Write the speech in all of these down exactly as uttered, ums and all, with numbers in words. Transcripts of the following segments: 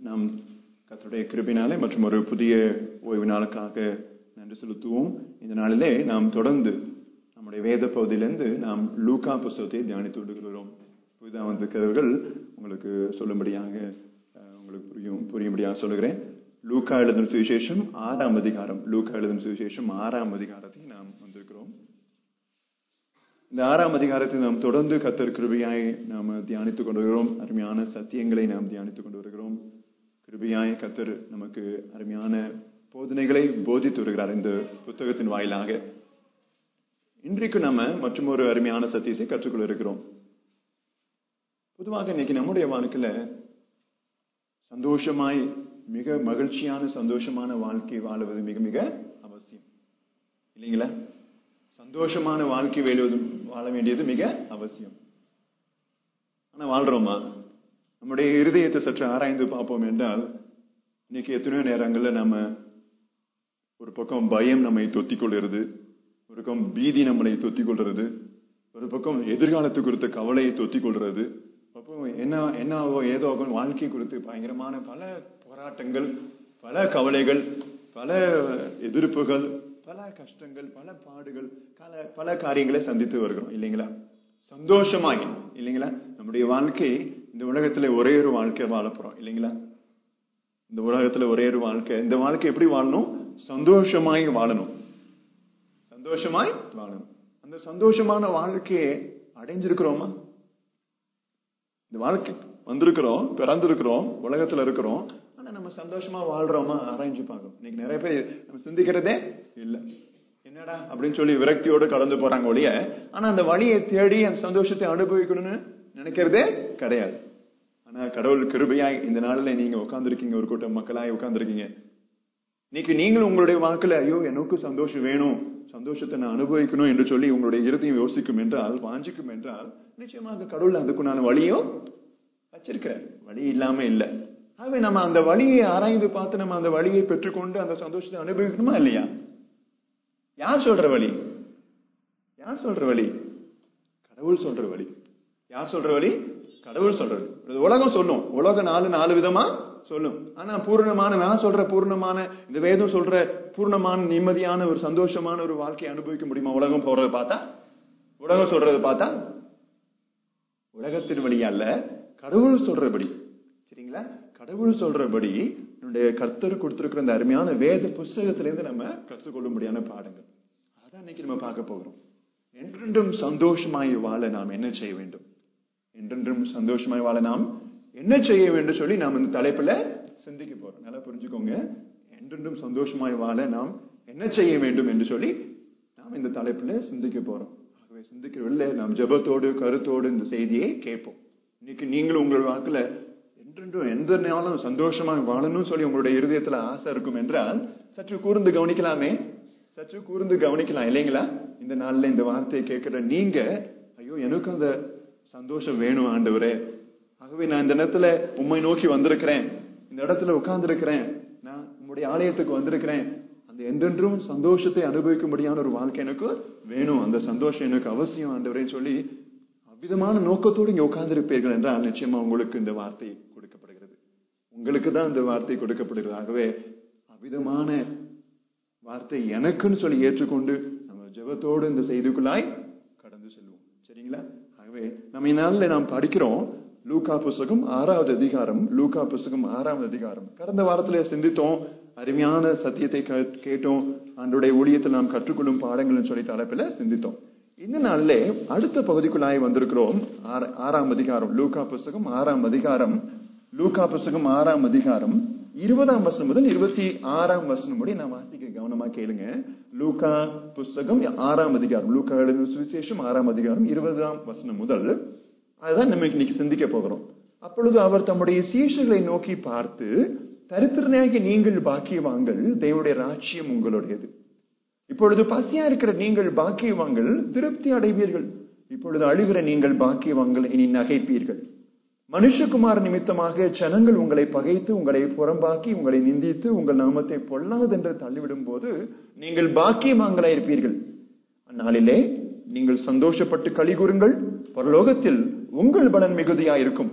நாம் கர்த்தருடைய கிருபையினாலே மற்றும் ஒரு புதிய ஓய்வு நாளுக்காக நன்றி செலுத்துவோம். இந்த நாளிலே நாம் தொடர்ந்து நம்முடைய வேத பகுதியிலிருந்து நாம் லூக்கா புத்தகத்தை தியானித்து விடுகிறோம். புதிதாக வந்திருக்கிறவர்கள் உங்களுக்கு சொல்லும்படியாக உங்களுக்கு புரியும் புரியும்படியாக சொல்லுகிறேன். லூக்கா எழுதும் சுவிசேஷம் ஆறாம் அதிகாரம் லூக்கா எழுதும் சுவிசேஷம் ஆறாம் அதிகாரத்தை நாம் வந்திருக்கிறோம். இந்த ஆறாம் அதிகாரத்தை நாம் தொடர்ந்து கர்த்தர் கிருபையாய் நாம் தியானித்துக் கொண்டு வருகிறோம். அருமையான சத்தியங்களை நாம் தியானித்துக் கொண்டு வருகிறோம். கிருபையாய் கர்த்தர் நமக்கு அருமையான போதனைகளை போதித்து வருகிறார் இந்த புத்தகத்தின் வாயிலாக. இன்றைக்கு நம்ம மற்றும் ஒரு அருமையான சத்தியத்தை கற்றுக்கொள்ள இருக்கிறோம். பொதுவாக இன்னைக்கு நம்முடைய வாழ்க்கையில சந்தோஷமாய் மிக மகிழ்ச்சியான சந்தோஷமான வாழ்க்கை வாழுவது மிக மிக அவசியம் இல்லைங்களா? சந்தோஷமான வாழ்க்கை வேலுவது வாழ வேண்டியது மிக அவசியம். ஆனா வாழ்றோமா? நம்முடைய இருதயத்தை சற்று ஆராய்ந்து பார்ப்போம் என்றால், இன்னைக்கு எத்தனையோ நேரங்கள்ல நம்ம ஒரு பக்கம் பயம் நம்மை தொத்திக் கொள்கிறது, ஒரு பக்கம் பீதி நம்மளை தொத்திக் கொள்றது, ஒரு பக்கம் எதிர்காலத்து குறித்த கவலையை தொத்திக் கொள்றது, அப்போ என்ன என்ன ஆகும் ஏதோ ஆகும் வாழ்க்கை குறித்து பயங்கரமான பல போராட்டங்கள், பல கவலைகள், பல எதிர்ப்புகள், பல கஷ்டங்கள், பல பாடுகள், பல பல காரியங்களை சந்தித்து வருகிறோம் இல்லைங்களா? சந்தோஷமாய் இல்லைங்களா? நம்முடைய வாழ்க்கை இந்த உலகத்துல ஒரே ஒரு வாழ்க்கை வாழ போறோம் இல்லைங்களா? இந்த உலகத்துல ஒரே ஒரு வாழ்க்கை. இந்த வாழ்க்கை எப்படி வாழணும்? சந்தோஷமாய் வாழணும். சந்தோஷமாய் வாழணும். அந்த சந்தோஷமான வாழ்க்கையை அடைஞ்சிருக்கிறோமா? இந்த வாழ்க்கை வந்திருக்கிறோம், பிறந்திருக்கிறோம், உலகத்துல இருக்கிறோம். ஆனா நம்ம சந்தோஷமா வாழ்றோமா? ஆராய்ஞ்சு பார்க்கணும். இன்னைக்கு நிறைய பேர் நம்ம சிந்திக்கிறதே இல்ல. என்னடா அப்படின்னு சொல்லி விரக்தியோடு கடந்து போறாங்க ஒழிய, ஆனா அந்த வழியை தேடி அந்த சந்தோஷத்தை அனுபவிக்கணும்னு நினைக்கிறதே கிடையாது. ஆனா கடவுள் கிருபையாய் இந்த நாளில் நீங்க உட்கார்ந்துருக்கீங்க, ஒரு கூட்டம் மக்களாய் உட்கார்ந்துருக்கீங்க. இன்னைக்கு நீங்களும் உங்களுடைய வாழ்க்கையில ஐயோ எனக்கு சந்தோஷம் வேணும், சந்தோஷத்தை நான் அனுபவிக்கணும் என்று சொல்லி உங்களுடைய இருதயம் யோசிக்கும் என்றால், வாஞ்சிக்கும் என்றால், நிச்சயமாக கடவுள் அதுக்குண்டான வழியும் வச்சிருக்கிற. வழி இல்லாம இல்ல. ஆகவே நம்ம அந்த வழியை ஆராய்ந்து பார்த்து நம்ம அந்த வழியை பெற்றுக்கொண்டு அந்த சந்தோஷத்தை அனுபவிக்கணுமா இல்லையா? யார் சொல்ற வழி? யார் சொல்ற வழி? கடவுள் சொல்ற வழி. யார் சொல்ற வழி? கடவுள் சொல்றது. உலகம் சொல்லும், உலகம் நாலு நாலு விதமா சொல்லும். ஆனா பூர்ணமான, நான் சொல்ற பூர்ணமான, இந்த வேதம் சொல்ற பூர்ணமான நிம்மதியான ஒரு சந்தோஷமான ஒரு வாழ்க்கையை அனுபவிக்க முடியுமா உலகம் போறதை பார்த்தா? உலகம் சொல்றதை பார்த்தா? உலகத்தின் வழி அல்ல, கடவுள் சொல்றபடி. சரிங்களா? கடவுள் சொல்றபடி என்னுடைய கர்த்தர் கொடுத்திருக்கிற அந்த அருமையான வேத புஸ்தகத்திலிருந்து நம்ம கற்றுக்கொள்ளும்படியான பாடங்கள் அதான் இன்னைக்கு நம்ம பார்க்க போகிறோம். என்றென்றும் சந்தோஷமாய் வாழ நாம் என்ன செய்ய வேண்டும்? என்றென்றும் சந்தோஷமாய் வாழ நாம் என்ன செய்ய வேண்டும் சொல்லி நாம் இந்த தலைப்புல சிந்திக்க போறோம். நல்லா புரிஞ்சுக்கோங்க. என்றென்றும் சந்தோஷமாய் வாழ நாம் என்ன செய்ய வேண்டும் என்று சொல்லி நாம் இந்த தலைப்புல சிந்திக்க போறோம். ஆகவே சிந்திக்கிறவில்லை, நாம் ஜெபத்தோடு கருத்தோடு இந்த செய்தியை கேட்போம். இன்னைக்கு நீங்களும் உங்கள் வாக்குல என்றென்றும் எந்த நாளும் சந்தோஷமாக வாழணும்னு சொல்லி உங்களுடைய இருதயத்துல ஆசை இருக்கும் என்றால் சற்று கூர்ந்து கவனிக்கலாமே. சற்று கூர்ந்து கவனிக்கலாம் இல்லைங்களா? இந்த நாள்ல இந்த வார்த்தையை கேட்கிற நீங்க, ஐயோ எனக்கு அந்த சந்தோஷம் வேணும் ஆண்டவரே, ஆகவே நான் இந்த நேரத்துல உம்மை நோக்கி வந்திருக்கிறேன், இந்த இடத்துல உட்கார்ந்து இருக்கிறேன், நான் உங்களுடைய ஆலயத்துக்கு வந்திருக்கிறேன், அந்த என்றென்றும் சந்தோஷத்தை அனுபவிக்கும்படியான ஒரு வாழ்க்கை எனக்கு வேணும், அந்த சந்தோஷம் எனக்கு அவசியம் ஆண்டவரேன்னு சொல்லி விதமான நோக்கத்தோடு இங்க உட்கார்ந்து இருப்பீர்கள் என்றால் நிச்சயமா உங்களுக்கு இந்த வார்த்தை கொடுக்கப்படுகிறது. உங்களுக்கு தான் இந்த வார்த்தை கொடுக்கப்படுகிறது. ஆகவே அவ்விதமான வார்த்தை எனக்குன்னு சொல்லி ஏற்றுக்கொண்டு நம்ம ஜெபத்தோடு இந்த செய்திக்குள்ளாய் கடந்து செல்வோம். சரிங்களா? ஆகவே நம்ம இந்நாளில் நாம் படிக்கிறோம் லூக்கா புஸ்தகம் ஆறாவது அதிகாரம். லூக்கா புஸ்தகம் ஆறாவது அதிகாரம் கடந்த வாரத்துல சிந்தித்தோம். அருமையான சத்தியத்தை கேட்டோம். ஆண்டவருடைய ஊழியத்தில் நாம் கற்றுக்கொள்ளும் பாடங்கள் சொல்லி தலைப்பில சிந்தித்தோம். இந்த நாளிலே அடுத்த பகுதிக்குள்ளாய் வந்திருக்கிறோம். ஆறாம் அதிகாரம் லூக்கா புஸ்தகம் ஆறாம் அதிகாரம் லூக்கா புஸ்தகம் ஆறாம் அதிகாரம் இருபதாம் வசனம் முதல் இருபத்தி ஆறாம் வசனம் முடி நான் வாசிக்க கவனமா கேளுங்க. லூக்கா புஸ்தகம் ஆறாம் அதிகாரம், லூக்கா எழுதின சுவிசேஷம் ஆறாம் அதிகாரம் இருபதாம் வசனம் முதல் அதுதான் நம்ம இன்னைக்கு சிந்திக்க போகிறோம். அப்பொழுது அவர் தம்முடைய சீஷர்களை நோக்கி பார்த்து, தரித்திரனாகி நீங்கள் பாக்கியவான்கள், தேவனுடைய ராஜ்யம் உங்களுடையது. இப்பொழுது பசியா இருக்கிற நீங்கள் பாக்கியவான்கள், திருப்தி அடைவீர்கள். இப்பொழுது அழுகிற நீங்கள் பாக்கியவான்கள், இனி நகைப்பீர்கள். மனுஷகுமார் நிமித்தமாக ஜனங்கள் உங்களை பகைத்து உங்களை புறம்பாக்கி உங்களை நிந்தித்து உங்கள் நாமத்தை பொல்லாதென்று தள்ளிவிடும் போது நீங்கள் பாக்கியவான்களாய் இருப்பீர்கள். அந்நாளிலே நீங்கள் சந்தோஷப்பட்டு களி கூறுங்கள், பரலோகத்தில் உங்கள் பலன் மிகுதியாயிருக்கும்.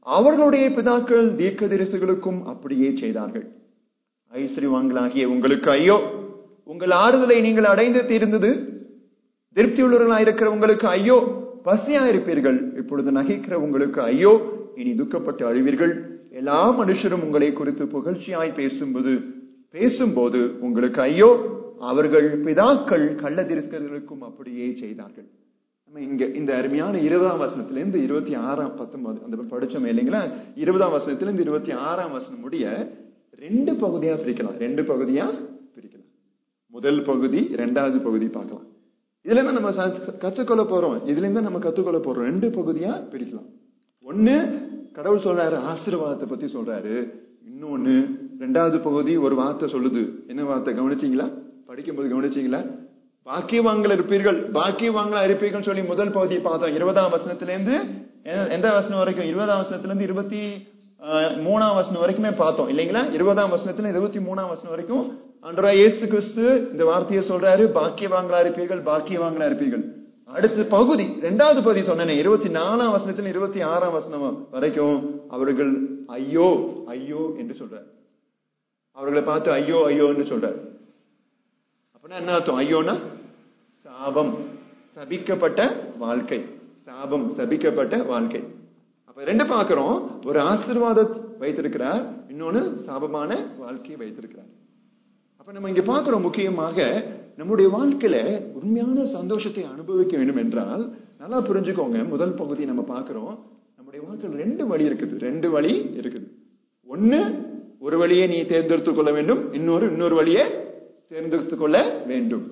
அவர்களுடைய பிதாக்கள் தீர்க்கதரிசிகளுக்கும் அப்படியே செய்தார்கள். ஐஸ்வர்யவான்களாகிய உங்களுக்கு ஐயோ, உங்கள் ஆறுதலை நீங்கள் அடைந்து தீர்ந்தது. திருப்தியுள்ளவர்களாயிருக்கிற உங்களுக்கு ஐயோ, பசியா இருப்பீர்கள். இப்பொழுது நகைக்கிற உங்களுக்கு ஐயோ, இனி துக்கப்பட்டு அழுவீர்கள். எல்லா மனுஷரும் உங்களை குறித்து புகழ்ச்சியாய் பேசும்போது பேசும்போது உங்களுக்கு ஐயோ, அவர்கள் பிதாக்கள் கள்ள தீர்க்கதரிசிகளுக்கும் அப்படியே செய்தார்கள். நம்ம இங்க இந்த அருமையான இருபதாம் வசனத்திலிருந்து இருபத்தி ஆறாம் பத்தொன்பது அந்த படிச்சோம் இல்லைங்களா? இருபதாம் வசனத்திலிருந்து இருபத்தி ஆறாம் வசனம் முடிய ரெண்டு பகுதியா பிரிக்கலாம். ரெண்டு பகுதியா பிரிக்கலாம். முதல் பகுதி, இரண்டாவது பகுதி பார்க்கலாம். இதுல இருந்து நம்ம கற்றுக்கொள்ள போறோம். இதுல இருந்து நம்ம கற்றுக்கொள்ள போறோம். ரெண்டு பகுதியா பிரிக்கலாம். ஒண்ணு கடவுள் சொல்றாரு, ஆசீர்வாதத்தை பத்தி சொல்றாரு. இன்னொன்னு ரெண்டாவது பகுதி ஒரு வார்த்தை சொல்லுது. என்ன வார்த்தை கவனிச்சீங்களா? படிக்கும்போது கவனிச்சீங்களா? பாக்கியவான்கள் இருப்பீர்கள், பாக்கியவான்களா இருப்பீர்கள் சொல்லி முதல் பகுதியை பார்த்தோம். இருபதாம் வசனத்திலிருந்து எந்த வசனம் வரைக்கும்? இருபதாம் வசனத்திலிருந்து இருபத்தி மூணாம் வசனம் வரைக்குமே பார்த்தோம் இல்லைங்களா? இருபதாம் வசனத்துல இருபத்தி மூணாம் வசனம் வரைக்கும் ஆண்டவராகிய இயேசு கிறிஸ்து இந்த வார்த்தையை சொல்றாரு, பாக்கியவான்களா இருப்பீர்கள், பாக்கியவான்களா இருப்பீர்கள். அடுத்த பகுதி இரண்டாவது பகுதி சொன்னேன், இருபத்தி நாலாம் வசனத்துல இருபத்தி ஆறாம் வசனம் வரைக்கும் அவர்கள் ஐயோ ஐயோ என்று சொல்றார். அவர்களை பார்த்து ஐயோ ஐயோ என்று சொல்றார். அப்படின்னா என்ன அர்த்தம்? ஐயோனா சாபம், சபிக்கப்பட்ட வாழ்க்கை. சாபம், சபிக்கப்பட்ட வாழ்க்கை. அப்ப ரெண்டு பாக்குறோம். ஒரு ஆசீர்வாதத்தை வைத்திருக்கிறார், இன்னொன்னு சாபமான வாழ்க்கையை வைத்திருக்கிறார். அப்ப நம்ம இங்க பாக்குறோம், முக்கியமாக நம்முடைய வாழ்க்கையில உண்மையான சந்தோஷத்தை அனுபவிக்க வேண்டும் என்றால் நல்லா புரிஞ்சுக்கோங்க. முதல் பகுதி நம்ம பாக்குறோம், நம்முடைய வாழ்க்கையில் ரெண்டு வழி இருக்குது. ரெண்டு வழி இருக்குது. ஒண்ணு, ஒரு வழியை நீ தேர்ந்தெடுத்துக் கொள்ள வேண்டும், இன்னொரு இன்னொரு வழியை தேர்ந்தெடுத்துக் கொள்ள வேண்டும்.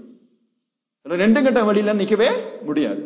ரெண்டு கட்ட வழியில நிக்கவே முடியாது.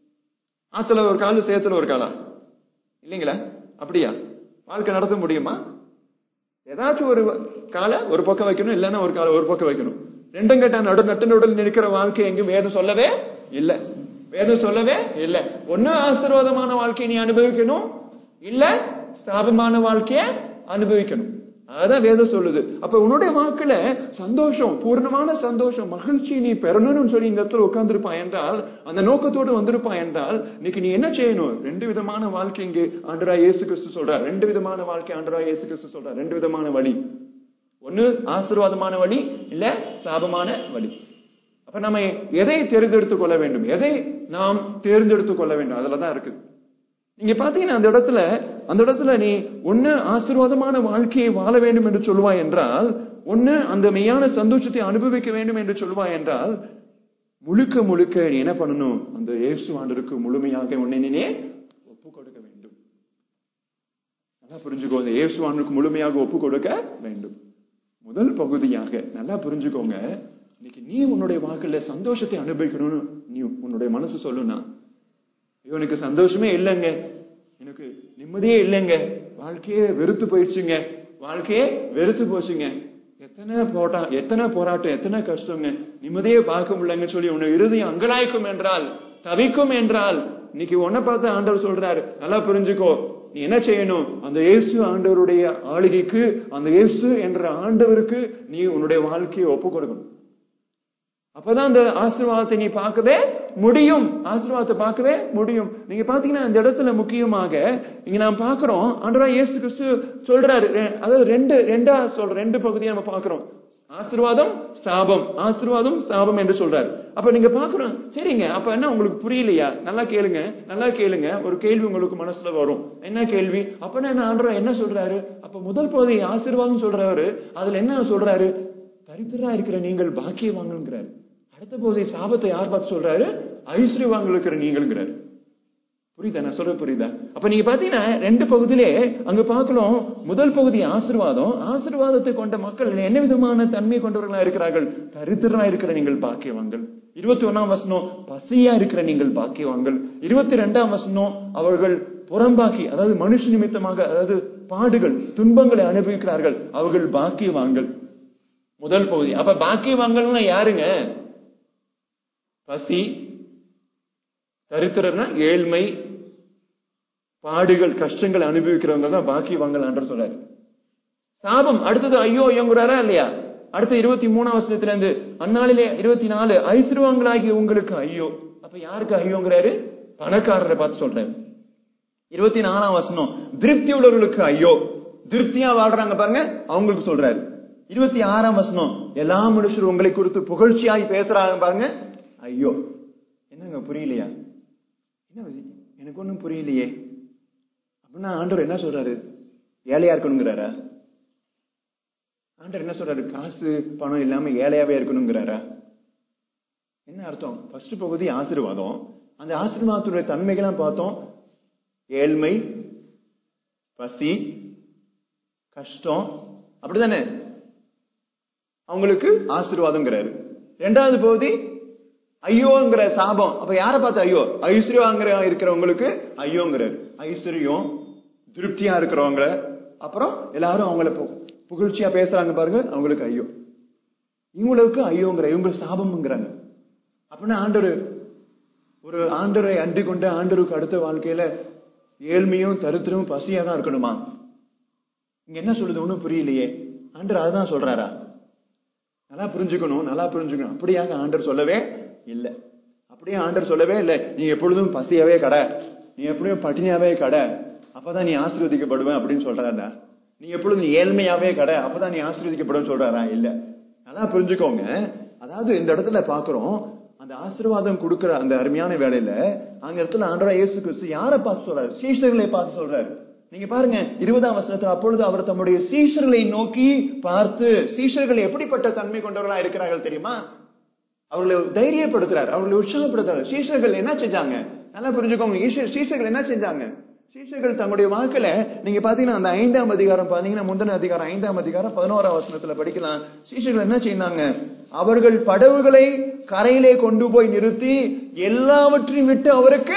ஆத்துல ஒரு காலு, சேத்துல ஒரு காலா இல்லைங்களா? அப்படியா வாழ்க்கை நடத்த முடியுமா? ஏதாச்சும் ஒரு காலை ஒரு பக்கம் வைக்கணும், இல்லைன்னா ஒரு காலை ஒரு பக்கம் வைக்கணும். ரெண்டும் கட்ட நடு நட்டு நடுவில் நிற்கிற வாழ்க்கை எங்கும் வேதம் சொல்லவே இல்லை. வேதம் சொல்லவே இல்லை. ஒன்னு ஆசீர்வாதமான வாழ்க்கையை நீ அனுபவிக்கணும், இல்ல சாபமான வாழ்க்கைய அனுபவிக்கணும். அதான் வேதம் சொல்லுது. அப்ப உன்னுடைய வாழ்க்கையில சந்தோஷம், பூர்ணமான சந்தோஷம், மகிழ்ச்சி நீ பெறணும்னு சொல்லி இந்த இடத்துல உட்கார்ந்துருப்பா என்றால், அந்த நோக்கத்தோடு வந்திருப்பா என்றால், இன்னைக்கு நீ என்ன செய்யணும்? ரெண்டு விதமான வாழ்க்கை இங்கே ஆண்டவராகிய இயேசு கிறிஸ்து சொல்றார். ரெண்டு விதமான வாழ்க்கை ஆண்டவராகிய இயேசு கிறிஸ்து சொல்றார். ரெண்டு விதமான வழி. ஒன்னு ஆசீர்வாதமான வழி, இல்ல சாபமான வழி. அப்ப நம்ம எதை தேர்ந்தெடுத்துக் கொள்ள வேண்டும்? எதை நாம் தேர்ந்தெடுத்துக் கொள்ள வேண்டும்? அதுலதான் இருக்குது. நீங்க பாத்தீங்கன்னா அந்த இடத்துல அந்த இடத்துல நீ ஒன்னு ஆசீர்வாதமான வாழ்க்கையை வாழ வேண்டும் என்று சொல்லுவாய் என்றால், ஒன்னு அந்த மெய்யான சந்தோஷத்தை அனுபவிக்க வேண்டும் என்று சொல்லுவாய் என்றால், முழுக்க முழுக்க நீ என்ன பண்ணணும்? அந்த இயேசு ஆண்டவருக்கு முழுமையாக உன்னை ஒப்பு கொடுக்க வேண்டும். நல்லா புரிஞ்சுக்கோ, அந்த இயேசு ஆண்டவருக்கு முழுமையாக ஒப்பு கொடுக்க வேண்டும். முதல் பகுதியாக நல்லா புரிஞ்சுக்கோங்க. இன்னைக்கு நீ உன்னுடைய வாழ்க்கையில சந்தோஷத்தை அனுபவிக்கணும்னு நீ உன்னுடைய மனசு சொல்லுனா, எனக்கு சந்தோஷமே இல்லைங்க, எனக்கு நிம்மதியே இல்லைங்க, வாழ்க்கையே வெறுத்து போயிடுச்சுங்க, வாழ்க்கையே வெறுத்து போச்சுங்க, எத்தனை போட்டா எத்தனை போராட்டம், எத்தனை கஷ்டங்க, நிம்மதியே பார்க்க முடியலன்னு சொல்லி உன்னை இருதயம் அங்கலாய்க்கும் என்றால், தவிக்கும் என்றால், இன்னைக்கு உன்னை பார்த்து ஆண்டவர் சொல்றாரு, நல்லா புரிஞ்சுக்கோ, நீ என்ன செய்யணும்? அந்த இயேசு ஆண்டவருடைய ஆளுகைக்கு, அந்த இயேசு என்ற ஆண்டவருக்கு நீ உன்னுடைய வாழ்க்கையை ஒப்பு கொடுக்கணும். அப்பதான் அந்த ஆசீர்வாதத்தை நீ பார்க்கவே முடியும். ஆசீர்வாதத்தை பார்க்கவே முடியும். நீங்க பாத்தீங்கன்னா இந்த இடத்துல முக்கியமாக இங்க நாம் பாக்குறோம், ஆண்டவராகிய இயேசு கிறிஸ்து சொல்றாரு, அதாவது ரெண்டு ரெண்டா சொல்ற ரெண்டு பகுதியை நம்ம பாக்குறோம். ஆசீர்வாதம், சாபம், ஆசீர்வாதம், சாபம் என்று சொல்றாரு. அப்ப நீங்க பாக்குறோம், சரிங்க, அப்ப என்ன உங்களுக்கு புரியலையா? நல்லா கேளுங்க, நல்லா கேளுங்க. ஒரு கேள்வி உங்களுக்கு மனசுல வரும். என்ன கேள்வி? அப்ப என்ன ஆண்டவர் என்ன சொல்றாரு? அப்ப முதல் பகுதி ஆசீர்வாதம் சொல்றாரு, அதுல என்ன சொல்றாரு? தரித்திரா இருக்கிற நீங்கள் பாக்கியவான்கள்ங்கிறாரு. அடுத்த பகுதி சாபத்தை யார் பார்த்து சொல்றாரு? ஐஸ்வர்யவான்கள் இருக்கிற நீங்கள்ங்கிறாரு. புரியுதா நான் சொல்ற? புரியுதா? அப்ப நீங்க பாத்தீங்கன்னா ரெண்டு பகுதியிலே அங்க பார்க்கலாம். முதல் பகுதி ஆசீர்வாதம். ஆசீர்வாதத்தை கொண்ட மக்கள் என்ன விதமான தன்மை கொண்டவர்களா இருக்கிறார்கள்? தரித்திரா இருக்கிற நீங்கள் பாக்கியவான்கள். இருபத்தி ஒன்னாம் வசனம், பசியா இருக்கிற நீங்கள் பாக்கியவான்கள். இருபத்தி ரெண்டாம் வசனம், அவர்கள் புறம்பாக்கி, அதாவது மனுஷ நிமித்தமாக, அதாவது பாடுகள், துன்பங்களை அனுபவிக்கிறார்கள், அவர்கள் பாக்கியவான்கள். முதல் பகுதி. அப்ப பாக்கியவான்கள்னா யாருங்க? பசி, தரித்திரம்னா ஏழ்மை, பாடுகள், கஷ்டங்கள் அனுபவிக்கிறவங்க தான் பாக்கியவான்கள் என்று சொல்றாரு. சாபம் அடுத்தது ஐயோ ஐயோங்கிறாரா இல்லையா? அடுத்த இருபத்தி மூணாம் வருஷத்துல இருந்து அந்நாளிலே இருபத்தி நாலு, ஐஸ்வர்யவான்களாகிய உங்களுக்கு ஐயோ. அப்ப யாருக்கு ஐயோங்கிறாரு? பணக்காரரை பார்த்து சொல்றாரு. இருபத்தி நாலாம் வசனம், திருப்தி உள்ளவர்களுக்கு ஐயோ. திருப்தியா வாழ்றாங்க பாருங்க, அவங்களுக்கு சொல்றாரு. இருபத்தி ஆறாம் வசனம், எல்லா மனுஷரும் உங்களை குறித்து புகழ்ச்சியாய் பேசுறாங்க பாருங்க, ஐயோ. என்னங்க புரியலையா? என்ன எனக்கு ஒண்ணும் புரியலையே அப்படின்னா ஆண்டவர் என்ன சொல்றாரு? ஏழையா இருக்கணுங்கிறாரா? ஆண்டவர் என்ன சொல்றாரு? காசு பணம் இல்லாம ஏழையாவே இருக்கணுங்கிறாரா? என்ன அர்த்தம்? ஃபர்ஸ்ட் பகுதி ஆசீர்வாதம். அந்த ஆசீர்வாதத்துடைய தன்மைகள்லாம் பார்த்தோம். ஏழ்மை, பசி, கஷ்டம், அப்படிதானே? அவங்களுக்கு ஆசீர்வாதம்ங்கிறாரு. இரண்டாவது பகுதி ஐயோங்கிற சாபம். அப்ப யார பார்த்து ஐயோ? ஐஸ்வர்யம் இருக்கிறவங்களுக்கு ஐயோங்கிறாரு. ஐஸ்வர்யம், திருப்தியா இருக்கிறவங்க, அப்புறம் எல்லாரும் அவங்கள புகழ்ச்சியா பேசுறாங்க பாருங்க, அவங்களுக்கு ஐயோ. இவங்களுக்கு ஐயோங்கிற, இவங்க சாபம்ங்கிறாங்க. அப்படின்னா ஆண்டவர் ஒரு ஆண்டவரை அன்றி கொண்ட ஆண்டவருக்கு அடுத்த வாழ்க்கையில ஏழ்மையும் தரித்திரமும் பசியா தான் இருக்கணுமா? இங்க என்ன சொல்லுது? ஒண்ணும் புரியலையே. ஆண்டவர் அதுதான் சொல்றாரா? நல்லா புரிஞ்சுக்கணும், நல்லா புரிஞ்சுக்கணும். அப்படியாக ஆண்டவர் சொல்லவே இல்ல. அப்படியே ஆண்டவர் சொல்லவே இல்லை. நீ எப்பொழுதும் பசியாவே கடை, நீ எப்படியும் பட்டினியாவே கடை, அப்பதான் நீ ஆசீர்வதிக்கப்படுவேன் அப்படின்னு சொல்றாரா? நீ எப்பொழுதும் ஏழ்மையாவே கடை, அப்பதான் நீ ஆசீர்வதிக்கப்படுவேன்னு சொல்றாரா? இல்ல. நல்லா புரிஞ்சுக்கோங்க. அதாவது இந்த இடத்துல பாக்குறோம், அந்த ஆசீர்வாதம் கொடுக்கிற அந்த அருமையான வேலையில அந்த இடத்துல ஆண்டவராகிய இயேசு கிறிஸ்து யாரை பார்த்து சொல்றாரு? சீஷர்களை பார்த்து சொல்றாரு. நீங்க பாருங்க இருபதாம் வசனத்துல, அப்பொழுது அவர் தம்முடைய சீஷர்களை நோக்கி பார்த்து, சீஷர்கள் எப்படிப்பட்ட தன்மை கொண்டவர்களா இருக்கிறார்கள் தெரியுமா? அவர்களை தைரியப்படுத்துறாரு, அவர்களை உற்சாகப்படுத்துறாரு. சீஷர்கள் என்ன செஞ்சாங்க? நல்லா புரிஞ்சுக்கோங்க. சீஷர்கள் என்ன செஞ்சாங்க? சீஷர்கள் தங்களுடைய வாழ்க்கையில நீங்க பாத்தீங்கன்னா அந்த ஐந்தாம் அதிகாரம் பாத்தீங்கன்னா, முந்தின அதிகாரம் ஐந்தாம் அதிகாரம் பதினோராம் வசனத்துல படிக்கலாம். சீஷர்கள் என்ன செய்தாங்க? அவர்கள் படகுகளை கரையிலே கொண்டு போய் நிறுத்தி எல்லாவற்றையும் விட்டு அவருக்கு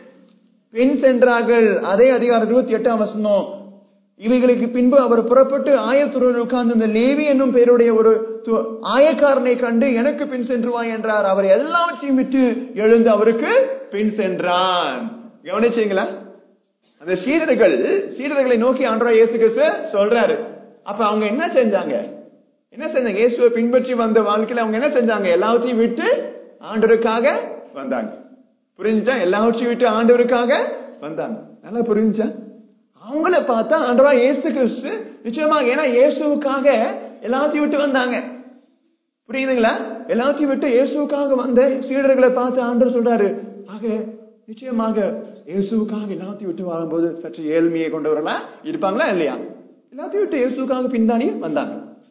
பின் சென்றார்கள். அதே அதிகாரம் இருபத்தி எட்டாம் வசனம், இவைகளுக்கு பின்பு அவர் புறப்பட்டு ஆயத்துறையில் உட்கார்ந்து இந்த லேவி என்னும் பெயருடைய ஒரு ஆயக்காரனை கண்டு எனக்கு பின் சென்றுவாய் என்றார். அவர் எல்லாவற்றையும் விட்டு எழுந்து அவருக்கு பின் சென்றான். கவனிச்சீங்களா? அந்த சீடர்கள் சீடர்களை நோக்கி ஆண்டவராகிய இயேசு கிறிஸ்து சொல்றாரு. அப்ப அவங்க என்ன செஞ்சாங்க? என்ன செஞ்சாங்க? இயேசுவை பின்பற்றி வந்த வாழ்க்கையில அவங்க என்ன செஞ்சாங்க? எல்லாவற்றையும் விட்டு ஆண்டவருக்காக வந்தாங்க. புரிஞ்சா? எல்லாவற்றையும் விட்டு ஆண்டவருக்காக வந்தாங்க. நல்லா புரிஞ்சா? அவங்கள பார்த்தா ஆண்டவராகிய இயேசு கிறிஸ்து நிச்சயமாக, ஏன்னா இயேசுவுக்காக எல்லாத்தையும் விட்டு வந்தாங்க. புரியுதுங்களா? எல்லாத்தையும் விட்டு இயேசுவுக்காக வந்த சீடர்களை பார்த்து ஆண்டவர் சொல்றாரு, ஆக நிச்சயமாக இயேசுவுக்காக எல்லாத்தையும் விட்டு வாழும்போது சற்று ஏழ்மையை கொண்டவர்களா இருப்பாங்களா இல்லையா? எல்லாத்தையும் விட்டு இயேசுவுக்காக பின்தானி வந்தாங்க.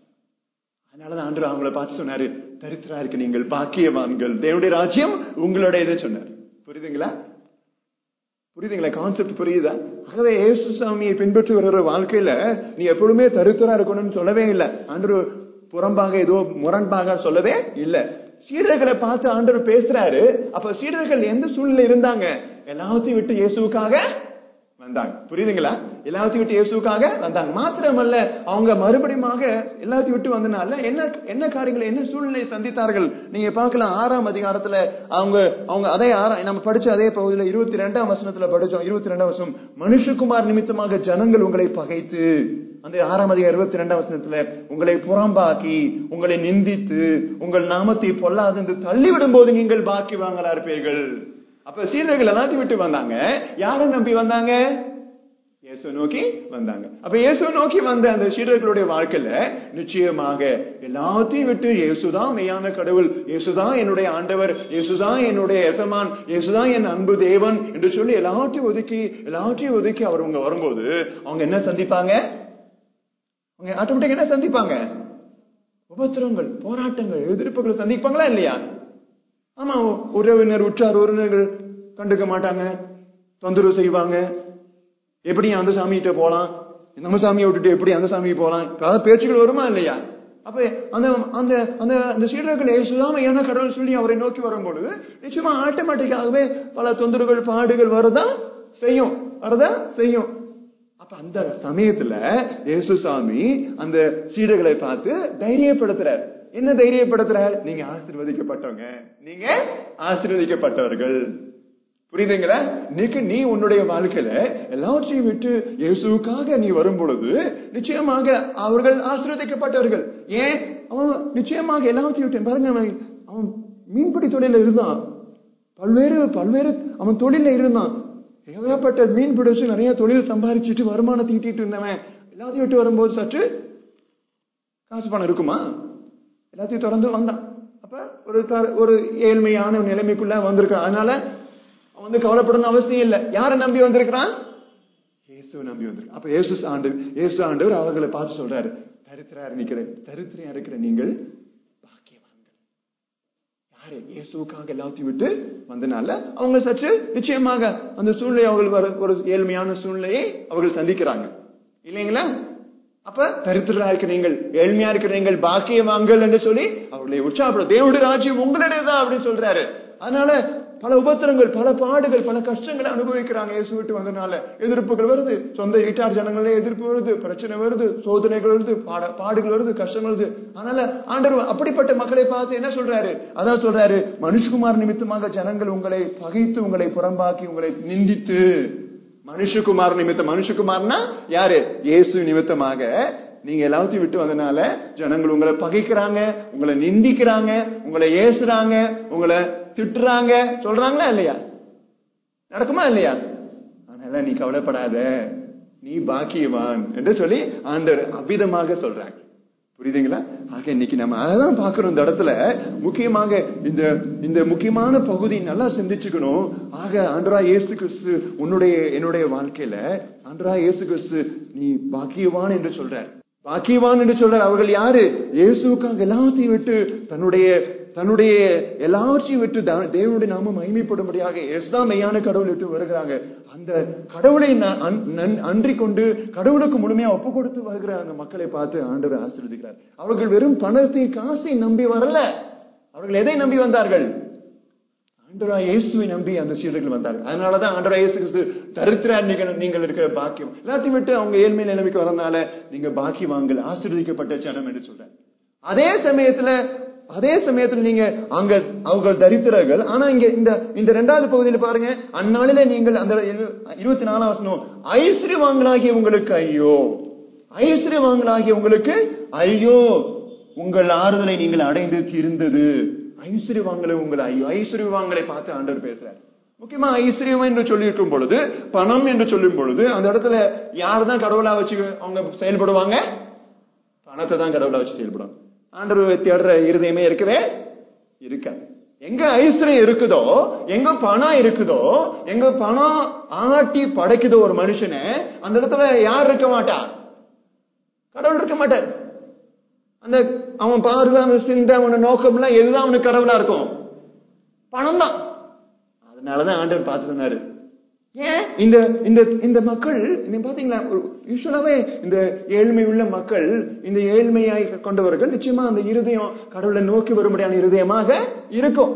அதனாலதான் ஆண்டவர் அவங்கள பார்த்து சொன்னாரு, தரித்திரா இருக்கு நீங்கள் பாக்கியவான்கள், தேவனுடைய ராஜ்யம் உங்களுடையது சொன்னார். புரியுதுங்களா? புரியுதுங்களா? கான்செப்ட் புரியுதா? ஆகவே இயேசு சாமியை பின்பற்றி வர்ற வாழ்க்கையில நீ எப்பொழுதுமே தரித்திரா இருக்கணும்னு சொல்லவே இல்லை. ஆண்டவர் புறம்பாக ஏதோ முரண்பாக சொல்லவே இல்லை. சீடர்களை பார்த்து ஆண்டவர் பேசுறாரு. அப்ப சீடர்கள் எந்த சூழ்நிலை இருந்தாங்க? எல்லாத்தையும் விட்டு இயேசுவுக்காக வந்தாங்க. புரியுதுங்களா? எல்லாத்தையும் விட்டு இயேசுக்காக வந்தாங்க. மாத்திரமல்ல, அவங்க மறுபடியும் எல்லாத்தையும் விட்டு வந்தனால என்ன என்ன காரியங்களை, என்ன சூழ்நிலையை சந்தித்தார்கள் நீங்க பார்க்கலாம். ஆறாம் அதிகாரத்துல அவங்க அவங்க அதே ஆறாம் நம்ம படிச்ச அதே பகுதியில இருபத்தி ரெண்டாம் வசனத்துல படிச்சோம். இருபத்தி ரெண்டாம் வசனம், மனுஷகுமார் நிமித்தமாக ஜனங்கள் உங்களை பகைத்து, அந்த ஆறாம் அதிகாரம் இருபத்தி ரெண்டாம் வசனத்துல உங்களை புறம்பாக்கி, உங்களை நிந்தித்து, உங்கள் நாமத்தை பொல்லாது என்று தள்ளிவிடும் போது நீங்கள் பாக்கியவான்களா இருப்பீர்கள். அப்ப சீடர்கள் எல்லாத்தையும் விட்டு வந்தாங்க. யாரை நம்பி வந்தாங்க? இயேசு நோக்கி வந்தாங்க. அப்ப இயேசு நோக்கி வந்த அந்த சீடர்களுடைய வாழ்க்கையில நிச்சயமாக எல்லாத்தையும் விட்டு இயேசுதான் மெய்யான கடவுள், இயேசுதான் என்னுடைய ஆண்டவர், இயேசுதான் என்னுடைய எசமான், இயேசுதான் என் அன்பு தேவன் என்று சொல்லி எல்லாத்தையும் ஒதுக்கி எல்லாத்தையும் ஒதுக்கி அவர் அவங்க வரும்போது அவங்க என்ன சந்திப்பாங்க? அவங்க ஆட்டோமேட்டிக் என்ன சந்திப்பாங்க? உபத்திரங்கள், போராட்டங்கள், எதிர்ப்புகளை சந்திப்பாங்களா இல்லையா? ஆமா, உறவினர் உற்றார் உறவினர்கள் கண்டுக்க மாட்டாங்க, தொந்தரவு செய்வாங்க. எப்படி அந்த சாமிகிட்ட போலாம், நம்ம சாமியை விட்டுட்டு எப்படி அந்த சாமிக்கு போலாம், பேச்சுக்கள் வருமா இல்லையா? அப்ப அந்த அந்த அந்த சீடர்கள் இயேசுதான் மெய்யான கடவுள் சொல்லி அவரை நோக்கி வரும்பொழுது நிச்சயமா ஆட்டோமேட்டிக்காகவே பல தொந்தரவுகள் பாடுகள் வரதான் செய்யும் வரதான் செய்யும். அப்ப அந்த சமயத்துல இயேசு சாமி அந்த சீடர்களை பார்த்து தைரியப்படுத்துறார். என்ன தைரியப்படுத்துறார்? நீங்க ஆசீர்வதிக்கப்பட்டவங்க, நீங்க ஆசீர்வதிக்கப்பட்டவர்கள். புரியுதுங்களா? இன்னைக்கு நீ உன்னுடைய வாழ்க்கையில எல்லாவற்றையும் விட்டு இயேசுக்காக நீ வரும் பொழுது நிச்சயமாக அவர்கள் ஆசீர்வதிக்கப்பட்டவர்கள். ஏன்? அவன் நிச்சயமாக எல்லாவற்றையும் விட்டு பாருங்க, அவன் மீன்பிடி தொழில இருந்தான், பல்வேறு பல்வேறு அவன் தொழில இருந்தான், ஏகப்பட்ட மீன் பிடிச்சு நிறைய தொழில் சம்பாதிச்சுட்டு வருமானம் தீட்டிட்டு இருந்தவன் எல்லாத்தையும் விட்டு வரும்போது சற்று காசு பணம் இருக்குமா? எல்லாத்தையும் தொடர்ந்து வந்தான். அப்ப ஒரு ஒரு ஏழ்மையான நிலைமைக்குள்ள வந்திருக்கான். அதனால அவன் வந்து கவலைப்படணும் அவசியம் இல்லை. யாரை நம்பி வந்திருக்கிறான்? இயேசுவை நம்பி வந்திருக்கான். அப்ப இயேசு ஆண்டு இயேசு ஆண்டவர் அவர்களை பார்த்து சொல்றாரு, தரித்திரா இருக்கிற தரித்திரையா இருக்கிற நீங்கள் பாக்கியவான்கள். யாரு? இயேசுக்காக எல்லாத்தையும் விட்டு வந்தனால அவங்க சற்று நிச்சயமாக அந்த சூழ்நிலை அவர்கள் ஒரு ஏழ்மையான சூழ்நிலையை அவர்கள் சந்திக்கிறாங்க இல்லைங்களா? அப்ப தரித்திரா இருக்கிற நீங்கள், ஏழ்மையா இருக்கிற நீங்கள் பாக்கியவான்கள் என்று சொல்லி அவர்களை உற்சாகப்படும். தேவனுடைய ராஜ்யம் உங்களிடையதான் அப்படின்னு சொல்றாரு. அதனால பல உபத்திரங்கள், பல பாடுகள், பல கஷ்டங்களை அனுபவிக்கிறாங்க இயேசு விட்டு வந்தனால. எதிர்ப்புகள் வருது, சொந்த வீட்டார் ஜனங்களே எதிர்ப்பு வருது, பிரச்சனை வருது, சோதனைகள் வருது, பாடுகள் வருது, கஷ்டம் வருது. அதனால ஆண்டவர் அப்படிப்பட்ட மக்களை பார்த்து என்ன சொல்றாரு? அதான் சொல்றாரு, மனுஷகுமார் நிமித்தமாக ஜனங்கள் உங்களை பகைத்து உங்களை புறம்பாக்கி உங்களை நிந்தித்து. மனுஷகுமார் நிமித்தம், மனுஷகுமார்னா யாரு? இயேசு நிமித்தமாக நீங்க எல்லாத்தையும் விட்டு வந்தனால ஜனங்கள் உங்களை பகைக்கிறாங்க, உங்களை நிந்திக்கிறாங்க, உங்களை ஏசுறாங்க, உங்களை திட்டுறாங்க, சொல்றாங்களா இல்லையா? நடக்குமா இல்லையா? அதனால நீ கவலைப்படாத, நீ பாக்கியவான் என்று சொல்லி ஆண்டவர் அவ்விதமாக சொல்றாங்க. புரியுதுங்களா? ஆக இன்னைக்கு நம்ம அதான் பாக்குறோம். இந்த இடத்துல முக்கியமாக இந்த இந்த முக்கியமான பகுதி நல்லா சிந்திச்சுக்கணும். ஆக ஆண்டவரா இயேசு கிறிஸ்து உன்னுடைய என்னுடைய வாழ்க்கையில ஆண்டவரா இயேசு கிறிஸ்து நீ பாக்கியவான் என்று சொல்றார். பாக்கியவான் என்று சொல்றார். அவர்கள் யாரு? இயேசுக்காக எல்லாத்தையும் விட்டு தன்னுடைய தன்னுடைய எல்லாவற்றையும் விட்டு தேவனுடைய நாமம் மகிமைப்படும்படியாக இயேசுதான் மெய்யான கடவுள் விட்டு வருகிறாங்க. அந்த கடவுளை அன்றி கொண்டு கடவுளுக்கு முழுமையா ஒப்பு கொடுத்து வருகிற அந்த மக்களை பார்த்து ஆண்டவர் ஆசீர்வதிக்கிறார். அவர்கள் வெறும் பணத்தை காசை நம்பி வரல. அவர்கள் எதை நம்பி வந்தார்கள்? ஆண்டவரா இயேசுவை நம்பி அந்த சீடர்கள் வந்தார்கள். அதனாலதான் ஆண்டவரா இயேசு கிறிஸ்து தரித்திரா நீங்கள் இருக்கிற பாக்கியம் எல்லாத்தையும் விட்டு அவங்க ஏழ்மை நிலைமைக்கு வரனால நீங்க பாக்கியவான்கள், ஆசீர்வதிக்கப்பட்ட ஜனம் என்று சொல்றாங்க. அதே சமயத்துல அதே சமயத்துல நீங்க அங்க அவங்க தரித்திரர்கள். ஆனா இங்க இந்த இந்த இரண்டாவது பகுதியில் பாருங்க, அந்நாளில நீங்கள் அந்த இருபத்தி நாலாம் வசனம், ஐஸ்வர்யவான்களாகிய உங்களுக்கு ஐயோ, ஐஸ்வர்யவான்களாகிய உங்களுக்கு ஐயோ, உங்கள் ஆறுதலை நீங்கள் அடைந்து தீர்ந்தது. ஐஸ்வர்யவான்களை உங்களை ஐயோ, ஐஸ்வர்யவான்களை பார்த்து ஆண்டவர் பேசுறாரு. முக்கியமா ஐஸ்வர்யம் என்று சொல்லி இருக்கும் பொழுது, பணம் என்று சொல்லும் பொழுது அந்த இடத்துல யாருதான் கடவுளா வச்சு அவங்க செயல்படுவாங்க? பணத்தை தான் கடவுளா வச்சு செயல்படுவாங்க. ஆண்டவர் தேடுற இருதயமே இருக்கவே இருக்க. எங்க ஐஸ்வர்யம் இருக்குதோ, எங்க பணம் இருக்குதோ, எங்க பணம் ஆட்டி படைக்குதோ ஒரு மனுஷனை, அந்த இடத்துல யார் இருக்க மாட்டா? கடவுள் இருக்க மாட்டார். அந்த அவன் பார்வை, அவன் சிந்தை, அவன நோக்கம் எல்லாம் எதுதான் அவனுக்கு கடவுளா இருக்கும்? பணம் தான். அதனாலதான் ஆண்டவர் பார்த்து சொன்னாரு, ஏன் இந்த இந்த இந்த மக்கள் பாத்தீங்களா, யூசுவலாவே இந்த ஏழ்மை உள்ள மக்கள், இந்த ஏழ்மையாய் கொண்டவர்கள் நிச்சயமா அந்த இருதயம் கடவுளை நோக்கி வரும்படியான இருதயமாக இருக்கும்.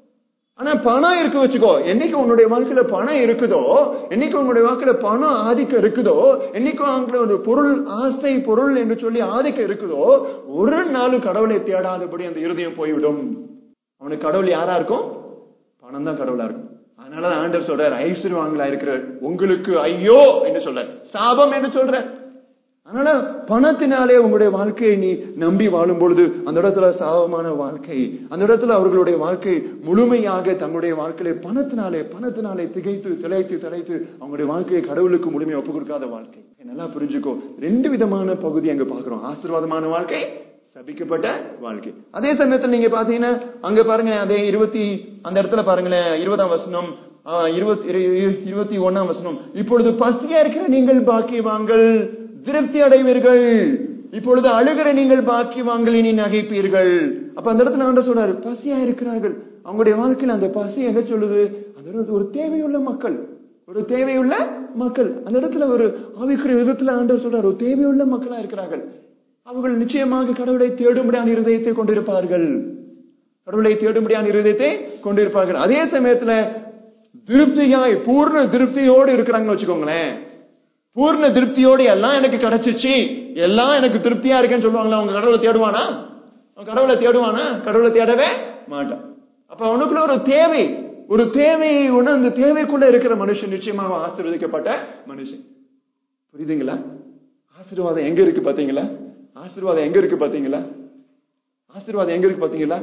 ஆனா பணம் இருக்கு வச்சுக்கோ, என்னைக்கு உன்னுடைய வாழ்க்கையில பணம் இருக்குதோ, என்னைக்கு உன்னுடைய வாழ்க்கையில பணம் ஆதிக்கம் இருக்குதோ, என்னைக்கு ஒரு பொருள் ஆசை பொருள் என்று சொல்லி ஆதிக்கம் இருக்குதோ, ஒரு நாளும் கடவுளை தேடாதபடி அந்த இருதயம் போய்விடும். அவனுக்கு கடவுள் யாரா இருக்கும்? பணம் தான் கடவுளா இருக்கும். அதனாலதான் ஆண்டவர் சொல்றார், ஐஸ்வர்யவான்களா இருக்கிற உங்களுக்கு ஐயோ என்று சொல்றார், சாபம் என்று சொல்ற. அதனால பணத்தினாலே உங்களுடைய வாழ்க்கையை நீ நம்பி வாழும் பொழுது அந்த இடத்துல சாபமான வாழ்க்கை, அந்த இடத்துல அவர்களுடைய வாழ்க்கை முழுமையாக தங்களுடைய வாழ்க்கையை பணத்தினாலே பணத்தினாலே திகைத்து திளைத்து திளைத்து அவங்களுடைய வாழ்க்கையை கடவுளுக்கு முழுமையை ஒப்பு கொடுக்காத வாழ்க்கை. நல்லா புரிஞ்சுக்கோ, ரெண்டு விதமான பகுதி அங்க பாக்குறோம். ஆசீர்வாதமான வாழ்க்கை, சபிக்கப்பட்ட வாழ்க்கை. அதே சமயத்தில் நீங்க பாத்தீங்கன்னா அங்க பாருங்க, அதே இருபத்தி அந்த இடத்துல பாருங்களேன், இருபதாம் வசனம், இருபத்தி இருபத்தி ஒன்னாம் வசனம், இப்பொழுது பசியா இருக்கிற நீங்கள் பாக்கியவான்கள், திருப்தி அடைவீர்கள். இப்பொழுது அழுகிற நீங்கள் பாக்கியவான்கள், இனி நகைப்பீர்கள். அப்ப அந்த இடத்துல ஆண்டவர் சொல்றாரு, பசியா இருக்கிறார்கள். அவங்களுடைய வாழ்க்கையில் அந்த பசி என்ன சொல்லுது? அந்த ஒரு தேவையுள்ள மக்கள், ஒரு தேவையுள்ள மக்கள். அந்த இடத்துல ஒரு ஆவிக்குரிய விதத்துல ஆண்டவர் சொல்றாரு, ஒரு தேவையுள்ள மக்களா இருக்கிறார்கள். அவர்கள் நிச்சயமாக கடவுளை தேடும்படியான இருதயத்தை கொண்டிருப்பார்கள். கடவுளை தேடும்படியான இருதயத்தை கொண்டிருப்பார்கள். அதே சமயத்துல திருப்தியாய் பூர்ண திருப்தியோடு இருக்கிறாங்கன்னு வச்சுக்கோங்களேன். பூர்ண திருப்தியோடு எல்லாம் எனக்கு கிடைச்சிச்சு, எல்லாம் எனக்கு திருப்தியா இருக்கேன்னு சொல்லுவாங்களா? அவங்க கடவுளை தேடுவானா? அவன் கடவுளை தேடுவானா? கடவுளை தேடவே மாட்டான். அப்ப அவனுக்குள்ள ஒரு தேவை, ஒரு தேவையை ஒண்ணு, அந்த தேவைக்குள்ள இருக்கிற மனுஷன் நிச்சயமாக ஆசீர்வதிக்கப்பட்ட மனுஷன். புரியுதுங்களா? ஆசீர்வாதம் எங்க இருக்கு பாத்தீங்களா? ஆசீர்வாதம் எங்க இருக்கு பாத்தீங்களா? ஆசீர்வாதம் எங்க இருக்கு பாத்தீங்களா?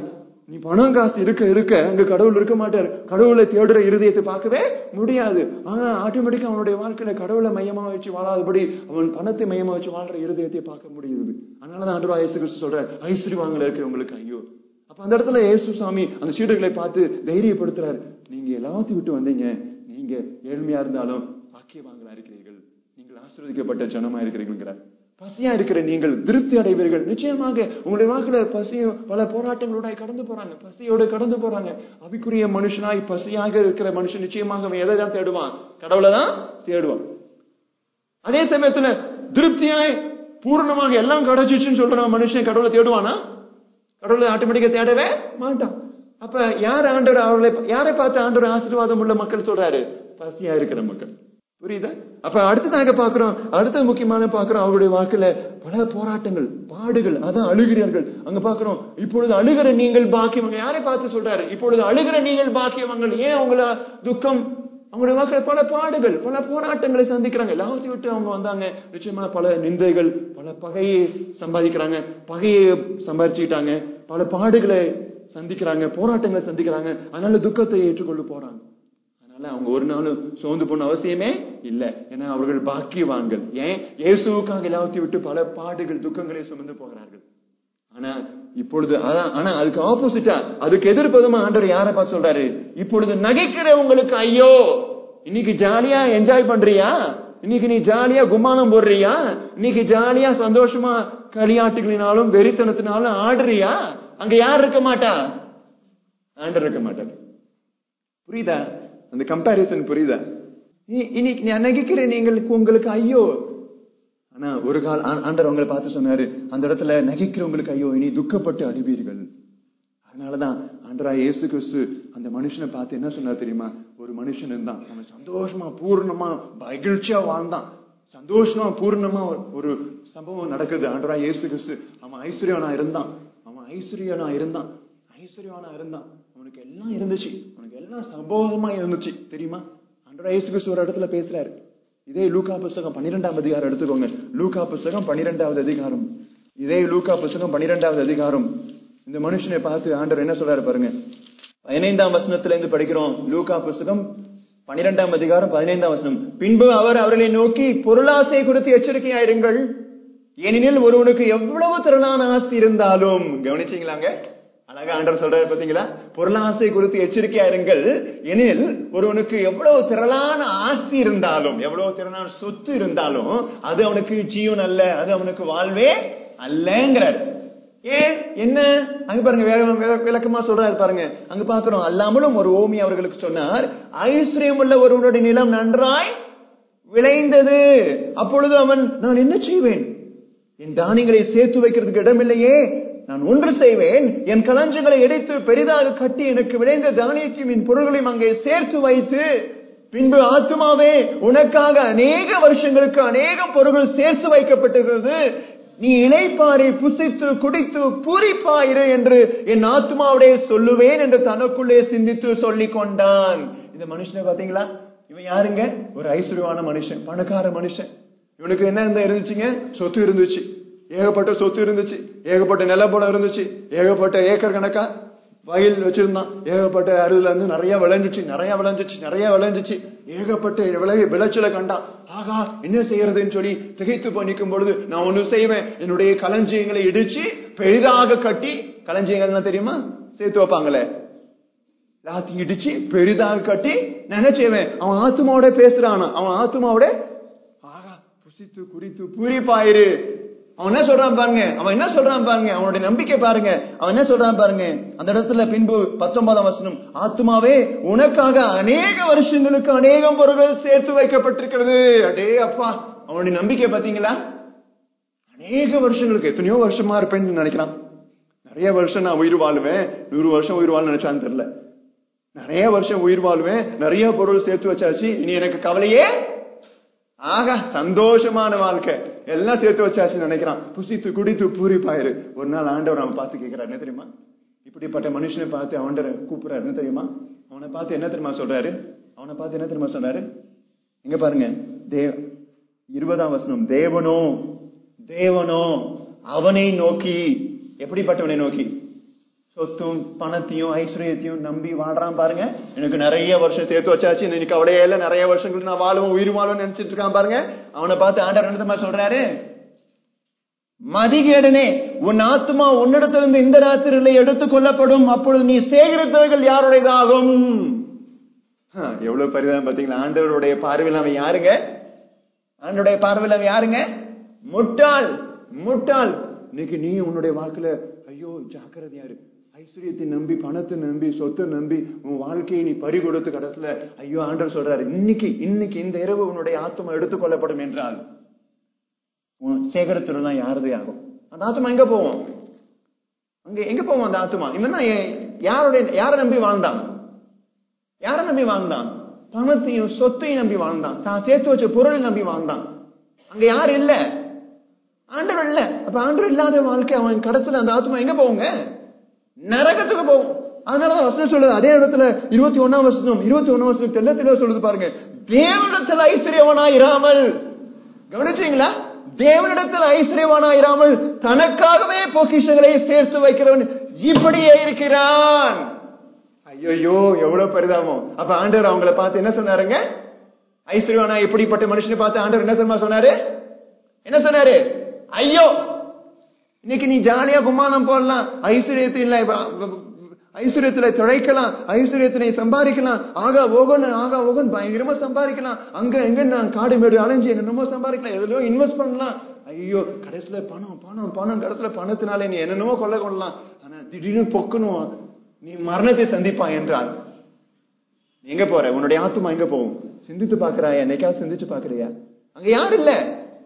நீ பணம் காசு இருக்க இருக்க அங்க கடவுள் இருக்க மாட்டார். கடவுளை தேடுற இருதயத்தை பார்க்கவே முடியாது. ஆனா ஆட்டோமேட்டிக்கா அவனுடைய வாழ்க்கையில கடவுளை மையமா வச்சு வாழாதபடி அவன் பணத்தை மையமா வச்சு வாழ்ற இருதயத்தை பார்க்க முடியுது. அதனாலதான் ஆண்டவராகிய இயேசு கிறிஸ்து சொல்றார், ஐஸ்வர்யவான்களா இருக்கிறவங்களுக்கு ஐயோ. அப்ப அந்த இடத்துல இயேசு சாமி அந்த சீடர்களை பார்த்து தைரியப்படுத்துறாரு. நீங்க எல்லாத்தையும் விட்டு வந்தீங்க, நீங்க ஏழ்மையா இருந்தாலும் பாக்கியவான்களா இருக்கிறீர்கள், நீங்கள் ஆசீர்வதிக்கப்பட்ட ஜனமா இருக்கிறீர்கள். பசியா இருக்கிற நீங்கள் திருப்தி அடைவீர்கள். நிச்சயமாக உங்களுடைய வாழ்க்கையில பசியும் பல போராட்டங்களோட கடந்து போறாங்க, பசியோட கடந்து போறாங்க. அபிக்குரிய மனுஷனாய் பசியாக இருக்கிற மனுஷன் நிச்சயமாக அவன் எதை தான் தேடுவான்? கடவுளை தான் தேடுவான். அதே சமயத்துல திருப்தியாய் பூர்ணமாக எல்லாம் கிடைச்சிச்சுன்னு சொல்ற மனுஷன் கடவுளை தேடுவானா? கடவுளை ஆட்டோமேட்டிக்கா தேடவே மாட்டான். அப்ப யார் ஆண்டவர் அவர்களை யாரை பார்த்து ஆண்டவர் ஆசீர்வாதம் உள்ள மக்கள் சொல்றாரு? பசியா இருக்கிற மக்கள். புரியுதா? அப்ப அடுத்ததாக பாக்குறோம், அடுத்த முக்கியமான பாக்குறோம் அவருடைய வாழ்க்கையில பல போராட்டங்கள், பாடுகள், அதான் அழுகிறீர்கள். அங்க பாக்குறோம், இப்பொழுது அழுகிற நீங்கள் பாக்கியவங்க. யாரை பார்த்து சொல்றாரு? இப்பொழுது அழுகிற நீங்கள் பாக்கியவங்கள். ஏன் அவங்கள துக்கம்? அவங்களுடைய வாழ்க்கையில பல பாடுகள், பல போராட்டங்களை சந்திக்கிறாங்க. எல்லாத்தையும் விட்டு அவங்க வந்தாங்க. நிச்சயமா பல நிந்தைகள், பல பகையை சம்பாதிக்கிறாங்க, பகையை சம்பாதிச்சுக்கிட்டாங்க, பல பாடுகளை சந்திக்கிறாங்க, போராட்டங்களை சந்திக்கிறாங்க. அதனால துக்கத்தை ஏற்றுக்கொள்ள போறாங்க. அவங்க ஒரு நாளும் சோர்ந்து போன அவசியமே இல்லை. ஏன்னா அவர்கள் பாக்கியவான்கள். ஏன்? இயேசுவுக்காக எல்லாத்தையும் விட்டு பல பாடுகள் துக்கங்களை சுமந்து போகிறார்கள். ஆனா இப்பொழுது ஆனா அதுக்கு ஆப்போசிட்டா, அதுக்கு எதிர்ப்பதுமா ஆண்டவர் யாரை பார்த்து சொல்றாரு? இப்பொழுது நகைக்கிறவங்களுக்கு ஐயோ. இன்னைக்கு ஜாலியா என்ஜாய் பண்றியா? இன்னைக்கு நீ ஜாலியா கும்மானம் போடுறியா? இன்னைக்கு ஜாலியா சந்தோஷமா களியாட்டுகளினாலும் வெறித்தனத்தினாலும் ஆடுறியா? அங்க யார் இருக்க மாட்டா? ஆண்டவர் இருக்க மாட்டார். புரியுதா? அந்த கம்பாரிசன் புரியுதா? இன்னைக்கு நகைக்கிற நீங்களுக்கு உங்களுக்கு ஐயோ. ஆனா ஒரு கால ஆண்டவர் உங்களை பார்த்து சொன்னாரு, அந்த இடத்துல நகைக்கிறவங்களுக்கு ஐயோ, இனி துக்கப்பட்டு அழுவீர்கள். அதனாலதான் ஆண்டவராகிய இயேசு கிறிஸ்து அந்த மனுஷனை பார்த்து என்ன சொன்னார் தெரியுமா? ஒரு மனுஷன் இருந்தான், அவன் சந்தோஷமா பூர்ணமா மகிழ்ச்சியா வாழ்ந்தான். சந்தோஷமா பூர்ணமா ஒரு சம்பவம் நடக்குது. ஆண்டவராகிய இயேசு கிறிஸ்து அவன் ஐஸ்வர்யவனா இருந்தான், அவன் ஐஸ்வர்யனா இருந்தான், ஐஸ்வர்யவானா இருந்தான். அவனுக்கு எல்லாம் இருந்துச்சு, அவனுக்கு எல்லாம் சம்பவமா இருந்துச்சு. தெரியுமா? ஆண்டவராகிய இயேசு கிறிஸ்து ஒரு இடத்துல பேசுறாரு. இதே லூக்கா புஸ்தகம் பன்னிரெண்டாம் அதிகாரம் எடுத்துக்கோங்க. லூக்கா புஸ்தகம் பன்னிரெண்டாவது அதிகாரம். இதே லூக்கா புஸ்தகம் பன்னிரெண்டாவது அதிகாரம். இந்த மனுஷனை பார்த்து ஆண்டவர் என்ன சொல்றாரு பாருங்க. பதினைந்தாம் வசனத்துல இருந்து படிக்கிறோம். லூக்கா புஸ்தகம் பன்னிரெண்டாம் அதிகாரம் பதினைந்தாம் வசனம். பின்பு அவர் அவர்களை நோக்கி, பொருளாசை குறித்து எச்சரிக்கையாயிருங்கள், ஏனெனில் ஒருவனுக்கு எவ்வளவு திரளான ஆஸ்தி இருந்தாலும். கவனிச்சீங்களாங்க? அழகா ஆண்டவர் சொல்றாரு பாத்தீங்களா? பொருளாசை குறித்து எச்சரிக்கையா இருங்கள், எனில் ஒருவனுக்கு எவ்வளவு திரளான ஆஸ்தி இருந்தாலும், எவ்வளவு திரளான சொத்து இருந்தாலும் அது அவனுக்கு ஜீவன் அல்ல, அது அவனுக்கு வாழ்வே அல்லங்கிறார். ஏன்? என்ன அங்க பாருங்க, விளக்கமா சொல்றாரு பாருங்க. அங்க பாக்குறோம், அல்லாமலும் ஒரு ஓமி அவர்களுக்கு சொன்னார், ஐஸ்வர்யம் உள்ள ஒருவனுடைய நிலம் நன்றாய் விளைந்தது. அப்பொழுது அவன், நான் என்ன செய்வேன்? என் தானியங்களை சேர்த்து வைக்கிறதுக்கு இடமில்லையே, நான் ஒன்று செய்வேன், என் களஞ்சங்களை எடுத்து பெரிதாக கட்டி எனக்கு விளைந்த தானியத்தையும் என் பொருள்களையும் அங்கே சேர்த்து வைத்து, பின்பு ஆத்துமாவே உனக்காக அநேக வருஷங்களுக்கு அநேகம் பொருள்கள் சேர்த்து வைக்கப்பட்டிருக்கிறது, நீ இளைப்பாறை புசித்து குடித்து பூரிப்பாயிரு என்று என் ஆத்துமாவுடைய சொல்லுவேன் என்று தனக்குள்ளே சிந்தித்து சொல்லிக் கொண்டான். இந்த மனுஷனை பாத்தீங்களா? இவன் யாருங்க? ஒரு ஐஸ்வர்யவான மனுஷன், பணக்கார மனுஷன். இவனுக்கு என்ன இருந்தா இருந்துச்சுங்க? சொத்து இருந்துச்சு, ஏகப்பட்ட சொத்து இருந்துச்சு, ஏகப்பட்ட நிலப்படம் இருந்துச்சு, ஏகப்பட்ட ஏக்கர் கணக்கா வயல் வச்சிருந்தான், ஏகப்பட்ட அறுதுல இருந்து நிறைய விளைஞ்சிச்சு, நிறைய விளைஞ்சிச்சு, நிறைய விளைஞ்சிச்சு, ஏகப்பட்ட விளை விளைச்சலை கண்டான். ஆகா, என்ன செய்யறதுன்னு சொல்லி திகைத்து போய் நிற்கும் பொழுது, நான் ஒண்ணு செய்வேன், என்னுடைய களஞ்சியங்களை இடிச்சு பெரிதாக கட்டி, களஞ்சியங்கள்லாம் தெரியுமா? சேர்த்து வைப்பாங்களே, எல்லாத்தையும் இடிச்சு பெரிதாக கட்டி நான் என்ன செய்வேன்? அவன் ஆத்துமாவோட பேசுறானா, அவன் ஆத்துமாவோட ஆகா புசித்து குடித்து பூரிப்பாயிரு. அவன் என்ன சொல்றான் பாருங்க, அவன் என்ன சொல்றான் பாருங்க, அவனுடைய நம்பிக்கை பாருங்க. அவன் என்ன சொல்றான் பாருங்க அந்த இடத்துல. பின்பு பத்தொன்பதாம் வசனம், ஆத்துமாவே உனக்காக அநேக வருஷங்களுக்கு அநேகம் பொருள்கள் சேர்த்து வைக்கப்பட்டிருக்கிறது. அடே அப்பா, அவனுடைய நம்பிக்கை பாத்தீங்களா? அநேக வருஷங்களுக்கு, எத்தனையோ வருஷமா இருப்பேன்னு நினைக்கிறான். நிறைய வருஷம் நான் உயிர் வாழ்வேன், நூறு வருஷம் உயிர் வாழ் நினைச்சான்னு தெரியல. நிறைய வருஷம் உயிர் வாழ்வேன், நிறைய பொருள் சேர்த்து வச்சாச்சு, இனி எனக்கு கவலையே, ஆகா சந்தோஷமான வாழ்க்கை எல்லாம் சேர்த்து வச்சாச்சு நினைக்கிறான். புசித்து குடித்து பூரிப்பாயிரு. ஒரு நாள் ஆண்டவர் அவன் பார்த்து கேட்கிறார், என்ன தெரியுமா? இப்படிப்பட்ட மனுஷனை பார்த்து ஆண்டவர் கூப்பிடுறாரு, என்ன தெரியுமா? அவனை பார்த்து என்ன தெரியுமா சொல்றாரு? அவனை பார்த்து என்ன தெரியுமா சொல்றாரு? இங்க பாருங்க, தேவ இருபதாம் வசனம். தேவனோ தேவனோ அவனை நோக்கி, எப்படிப்பட்டவனை நோக்கி சொத்தும் பணத்தையும் ஐஸ்வர்யத்தையும் நம்பி வாழ்றான் பாருங்க. எனக்கு நிறைய வருஷம் சேர்த்து வச்சாச்சு, இன்னைக்கு அவடையே இல்ல, நிறைய வருஷங்கள் நான் வாழுவோம் உயிர் வாழும் நினைச்சிட்டு இருக்கான் பாருங்க. அவனை பார்த்து ஆண்டவர் என்ன சொல்றாரு? மதிகேடனே, உன் ஆத்மா உன்னிடத்திலிருந்து இந்த ராத்திரியில எடுத்துக் கொள்ளப்படும், அப்பொழுது நீ சேகரித்தவர்கள் யாருடையதாகும். எவ்வளவு பரிதாபம் பாத்தீங்களா? ஆண்டவருடைய பார்வையில் அவன் யாருங்க? ஆண்டவருடைய பார்வையில் அவன் யாருங்க? முட்டாள், முட்டாள். இன்னைக்கு நீ உன்னுடைய வாக்குல ஐயோ ஜாக்கிரதையாரு, ஐஸ்வர்யத்தை நம்பி, பணத்தை நம்பி, சொத்தை நம்பி உன் வாழ்க்கையை நீ பறி கொடுத்து கடைசில ஐயோ ஆண்டவர் சொல்றாரு, இன்னைக்கு இன்னைக்கு இந்த இரவு உன்னுடைய ஆத்மா எடுத்துக் கொள்ளப்படும் என்றால் சேகரத்துலாம் யாரதே ஆகும். அந்த ஆத்மா எங்க போவோம்? அங்க எங்க போவோம் அந்த ஆத்மா? இவன் தான் யாருடைய யாரை நம்பி வாழ்ந்தான்? யாரை நம்பி வாழ்ந்தான்? பணத்தையும் சொத்தையும் நம்பி வாழ்ந்தான், சேர்த்து வச்ச பொருளை நம்பி வாழ்ந்தான். அங்க யாரு இல்ல? ஆண்டவர் இல்ல. அப்ப ஆண்டவர் இல்லாத வாழ்க்கை அவன் கடைசியில அந்த ஆத்மா எங்க போவோங்க? நரகத்துக்கு போவோம். அதனாலதான் வசனம் சொல்லுது அதே இடத்துல இருபத்தி ஒன்னாம் வசனம் இருபத்தி ஒன்னாம் வசனம் தெல்ல தெளிவா சொல்லுது பாருங்க, தேவனிடத்தில் ஐஸ்வர்யவனாயிராமல். கவனிச்சீங்களா? தேவனிடத்தில் ஐஸ்வர்யவனாயிராமல் தனக்காகவே பொக்கிஷங்களை சேர்த்து வைக்கிறவன் இப்படியே இருக்கிறான். ஐயோ எவ்வளவு பரிதாபம். அப்ப ஆண்டவர் அவங்களை பார்த்து என்ன சொன்னாருங்க? ஐஸ்வர்யவனா இப்படிப்பட்ட மனுஷனை பார்த்து ஆண்டவர் என்ன தெரியுமா சொன்னாரு? என்ன சொன்னாரு? ஐயோ, இன்னைக்கு நீ ஜாலியா கும்மாளம் போடலாம், ஐஸ்வர்யத்தில் ஐஸ்வர்யத்துல துழைக்கலாம், ஐஸ்வர்யத்தினை சம்பாதிக்கலாம், ஆகா ஓகன் ஆகா ஓகன் பயங்கரமா சம்பாதிக்கலாம், அங்க எங்க நான் காடு மேடு அலைஞ்சி என்னென்னமோ சம்பாதிக்கலாம், எதுலயோ இன்வெஸ்ட் பண்ணலாம். ஐயோ கடைசியில பணம் பணம் பணம் கடைசியில பணத்தினாலே நீ என்னென்னமோ கொள்ள கொள்ளலாம், ஆனா திடீர்னு பொக்கணும் நீ மரணத்தை சந்திப்பா என்றால் எங்க போற? உன்னுடைய ஆத்துமா எங்க போகும்? சிந்தித்து பாக்குறாயா? என்னைக்காவது சிந்திச்சு பாக்குறியா? அங்க யாரு இல்ல,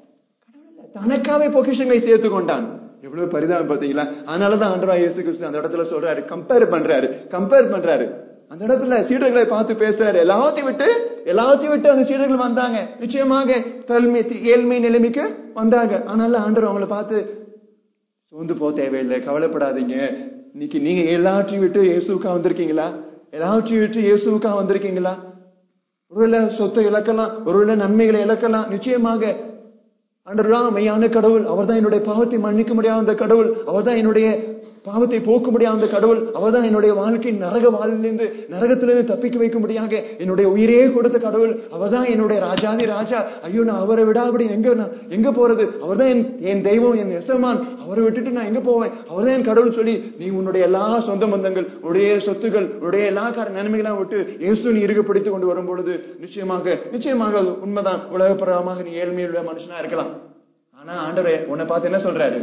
தனக்காவே பொக்கிஷங்களை சேர்த்து கொண்டான். எவ்வளவு பரிதாபம் பாத்தீங்களா? அதனாலதான் ஆண்டவராகிய இயேசு கிறிஸ்து அந்த இடத்துல சொல்றாரு, கம்பேர் பண்றாரு கம்பேர் பண்றாரு அந்த இடத்துல சீடர்களை பார்த்து பேசுறாரு. எல்லாத்தையும் விட்டு எல்லாத்தையும் விட்டு அந்த சீடர்கள் வந்தாங்க, நிச்சயமாக தல்மை ஏழ்மை நிலைமைக்கு வந்தாங்க. ஆனால ஆண்டவர் அவங்களை பார்த்து சோர்ந்து போக தேவையில்லை, கவலைப்படாதீங்க, இன்னைக்கு நீங்க எல்லாத்தையும் விட்டு இயேசுக்கா வந்திருக்கீங்களா? எல்லாத்தையும் விட்டு இயேசுக்கா வந்திருக்கீங்களா? ஒருவேளை சொத்தை இழக்கலாம், ஒருவேளை நன்மைகளை இழக்கலாம். நிச்சயமாக ஆண்டவர்தான் மெய்யான கடவுள், அவர் தான் என்னுடைய பாவத்தை மன்னிக்க முடியாத கடவுள், அவர் தான் என்னுடைய பாவத்தை போக்க முடியாத கடவுள், அவர் தான் என்னுடைய வாழ்க்கை நரக வாழ்விலிருந்து நரகத்திலிருந்து தப்பிக்க வைக்க முடியாத என்னுடைய உயிரே கொடுத்த கடவுள், அவர் தான் என்னுடைய ராஜாதி ராஜா. ஐயோ நான் அவரை விடாபடி எங்க நான் எங்க போறது? அவர் தான் என் தெய்வம், என் எசமான், அவரை விட்டுட்டு நான் எங்க போவேன்? அவர் தான் என் கடவுள் சொல்லி நீ உன்னுடைய எல்லா சொந்த பந்தங்கள், உன்னுடைய சொத்துகள், உன்னுடைய எல்லா கார நன்மைகளாம் விட்டு இயேசு நீ இருக்க பிடித்துக் கொண்டு வரும் பொழுது நிச்சயமாக நிச்சயமாக உண்மைதான், உலகப்பிரகமாக நீ ஏழ்மையுள்ள மனுஷனா இருக்கலாம். ஆனா ஆண்டவரே உன்னை பார்த்து என்ன சொல்றாரு?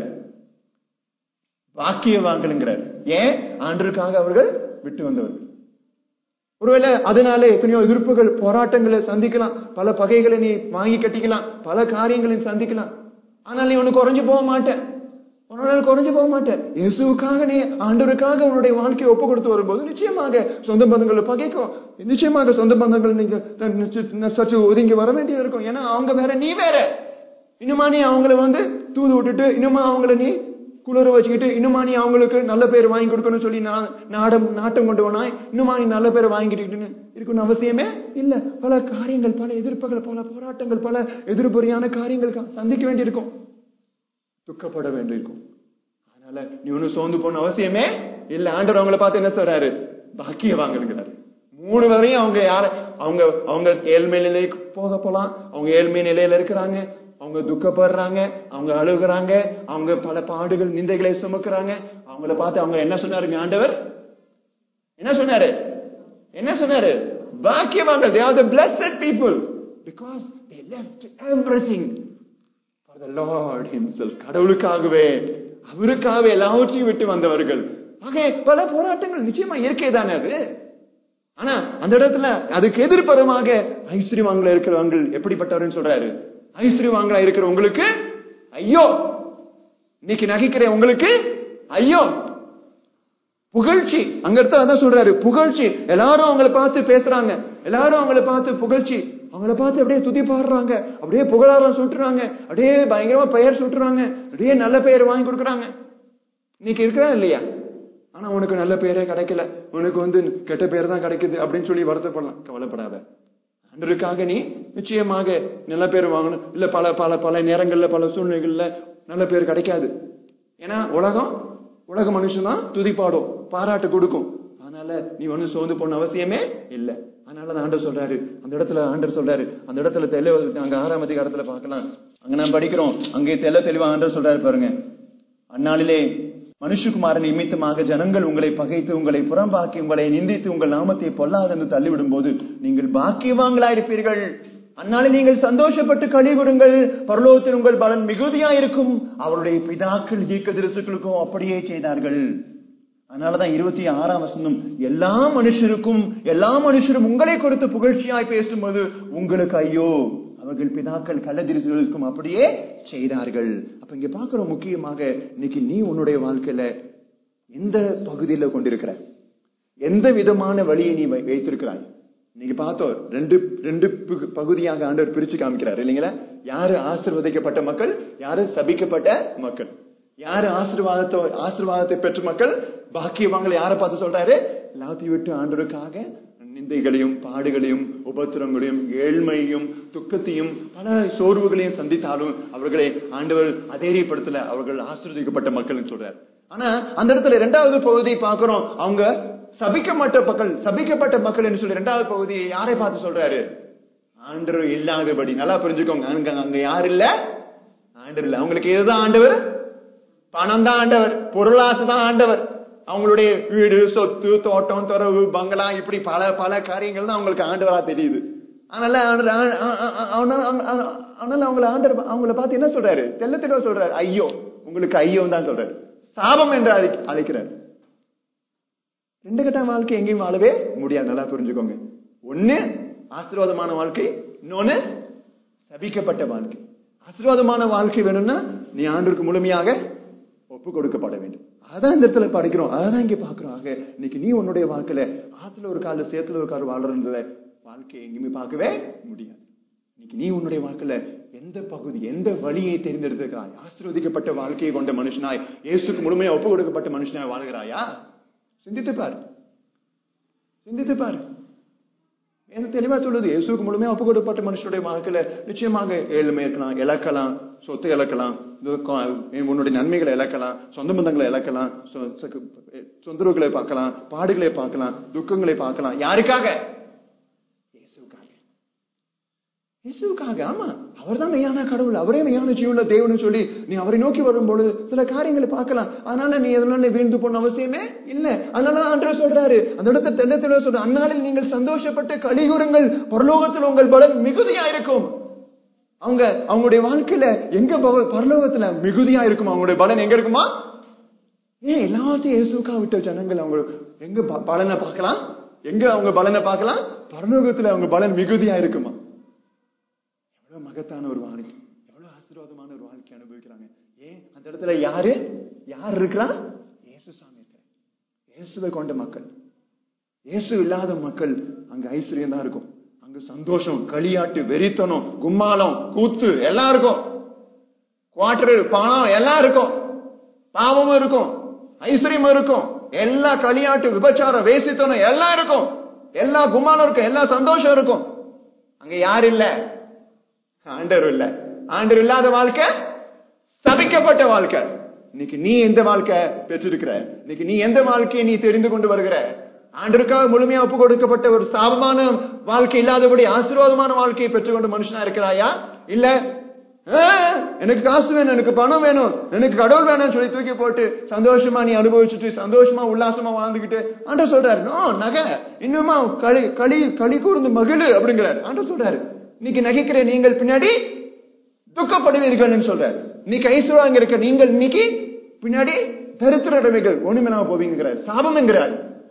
வாக்கியவான்களுங்கிறார். ஏன்? ஆண்டவருக்காக அவர்கள் விட்டு வந்தவர்கள். ஒருவேளை அதனால எத்தனையோ எதிர்ப்புகள், போராட்டங்களை சந்திக்கலாம், பல பகைகளை நீ வாங்கி கட்டிக்கலாம், பல காரியங்களை சந்திக்கலாம். ஆனால் நீ ஒண்ணு குறைஞ்சு போக மாட்டேன், ஒரு நாள் குறைஞ்சு போக மாட்டேன். இயேசுக்காக நீ ஆண்டவருக்காக உன்னுடைய வாழ்க்கையை ஒப்பு கொடுத்து வரும்போது நிச்சயமாக சொந்த பந்தங்களை பகைக்கும், நிச்சயமாக சொந்த பந்தங்கள் நீங்க சற்று ஒதுங்கி வர வேண்டியது இருக்கும். ஏன்னா அவங்க வேற, நீ வேற. இன்னுமா நீ அவங்களை வந்து தூது விட்டுட்டு, இன்னுமா அவங்களை நீ குளிர வச்சுக்கிட்டு, இன்னுமா நீ அவங்களுக்கு நல்ல பேர் வாங்கி கொடுக்கணும்னு சொல்லி நாடம் நாட்டம் கொண்டு போனாய், இன்னுமா நீ நல்ல பேரை வாங்கிட்டு இருக்கணும் அவசியமே இல்ல. பல காரியங்கள், பல எதிர்ப்புகள், பல போராட்டங்கள், பல எதிர்புறையான காரியங்கள் சந்திக்க வேண்டியிருக்கும், துக்கப்பட வேண்டியிருக்கும். அதனால நீ ஒண்ணு சோர்ந்து போன அவசியமே இல்ல. ஆண்டவர் அவங்களை பார்த்து என்ன சொல்றாரு? பாக்கிய வாங்கலுங்கிறாரு. மூணு வரையும் அவங்க யார அவங்க அவங்க ஏழ்மை நிலைக்கு போக போலாம், அவங்க ஏழ்மை நிலையில இருக்கிறாங்க, அவங்க துக்கப்படுறாங்க, அவங்க அழுகுறாங்க, அவங்க பல பாடுகள் நிந்தைகளை சுமக்குறாங்க. அவங்கள பார்த்து அவங்க என்ன சொன்னாருங்க? ஆண்டவர் என்ன சொன்னாரு? என்ன சொன்னாரு? பாக்கியவான்கள், they are the blessed people because they left everything for the Lord himself. கடவுளுக்காகவே, அவருக்காகவே எல்லாவற்றையும் விட்டு வந்தவர்கள். ஆக பல போராட்டங்கள் நிச்சயமா இயற்கை தானே அது. ஆனா அந்த இடத்துல அதுக்கு எதிர்பரமாக ஐஸ்வர்யவான்களா இருக்கிறவங்க எப்படிப்பட்டவர்னு சொல்றாரு? ஐஸ்வர்யவான்களா இருக்கிற உங்களுக்கு ஐயோ, இன்னைக்கு நகைக்கிற உங்களுக்கு ஐயோ. புகழ்ச்சி அங்க இடத்துல அதான் சொல்றாரு, புகழ்ச்சி. எல்லாரும் அவங்களை பார்த்து பேசுறாங்க, எல்லாரும் அவங்களை பார்த்து புகழ்ச்சி, அவங்கள பார்த்து அப்படியே துதி பாடுறாங்க, அப்படியே புகழாரம் சுட்டுறாங்க, அப்படியே பயங்கரமா பெயர் சுட்டுறாங்க, அப்படியே நல்ல பெயர் வாங்கி கொடுக்குறாங்க. இன்னைக்கு இருக்கிறா இல்லையா? ஆனா உனக்கு நல்ல பேரே கிடைக்கல, உனக்கு வந்து கெட்ட பேர் தான் கிடைக்குது அப்படின்னு சொல்லி வருத்தப்படலாம். கவலைப்படாத, ஆண்டவருக்காக நீ நிச்சயமாக நல்ல பேர் வாங்கணும். இல்ல பல பல பல நேரங்கள்ல, பல சூழ்நிலைகள்ல நல்ல பேர் கிடைக்காது. ஏன்னா உலகம் உலக மனுஷன் தான் துதிப்பாடும், பாராட்டு கொடுக்கும். அதனால நீ ஒன்னும் சோர்ந்து போன அவசியமே இல்ல. அதனால ஆண்டவர் சொல்றாரு, அந்த இடத்துல ஆண்டவர் சொல்றாரு, அந்த இடத்துல தெளிவா அங்க ஆறாம் அதிகாரத்துல பார்க்கலாம். அங்க நான் படிக்கிறோம், அங்கே தெல்ல தெளிவா ஆண்டவர் சொல்றாரு பாருங்க. அந்நாளிலே மனுஷகுமாரன் நிமித்தமாக ஜனங்கள் உங்களை பகைத்து உங்களை புறம்பாக்கி உங்களை நிந்தித்து உங்கள் நாமத்தை பொல்லாதென்று தள்ளிவிடும் போது நீங்கள் பாக்கியவான்களாயிருப்பீர்கள். அந்நாளில் நீங்கள் சந்தோஷப்பட்டு களி கூறுங்கள், பரலோகத்தில் உங்கள் பலன் மிகுதியாயிருக்கும். அவருடைய பிதாக்கள் தீர்க்கதரிசிகளுக்கும் அப்படியே செய்தார்கள். அதனாலதான் இருபத்தி ஆறாம் வசனம், எல்லா மனுஷருக்கும் எல்லா மனுஷரும் உங்களை கொடுத்து புகழ்ச்சியாய் பேசும்போது உங்களுக்கு ஐயோ, அவர்கள் பிதாக்கள் கள்ளதரிசிகளுக்கும் அப்படியே செய்தார்கள். அப்ப இங்க பாக்குறோம், முக்கியமாக இன்னைக்கு நீ உன்னுடைய வாழ்க்கையில எந்த பகுதியில கொண்டிருக்கிற, எந்த விதமான வழியை நீ வைத்திருக்கிறாய். இன்னைக்கு பார்த்தோம், ரெண்டு ரெண்டு பகுதியாக ஆண்டவர் பிரிச்சு காமிக்கிறார் இல்லைங்களா? யாரு ஆசீர்வதிக்கப்பட்ட மக்கள், யாரு சபிக்கப்பட்ட மக்கள். யாரு ஆசீர்வாதத்தை ஆசீர்வாதத்தை பெற்ற மக்கள், பாக்கியவான்களை யாரை பார்த்து சொல்றாரு? எல்லாத்தையும் விட்டு ஆண்டவருக்காக நிந்தைகளையும் பாடுகளையும் உபத்திரங்களையும் ஏழ்மையும் துக்கத்தையும் பல சோர்வுகளையும் சந்தித்தாலும் அவர்களை ஆண்டவர் அதேரியப்படுத்தல, அவர்கள் ஆசீர்வதிக்கப்பட்ட மக்கள் சொல்றாரு. ஆனா அந்த இடத்துல இரண்டாவது பகுதி பாக்குறோம், அவங்க சபிக்கப்பட்ட மக்கள், சபிக்கப்பட்ட மக்கள் என்று சொல்லி இரண்டாவது பகுதி யாரை பார்த்து சொல்றாரு? ஆண்டவர் இல்லாதபடி. நல்லா புரிஞ்சுக்கோங்க, அங்க அங்க யாரு இல்ல? ஆண்டவர் இல்ல. அவங்களுக்கு எதுதான் ஆண்டவர்? பணம் தான் ஆண்டவர், பொருளாசை தான் ஆண்டவர். அவங்களுடைய வீடு, சொத்து, தோட்டம், துறவு, பங்களா, இப்படி பல பல காரியங்கள் தான் அவங்களுக்கு ஆண்டவரா தெரியுது. அதனால அதனால அவங்களை ஆண்டவர் அவங்கள பார்த்து என்ன சொல்றாரு? தெல்ல தெளிவா சொல்றாரு, ஐயோ உங்களுக்கு ஐயோ தான் சொல்றாரு. சாபம் என்று அழைக்கிறார். ரெண்டு கட்ட வாழ்க்கை எங்கேயும் வாழவே முடியாது. நல்லா புரிஞ்சுக்கோங்க. ஒண்ணு ஆசீர்வாதமான வாழ்க்கை, இன்னொன்னு சபிக்கப்பட்ட வாழ்க்கை. ஆசீர்வாதமான வாழ்க்கை வேணும்னா நீ ஆண்டவருக்கு முழுமையாக ஒப்பு கொடுக்கப்பட வேண்டும். அதான் இந்த இடத்துல படிக்கிறோம், அதான் இங்க பாக்குறோம். ஆக இன்னைக்கு நீ உன்னுடைய வாழ்க்கையில ஆத்துல ஒரு கால சேத்துல ஒரு கால வாழ்ற வாழ்க்கையை எங்கேயுமே பார்க்கவே முடியாது. இன்னைக்கு நீ உன்னுடைய வாழ்க்கையில எந்த பகுதி, எந்த வழியை தேர்ந்தெடுத்திருக்கிறாய்? ஆசீர்வதிக்கப்பட்ட வாழ்க்கையை கொண்ட மனுஷனாய், இயேசுக்கு முழுமையா ஒப்பு கொடுக்கப்பட்ட மனுஷனாய் வாழ்கிறாயா? சிந்தித்து பாரு, சிந்தித்து பாரு. என்ன தெளிவா சொல்லுது, இயேசுக்கு முழுமையா ஒப்பு கொடுக்கப்பட்ட மனுஷனுடைய வாழ்க்கையில நிச்சயமாக ஏழ்மை இருக்கலாம், இழக்கலாம், சொத்து இழக்கலாம், உன்னுடைய நன்மைகளை இழக்கலாம், சொந்த பந்தங்களை இழக்கலாம், தொந்தரவுகளை பார்க்கலாம், பாடுகளை பார்க்கலாம், துக்கங்களை பார்க்கலாம். யாருக்காக? இயேசுக்காக. இயேசுக்காக. ஆமா, அவர் தான் மெய்யான கடவுள், அவரே மெய்யான ஜீவனுள்ள தேவன்னு சொல்லி நீ அவரை நோக்கி வரும்பொழுது சில காரியங்களை பார்க்கலாம். அதனால நீ எதனால வீழ்ந்து போன அவசியமே இல்ல. அதனால ஆண்டவர் சொல்றாரு, அந்த இடத்துல தெள்ள தெளிவா சொல்ற, அந்நாளில் நீங்கள் சந்தோஷப்பட்டு களி கூறுங்கள், பரலோகத்தில் உங்கள் பலன் மிகுதியா இருக்கும். அவங்க அவங்களுடைய வாழ்க்கையில எங்க பரலோகத்துல மிகுதியா இருக்கும். அவங்களுடைய பலன் எங்க இருக்குமா? ஏன் எல்லாத்தையும் இயேசுக்கா விட்ட ஜனங்கள் அவங்க எங்க பலனை பார்க்கலாம்? எங்க அவங்க பலனை பார்க்கலாம்? பரலோகத்துல அவங்க பலன் மிகுதியா இருக்குமா? எவ்வளவு மகத்தான ஒரு வாழ்க்கை, எவ்வளவு ஆசீர்வாதமான ஒரு வாழ்க்கை அனுபவிக்கிறாங்க. ஏன் அந்த இடத்துல யாரு யார் இருக்கிறா? இயேசு சாமி இருக்கிற, இயேசுவை கொண்ட மக்கள். இயேசு இல்லாத மக்கள் அங்க ஐஸ்வர்யம் தான் இருக்கும், அங்க சந்தோஷம், களியாட்டு, வெறித்தனம், கும்மாளம், கூத்து எல்லாம் இருக்கும், குவார்டர், பணம் எல்லாம் இருக்கும், பாவமும் இருக்கும், ஐஸ்வர்யமும் இருக்கும், எல்லா களியாட்டு, விபச்சாரம், வேசித்தனம் எல்லாம் இருக்கும், எல்லா கும்மாளம் இருக்கும், எல்லா சந்தோஷம் இருக்கும். அங்க யாரு இல்ல? ஆண்டவர் இல்ல. ஆண்டவர் இல்லாத வாழ்க்கை சபிக்கப்பட்ட வாழ்க்கை. இன்னைக்கு நீ எந்த வாழ்க்கை பெற்றிருக்கிற? இன்னைக்கு நீ எந்த வாழ்க்கையை நீ தெரிந்து கொண்டு வருகிற? ஆண்டவருக்காக முழுமையா ஒப்பு கொடுக்கப்பட்ட ஒரு சாபமான வாழ்க்கை இல்லாதபடி ஆசீர்வாதமான வாழ்க்கையை பெற்றுக்கொண்டு மனுஷனா இருக்கிறாயா? இல்ல எனக்கு காசு வேணும், எனக்கு பணம் வேணும், எனக்கு கடவுள் வேணும் சொல்லி தூக்கி போட்டு சந்தோஷமா நீ அனுபவிச்சுட்டு சந்தோஷமா உல்லாசமா வாழ்ந்துகிட்டு ஆண்டவர் சொல்றாரு, நோ நகை இன்னுமா களி களி களி கூர்ந்து மகிழு அப்படிங்கிறாரு. ஆண்டவர் சொல்றாரு, இன்னைக்கு நகைக்கிற நீங்கள் பின்னாடி துக்கப்படுவீர்கள் சொல்றாரு. நீ ஐஸ்வர்யம் இருக்க நீங்கள் இன்னைக்கு பின்னாடி தரித்திரமைகள் ஒண்ணுமில்லாம போவீங்கிறார். சாபம் என்கிறார்.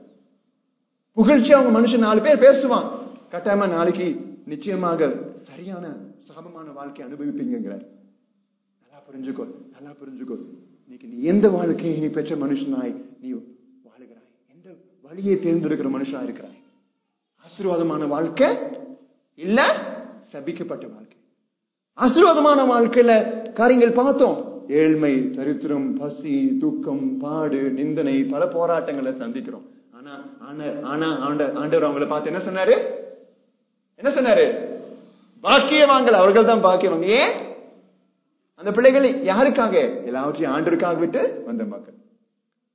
புகழ்ச்சி அவங்க மனுஷன் நாலு பேர் பேசுவான், கட்டாயமா நாளைக்கு நிச்சயமாக சரியான சாபமான வாழ்க்கை அனுபவிப்பீங்கிறார். நல்லா புரிஞ்சுக்கோ, நல்லா புரிஞ்சுக்கோ. இன்னைக்கு நீ எந்த வாழ்க்கையை நீ பெற்ற மனுஷனாய் நீ வாழுகிறாய்? எந்த வழியை தேர்ந்தெடுக்கிற மனுஷனா இருக்கிறாய்? ஆசீர்வாதமான வாழ்க்கை இல்ல சபிக்கப்பட்ட வாழ்க்கை? ஆசீர்வாதமான வாழ்க்கையில காரியங்கள் பார்த்தோம், ஏழ்மை, தரித்திரம், பசி, துக்கம், பாடு, நிந்தனை, பல போராட்டங்களை சந்திக்கிறோம். ஆனா ஆனா ஆண்டவர் அவங்களை பார்த்து என்ன சொன்னாரு? என்ன சொன்னாரு? பாக்கியவான்கள், அவர்கள் தான் பாக்கியவாங்க. ஏன்? அந்த பிள்ளைகள் யாருக்காக? எல்லாவற்றையும் ஆண்டவருக்காக விட்டு வந்த மக்கள்.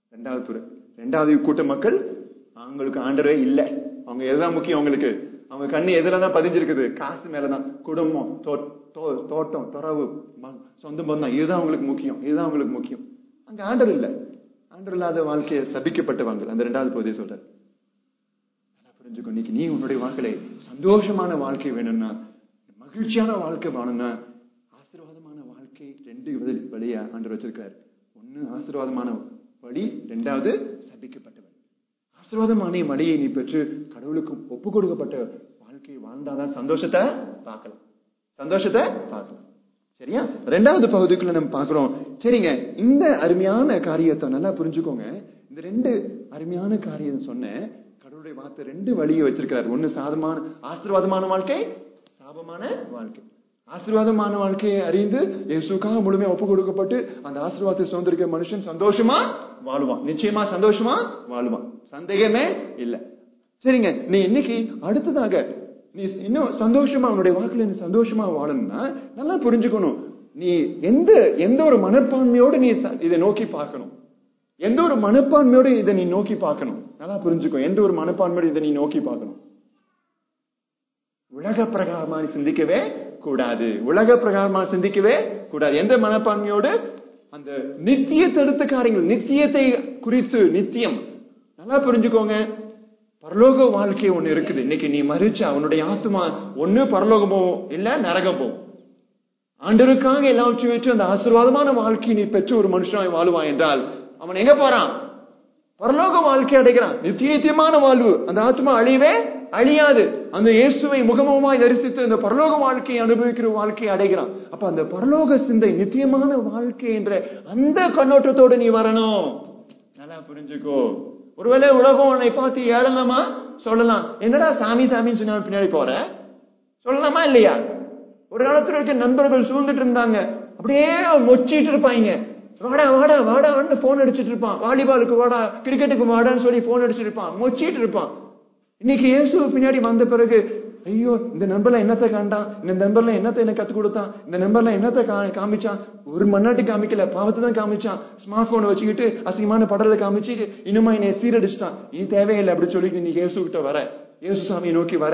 ரெண்டாவது துறை ரெண்டாவது கூட்ட மக்கள் அவங்களுக்கு ஆண்டரே இல்லை. அவங்க எதுதான் முக்கியம்? அவங்களுக்கு அவங்க கண்ணு எதுலதான் பதிஞ்சிருக்குது? காசு மேலதான். குடும்பம், தோட்டம், துறவு, சொந்த பந்தம், இதுதான் அவங்களுக்கு முக்கியம். இதுதான் அவங்களுக்கு முக்கியம். அங்க ஆண்டர் இல்ல. ஆண்டர் இல்லாத வாழ்க்கையை சபிக்கப்பட்டவங்க அந்த ரெண்டாவது பகுதியை சொல்றாரு. புரிஞ்சுக்கோ, இன்னைக்கு நீ உன்னுடைய வாழ்க்கையில சந்தோஷமான வாழ்க்கை வேணும்னா, மகிழ்ச்சியான வாழ்க்கை வேணும்னா, ஆசீர்வாதமான வாழ்க்கை ரெண்டு வழியா ஆண்டவர் வச்சிருக்காரு. ஒண்ணு ஆசீர்வாதமான வழி, ரெண்டாவது சபிக்கப்பட்டவன். ஆசீர்வாதமான வழியை நீ பெற்று கடவுளுக்கு ஒப்பு கொடுக்கப்பட்ட வாழ்க்கை வாழ்ந்தாதான் சந்தோஷத்தை பார்க்கலாம். சந்தோஷத்தை பார்க்கலாம். சரியா? ரெண்டாவது பகுதிக்குள்ள நம்ம பார்க்கிறோம். சரிங்க, இந்த அருமையான காரியத்தை நல்லா புரிஞ்சுக்கோங்க. இந்த ரெண்டு அருமையான காரியம் சொன்ன கடவுளுடைய வார்த்தை ரெண்டு வழியை வச்சிருக்கிறார். ஒண்ணு சாதமான ஆசீர்வாதமான வாழ்க்கை, சாபமான வாழ்க்கை. ஆசீர்வாதமான வாழ்க்கையை அறிந்து இயேசுக்காக முழுமையா ஒப்பு கொடுக்கப்பட்டு அந்த ஆசீர்வாதத்தை சுதந்திரிக்கிற மனுஷன் சந்தோஷமா வாழுவான். நிச்சயமா சந்தோஷமா வாழுவான். சந்தேகமே இல்ல. சரிங்க, நீ இன்னைக்கு அடுத்ததாக நீ இன்னும் சந்தோஷமா உன்னுடைய வாழ்க்கையில நீ சந்தோஷமா வாழணும்னா நல்லா புரிஞ்சுக்கணும். நீ எந்த எந்த ஒரு மனப்பான்மையோடு நீ இதை நோக்கி பார்க்கணும். எந்த ஒரு மனப்பான்மையோடு இதை நீ நோக்கி பார்க்கணும். நல்லா புரிஞ்சுக்கோ, எந்த ஒரு மனப்பான்மையோடு இதை நீ நோக்கி பார்க்கணும். உலக பிரகாரமா சிந்திக்கவே கூடாது. உலக பிரகாரமா சிந்திக்கவே கூடாது. எந்த மனப்பான்மையோடு? அந்த நித்தியத்தை எடுத்த காரியங்கள், நித்தியத்தை குறித்து. நித்தியம் நல்லா புரிஞ்சுக்கோங்க. பரலோக வாழ்க்கை ஒண்ணு இருக்குது. இன்னைக்கு நீ மறிச்சா உன்னுடைய ஆத்மா ஒண்ணு பரலோகம் போகும், இல்ல நரகம் போகும். ஆண்டவருக்காக எல்லாவற்றையும் வச்சு அந்த ஆசீர்வாதமான வாழ்க்கையை நீ பெற்று ஒரு மனுஷனாய் வாழுவான் என்றால் அவன் எங்க போறான்? பரலோக வாழ்க்கை அடைகிறான். நித்திய நித்தியமான வாழ்வு. அந்த ஆத்மா அழியவே அழியாது. அந்த இயேசுவை முகமுகமாய் தரிசித்து அந்த பரலோக வாழ்க்கையை அனுபவிக்கிற வாழ்க்கையை அடைகிறான். அப்ப அந்த பரலோக சிந்தை, நித்தியமான வாழ்க்கை என்ற அந்த கண்ணோட்டத்தோடு நீ வரணும். நல்லா புரிஞ்சுக்கோ. ஒருவேளை உலகம் உன்னை பார்த்து ஏழலாமா சொல்லலாம். என்னடா சாமி சாமின்னு சொன்ன பின்னாடி போற சொல்லலாமா இல்லையா? ஒரு காலத்துல இருக்க நண்பர்கள் சூழ்ந்துட்டு இருந்தாங்க. அப்படியே மொச்சிட்டு இருப்பாங்க. வாடா வாடா வாடான்னு போன் அடிச்சுட்டு இருப்பான். வாலிபாலுக்கு வாடா, கிரிக்கெட்டுக்கு வாடான்னு சொல்லி போன் அடிச்சுட்டு இருப்பான், மொச்சிட்டு இருப்பான். இன்னைக்கு இயேசு பின்னாடி வந்த பிறகு, ஐயோ இந்த நம்பர்ல என்னத்தை காண்டான், இந்த நம்பர்ல என்னத்தை என்ன கத்து கொடுத்தான், இந்த நம்பர்ல என்னத்தை காமிச்சான், ஒரு மண்ணாட்டி காமிக்கல, பாவத்தை தான் காமிச்சான். ஸ்மார்ட் போனை வச்சுக்கிட்டு அசிங்கமான படத்தை காமிச்சுட்டு இன்னுமா என்னை சீரடிச்சிட்டான். இனி தேவையில்லை அப்படின்னு சொல்லிட்டு நீ இயேசு கிட்ட வர, இயேசு சாமியை நோக்கி வர.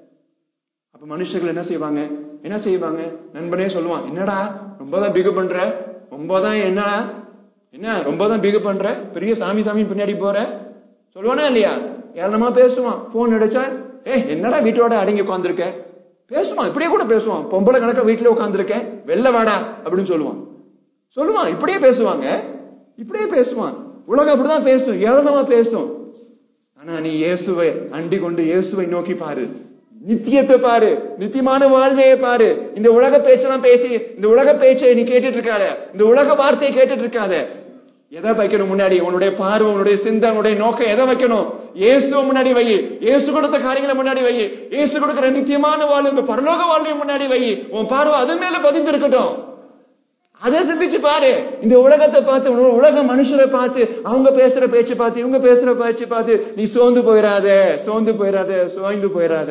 அப்ப மனுஷர்கள் என்ன செய்வாங்க? என்ன செய்வாங்க? நண்பனே சொல்லுவான், என்னடா ரொம்பதான் பிகு பண்ற, ரொம்பதான் என்ன என்ன ரொம்பதான் பிகு பண்ற, பெரிய சாமி சாமி பின்னாடி போற சொல்லுவானா இல்லையா? ஏளனமா பேசுவான். போன் அடிச்சா, ஏ என்னடா வீட்டோட அடங்கி உட்காந்துருக்க பேசுவான். இப்படியே கூட பேசுவான். பொம்பளை கணக்க வீட்டுல உட்காந்துருக்க, வெள்ள வாடா அப்படின்னு சொல்லுவான். சொல்லுவான் இப்படியே பேசுவாங்க. இப்படியே பேசுவான். உலகம் அப்படிதான் பேசும், ஏளனமா பேசும். ஆனா நீ இயேசுவை அண்டி கொண்டு இயேசுவை நோக்கி பாரு, நித்தியத்தை பாரு, நித்தியமான வாழ்வையை பாரு. இந்த உலக பேச்செல்லாம் பேசி இந்த உலக பேச்சை நீ கேட்டுட்டு இருக்காத, இந்த உலக வார்த்தையை கேட்டுட்டு இருக்காத. எதை வைக்கணும் முன்னாடி? உன்னுடைய பார்வை, உன்னுடைய சிந்தை, உன்னுடைய நோக்கம் எதை வைக்கணும்? இயேசுவை முன்னாடி வை. இயேசு கொடுத்த காரியங்களை முன்னாடி வை. இயேசு கொடுக்கிற நித்தியமான வாழ்வு, இந்த பரலோக வாழ்வை முன்னாடி வை. உன் பார்வை அது மேல பதிந்து இருக்கட்டும். அதை சிந்திச்சு பாரு. இந்த உலகத்தை பார்த்து, உலக மனுஷரை பார்த்து, அவங்க பேசுற பேச்சு பார்த்து, இவங்க பேசுற பேச்சு பார்த்து நீ சோர்ந்து போயிடாத, சோர்ந்து போயிடாத, சோய்ந்து போயிடாத.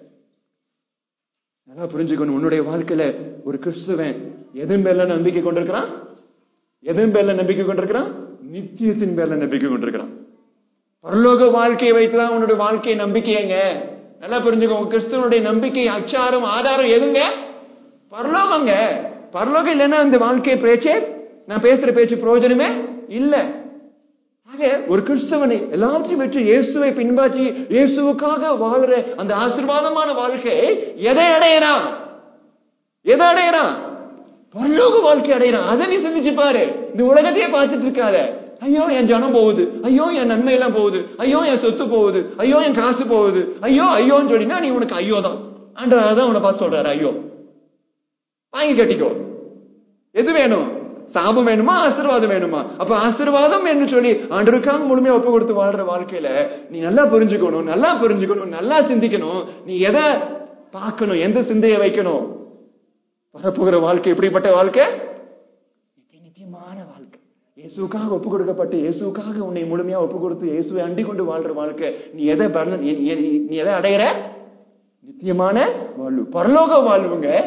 நல்லா புரிஞ்சுக்கணும். உன்னுடைய வாழ்க்கையில ஒரு கிறிஸ்துவன் எதன் பேர்ல நம்பிக்கை கொண்டிருக்கிறான்? எதன் பேர்ல நம்பிக்கை கொண்டிருக்கிறான்? நித்தியத்தின் பேர்ல நம்பிக்கை கொண்டிருக்கிறான். பரலோக வாழ்க்கையை வைத்துதான் உன்னுடைய வாழ்க்கை நம்பிக்கைங்க. நல்லா புரிஞ்சுக்கோ. கிறிஸ்துவனுடைய நம்பிக்கை அச்சாரம் ஆதாரம் எதுங்க? பரலோகங்க. பரலோகம் இல்லைன்னா இந்த வாழ்க்கை பேச்சே, நான் பேசுற பேச்சு பிரயோஜனமே இல்ல. ஆக ஒரு கிறிஸ்தவனை எல்லாவற்றையும் வெற்றி இயேசுவை பின்பற்றி இயேசுவுக்காக வாழ்ற அந்த ஆசீர்வாதமான வாழ்க்கை எதை அடையறான்? எதை அடையறான்? பரலோக வாழ்க்கை அடையறான். அதை நீ சிந்திச்சு பாரு. இந்த உலகத்தையே பார்த்துட்டு இருக்காத. ஐயோ என் ஜனம் போகுது, ஐயோ என் நன்மை எல்லாம் போகுது, ஐயோ என் சொத்து போகுது, ஐயோ என் காசு போகுது, ஐயோ ஐயோன்னு சொல்லினா நீ உனக்கு ஐயோ தான். ஆண்டவர் தான் உன்னை பார்த்து சொல்றாரு, ஐயோ வாங்கி கட்டிக்கோ. எது வேணும்? சாபம் வேணுமா, ஆசீர்வாதம் வேணுமா? அப்ப ஆசீர்வாதம் என்று சொல்லி ஆண்டவருக்காக முழுமையா ஒப்பு கொடுத்து வாழ்ற வாழ்க்கையில நீ நல்லா புரிஞ்சுக்கணும், நல்லா புரிஞ்சுக்கணும், நல்லா சிந்திக்கணும். நீ எதை பார்க்கணும், எந்த சிந்தையை வைக்கணும்? வரப்போகிற வாழ்க்கை எப்படிப்பட்ட வாழ்க்கை? நித்தியமான வாழ்க்கை. இயேசுக்காக ஒப்பு கொடுக்கப்பட்டு இயேசுக்காக உன்னை முழுமையா ஒப்பு கொடுத்து இயேசுவை அண்டி கொண்டு வாழ்ற வாழ்க்கை. நீ எதை நீ எதை அடையிற? நித்தியமான வாழ்வு, பரலோக வாழ்வுங்க.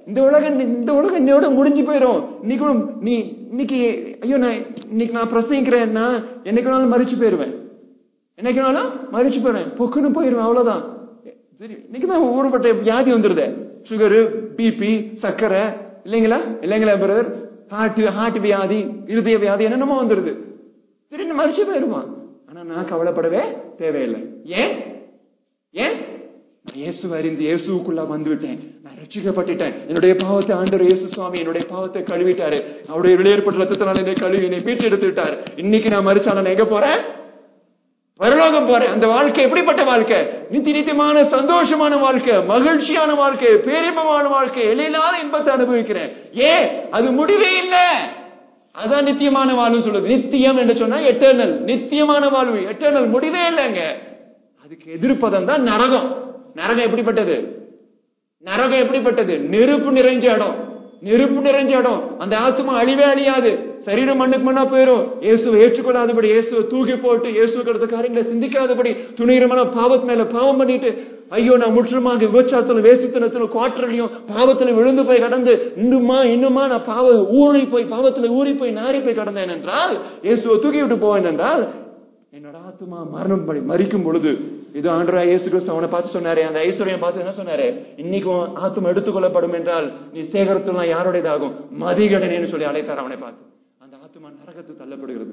இந்த உலகம் இந்த உலகம் என்னோட முடிஞ்சு போயிடும். இன்னைக்கு நீ இன்னைக்கு ஐயோ நான் இன்னைக்கு நான் பிரசங்கிக்கிறேன்னா என்னைக்குனாலும் மறிச்சு போயிருவேன். என்னைக்குனாலும் மறிச்சு போயிடுவேன், பொக்குன்னு போயிருவேன், அவ்வளவுதான். சரி, இன்னைக்குதான் ஊறுபட்ட வியாதி வந்துருது. சுகரு, பிபி, சர்க்கரை, இல்லைங்களா இல்லைங்களா பிரதர், ஹார்ட் ஹார்ட் வியாதி, இருதய வியாதி, என்னென்னமோ வந்துருது. திடீர்னு மறிச்சு போயிருவான். ஆனா நான் கவலைப்படவே தேவையில்லை. ஏன் ஏன் இயேசு அறிந்து இயேசுக்குள்ள வந்துவிட்டேன், நான் ரட்சிக்கப்பட்டுட்டேன். என்னுடைய பாவத்தை ஆண்டவர் இயேசு சுவாமி என்னுடைய பாவத்தை கழுவிட்டாரு. அவருடைய வெளியேற்பட்ட ரத்தத்தினால என்னை கழுவி என்னை மீட்டு எடுத்து விட்டாரு. இன்னைக்கு நான் மறிச்சா நான் எங்க போறேன்? பரலோகம் போறேன். அந்த வாழ்க்கை எப்படிப்பட்ட வாழ்க்கை? நித்திய நித்தியமான சந்தோஷமான வாழ்க்கை, மகிழ்ச்சியான வாழ்க்கை, பேரின்பமான வாழ்க்கை, எல்லையில்லாத இன்பத்தை அனுபவிக்கிறேன். ஏன்? அது முடிவே இல்லை. அதான் நித்தியமான வாழ்வு சொல்லுது. நித்தியம் என்று சொன்னா எட்டர்னல், நித்தியமான வாழ்வு, எட்டர்னல், முடிவே இல்லைங்க. அதுக்கு எதிர்ப்பதம் தான் நரகம். நரகம் எப்படிப்பட்டது? நரகம் எப்படிப்பட்டது? நெருப்பு நிறைஞ்ச இடம், நெருப்பு நிறைஞ்ச இடம். அந்த ஆத்மா அழிவே அழியாது. சரீரம் மண்ணுக்கு மண்ணா போயிரும். இயேசுவை ஏற்றுக்கொள்ளாதபடி, இயேசுவை தூக்கி போட்டு, இயேசுக்கு அடுத்த காரியங்களை சிந்திக்காதபடி, துணிகரமான பாவத்து மேல பாவம் பண்ணிட்டு, ஐயோ நான் முற்றுமாக விபச்சாரத்திலும் வேசித்தனத்திலும் குவாற்றலையும் பாவத்துல விழுந்து போய் கடந்து இன்னுமா இன்னுமா நான் பாவ ஊறி போய் பாவத்துல ஊறி போய் நாரி போய் கடந்தேன் என்றால், இயேசுவை தூக்கி விட்டு போவேன் என்றால், என்னோட ஆத்மா மரணம் படி மறிக்கும் பொழுது, இது ஆண்டவராகிய இயேசு கிறிஸ்து அவனை பார்த்து சொன்னாரு, அந்த ஐஸ்வர்யம் பார்த்து என்ன சொன்னாரு? இன்னைக்கும் ஆத்மா எடுத்துக்கொள்ளப்படும் என்றால் நீ சேகரத்துலாம் யாருடையதாகும்? மதிகடனேன்னு சொல்லி அழைத்தார் அவனை பார்த்து. அந்த ஆத்மா நரகத்து தள்ளப்படுகிறது.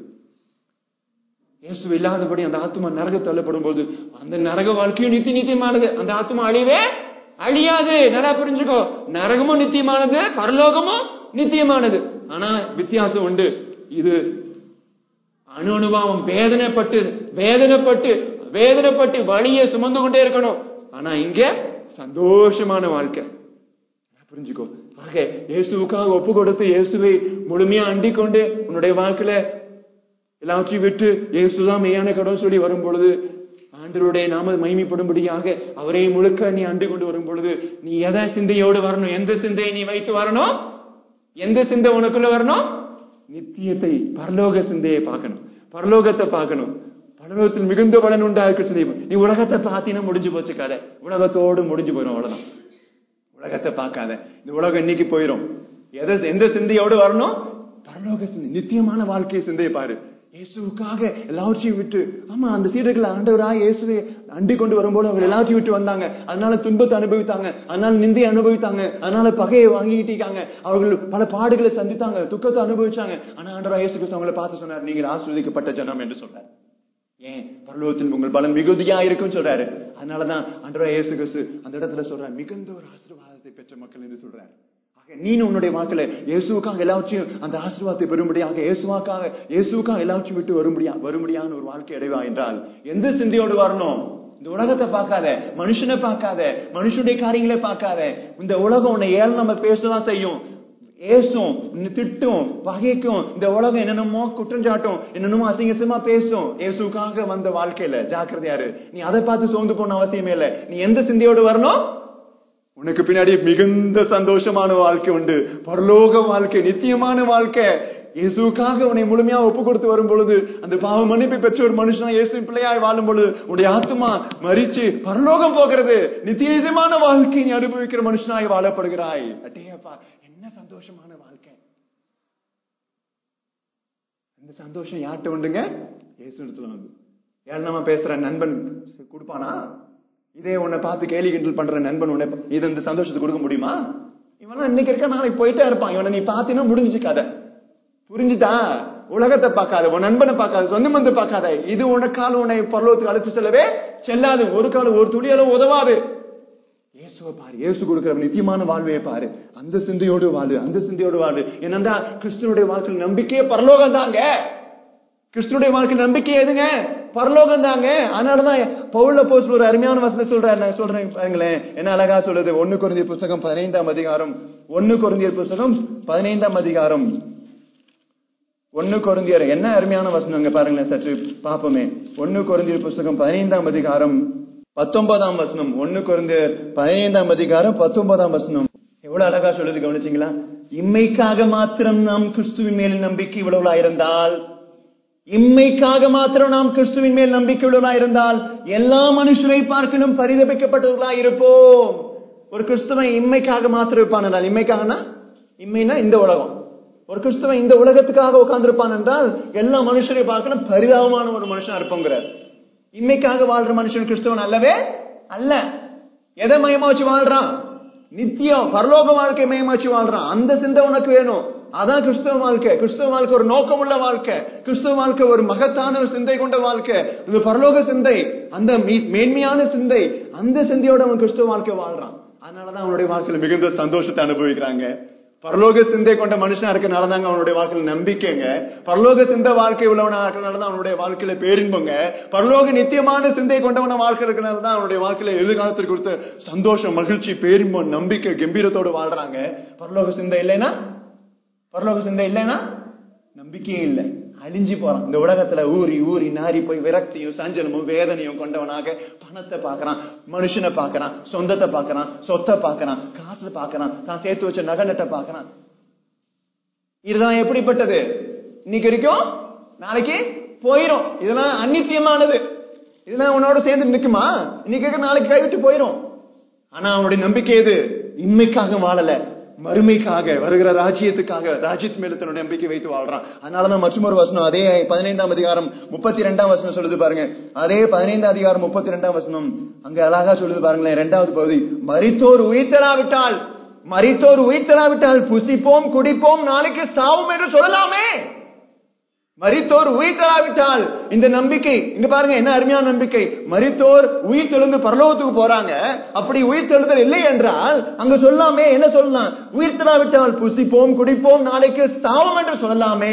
இயேசு இல்லாதபடி அந்த ஆத்மா நரக தள்ளப்படும் போது அந்த நரக வாழ்க்கையும் நித்திய நித்தியமானது. அந்த ஆத்மா அழிவே அழியாது. நல்லா புரிஞ்சுக்கோ, நரகமும் நித்தியமானது, பரலோகமும் நித்தியமானது. ஆனா வித்தியாசம் உண்டு. இது அணு அனுபவம், வேதனைப்பட்டு வேதனைப்பட்டு வேதனைப்பட்டு வழியை சுமந்து கொண்டே இருக்கணும். ஆனா இங்க சந்தோஷமான வாழ்க்கை. புரிஞ்சுக்கோ. ஆக இயேசுக்காக ஒப்பு கொடுத்து இயேசுவை முழுமையா அண்டிக் கொண்டு உன்னுடைய வாழ்க்கையில எல்லாத்தையும் விட்டு இயேசுதான் மெய்யான கடவுள் சொல்லி வரும் பொழுது, ஆண்டவருடைய நாம மகிமைப்படும்படியாக அவரை முழுக்க நீ அண்டிக் கொண்டு வரும் பொழுது, நீ எதை சிந்தையோடு வரணும்? எந்த சிந்தையை நீ வைத்து வரணும்? எந்த சிந்தை உனக்குள்ள வரணும்? நித்தியத்தை, பரலோக சிந்தையை பார்க்கணும், பரலோகத்தை பார்க்கணும். பரலோகத்தில் மிகுந்த பலன் உண்டா இருக்க சொல்லி நீ உலகத்தை பார்த்தீங்கன்னா முடிஞ்சு போச்சு கதை. உலகத்தோடு முடிஞ்சு போயிடும், அவ்வளவுதான். உலகத்தை பார்க்காத. இந்த உலகம் இன்னைக்கு போயிடும். எதை எந்த சிந்தையோடு வரணும்? பரலோக சிந்தை, நித்தியமான வாழ்க்கை சிந்தையை பாரு. இயேசுக்காக எல்லாத்தையும் விட்டு, ஆமா அந்த சீடர்கள் ஆண்டவராய் இயேசுவை அண்டிக் கொண்டு வரும்போது அவங்க எல்லாத்தையும் விட்டு வந்தாங்க. அதனால துன்பத்தை அனுபவித்தாங்க, அதனால நிந்தையை அனுபவித்தாங்க, அதனால பகையை வாங்கிட்டாங்க, அவர்கள் பல பாடுகளை சந்தித்தாங்க, துக்கத்தை அனுபவிச்சாங்க. ஆனா ஆண்டவராய் இயேசு கிறிஸ்து அவங்களை பார்த்து சொன்னார், நீங்கள் ஆசீர்வதிக்கப்பட்ட ஜனம் என்று சொல்றாரு. ஏன்? பரலோகத்தில் உங்கள் பலன் மிகுதியா இருக்கும் சொல்றாரு. அதனாலதான் ஆண்டவராய் இயேசு கிறிஸ்து அந்த இடத்துல சொல்றாரு, மிகுந்த ஒரு ஆசீர்வாதத்தை பெற்ற மக்கள் என்று சொல்றாரு. நீனு உன்னுடைய வாழ்க்கையில இயேசுக்காக எல்லாவற்றையும் அந்த ஆசீர்வாதத்தை பெறும்படியாக, இயேசுக்காக இயேசுக்காக எல்லாவற்றையும் விட்டு வரும்படியா வரும்படியான ஒரு வாழ்க்கை அடைவா என்றால் எந்த சிந்தையோடு வரணும்? இந்த உலகத்தை பார்க்காத, மனுஷனை பார்க்காத, மனுஷனுடைய காரியங்களை பார்க்காத. இந்த உலகம் உன்னை ஏளனமா பேசதான் செய்யும், ஏசும், திட்டும், பகைக்கும். இந்த உலகம் என்னென்னமோ குற்றஞ்சாட்டும், என்னென்னமோ அசிங்கசமா பேசும். இயேசுக்காக வந்த வாழ்க்கையில ஜாக்கிரதையாரு. நீ அதை பார்த்து சோர்ந்து போன அவசியமே இல்லை. நீ எந்த சிந்தையோடு வரணும்? உனக்கு பின்னாடி மிகுந்த சந்தோஷமான வாழ்க்கை உண்டு, பரலோக வாழ்க்கை, நித்தியமான வாழ்க்கை. இயேசுக்காக உன்னை முழுமையா ஒப்பு கொடுத்து வரும் பொழுது, அந்த பாவ மன்னிப்பை பெற்ற ஒரு மனுஷனா இயேசு பிள்ளையாய் வாழும் பொழுது உன்னுடைய ஆத்மா மரிச்சு பரலோகம் போகிறது. நித்தியமான வாழ்க்கை நீ அனுபவிக்கிற மனுஷனாய் வாழப்படுகிறாய். அட்டேப்பா, என்ன சந்தோஷமான வாழ்க்கை! இந்த சந்தோஷம் யார்கிட்ட உண்டுங்க? இயேசு இடத்துல வந்து. ஏழனமா பேசுற நண்பன் கொடுப்பானா? இதே உன்னை பார்த்து கேலி கிண்டல் பண்ற நண்பன் உன்னை இது இந்த சந்தோஷத்தை கொடுக்க முடியுமா? இவனா இன்னைக்கு இருக்க நாளைக்கு போயிட்டே இருப்பான். இவனை நீ பாத்தீங்கன்னா முடிஞ்சு கதை. புரிஞ்சுதா? உலகத்தை பார்க்காத, உன் நண்பனை பார்க்காத, சொந்த மந்த பார்க்காத. இது உனக்கால உன்னை பரலோகத்துக்கு அழைத்து செல்லவே செல்லாது. ஒரு காலம் ஒரு துளியாலும் உதவாது. இயேசுவை பாரு, இயேசு கொடுக்கிற நித்தியமான வாழ்வையை பாரு. அந்த சிந்தையோடு வாழு, அந்த சிந்தையோடு வாழு. என்னன்னா கிறிஸ்துவனுடைய வாழ்க்கையில் நம்பிக்கையே பரலோகம் தாங்க. கிறிஸ்துடைய வாழ்க்கை நம்பிக்கை எதுங்க? பரலோகம் தாங்க. அதனாலதான் பவுல் அப்போஸ்தலர் ஒரு அருமையான வசனம் சொல்றாரு. நான் சொல்றேன் பாருங்களேன், என்ன அழகா சொல்லுது. ஒன்னு கொரிந்தியர் புத்தகம் பதினைந்தாம் அதிகாரம், ஒன்னு கொரிந்தியர் புத்தகம் பதினைந்தாம் அதிகாரம், ஒன்னு கொரிந்தியர் என்ன அருமையான வசனங்க பாருங்களேன், சற்று பாப்போமே. ஒன்னு கொரிந்தியர் புத்தகம் பதினைந்தாம் அதிகாரம் பத்தொன்பதாம் வசனம். ஒன்னு கொரிந்தியர் பதினைந்தாம் அதிகாரம் பத்தொன்பதாம் வசனம் எவ்வளவு அழகா சொல்லுது, கவனிச்சீங்களா? இம்மைக்காக மாத்திரம் நாம் கிறிஸ்துவின் மேல் நம்பிக்கை உள்ளவர்களாயிருந்தால், இம்மைக்காக மாத்திரம் நாம் கிறிஸ்துவின் மேல் நம்பிக்கை உள்ளவர்களாயிருந்தால் எல்லா மனுஷரை பார்க்கணும் பரிதபிக்கப்பட்டவர்களாயிருப்போம். ஒரு கிறிஸ்தவன் இம்மைக்காக மாத்திரம் இருப்பான் என்றால், இம்மைக்காகனா இம்மைனா இந்த உலகம், ஒரு கிறிஸ்தவன் இந்த உலகத்துக்காக உட்கார்ந்து இருப்பான் என்றால் எல்லா மனுஷரையும் பார்க்கணும் பரிதாபமான ஒரு மனுஷனா இருப்போங்கிறார். இம்மைக்காக வாழ்ற மனுஷன் கிறிஸ்தவன் அல்லவே அல்ல. எதை மையமா வச்சு வாழ்றான்? நித்தியம் பரலோக வாழ்க்கை மையமா வச்சு வாழ்றான். அந்த சிந்தை உனக்கு வேணும். அதான் கிறிஸ்தவ வாழ்க்கை. கிறிஸ்தவ வாழ்க்கை ஒரு நோக்கமுள்ள வாழ்க்கை. கிறிஸ்தவ வாழ்க்கை ஒரு மகத்தான சிந்தை கொண்ட வாழ்க்கை. இது பரலோக சிந்தை, அந்த மேன்மையான சிந்தை. அந்த சிந்தையோட அவன் கிறிஸ்தவ வாழ்க்கை வாழ்றான். அதனாலதான் அவனுடைய வாழ்க்கையில மிகுந்த சந்தோஷத்தை அனுபவிக்கிறாங்க. பரலோக சிந்தை கொண்ட மனுஷனா இருக்கனாலதாங்க அவனுடைய வாழ்க்கையில நம்பிக்கைங்க. பரலோக சிந்தை வாழ்க்கை உள்ளவனா இருக்கனாலதான் அவனுடைய வாழ்க்கையில பேரின்பங்க. பரலோக நித்தியமான சிந்தை கொண்டவன வாழ்க்கை இருக்கனாலதான் அவனுடைய வாழ்க்கையில எதிர்காலத்திற்கு கொடுத்த சந்தோஷம், மகிழ்ச்சி, பேரின்பம், நம்பிக்கை, கம்பீரத்தோடு வாழ்றாங்க. பரலோக சிந்தை இல்லைன்னா பரலோக சிந்தை இல்லைன்னா நம்பிக்கையே இல்லை, அழிஞ்சு போறான். இந்த உலகத்துல ஊறி ஊறி நாரி போய் விரக்தியும் சஞ்சலமும் வேதனையும் கொண்டவனாக பணத்தை பாக்குறான், மனுஷனை பாக்குறான், சொந்தத்தை பாக்குறான், சொத்தை பாக்குறான், காசு பாக்குறான், தான் சேர்த்து வச்ச நகை நட்டை பாக்குறான். இதுதான் எப்படிப்பட்டது? இன்னைக்கு வரைக்கும் நாளைக்கு போயிரும். இதெல்லாம் அநித்தியமானது. இதெல்லாம் உன்னோட சேர்ந்து நிக்குமா? இன்னைக்கு நாளைக்கு கைவிட்டு போயிரும். ஆனா அவனுடைய நம்பிக்கை எது? இன்மைக்காக வாழல, மறுமைக்காக, வருகிற ராஜ்யத்துக்காக, ராஜ்யத்து மேல தன்னுடைய நம்பிக்கை வைத்து வாழ்றான். அதனாலதான் மற்றொரு வசனம், அதே பதினைந்தாம் அதிகாரம் முப்பத்தி இரண்டாம் வசனம் சொல்லுது பாருங்க. அதே பதினைந்தாம் அதிகாரம் முப்பத்தி இரண்டாம் வசனம் அங்க அழகா சொல்லுது பாருங்களேன். இரண்டாவது பகுதி, மரித்தோர் உயிர்த்தெழாவிட்டால் மரித்தோர் உயிர்த்தெழாவிட்டால் புசிப்போம் குடிப்போம் நாளைக்கு சாவும் என்று சொல்லலாமே. மரித்தோர் உயிர்த்தெழாவிட்டால் இந்த நம்பிக்கை இங்க பாருங்க, என்ன அருமையான நம்பிக்கை. மரித்தோர் உயிர் தெழுந்து பரலோகத்துக்கு போறாங்க. அப்படி உயிர் தெழுதல் இல்லை என்றால் அங்க சொல்லாமே, என்ன சொல்லலாம்? உயிர்த்தெழாவிட்டால் புசிப்போம் குடிப்போம் நாளைக்கு சாவும் என்று சொல்லலாமே.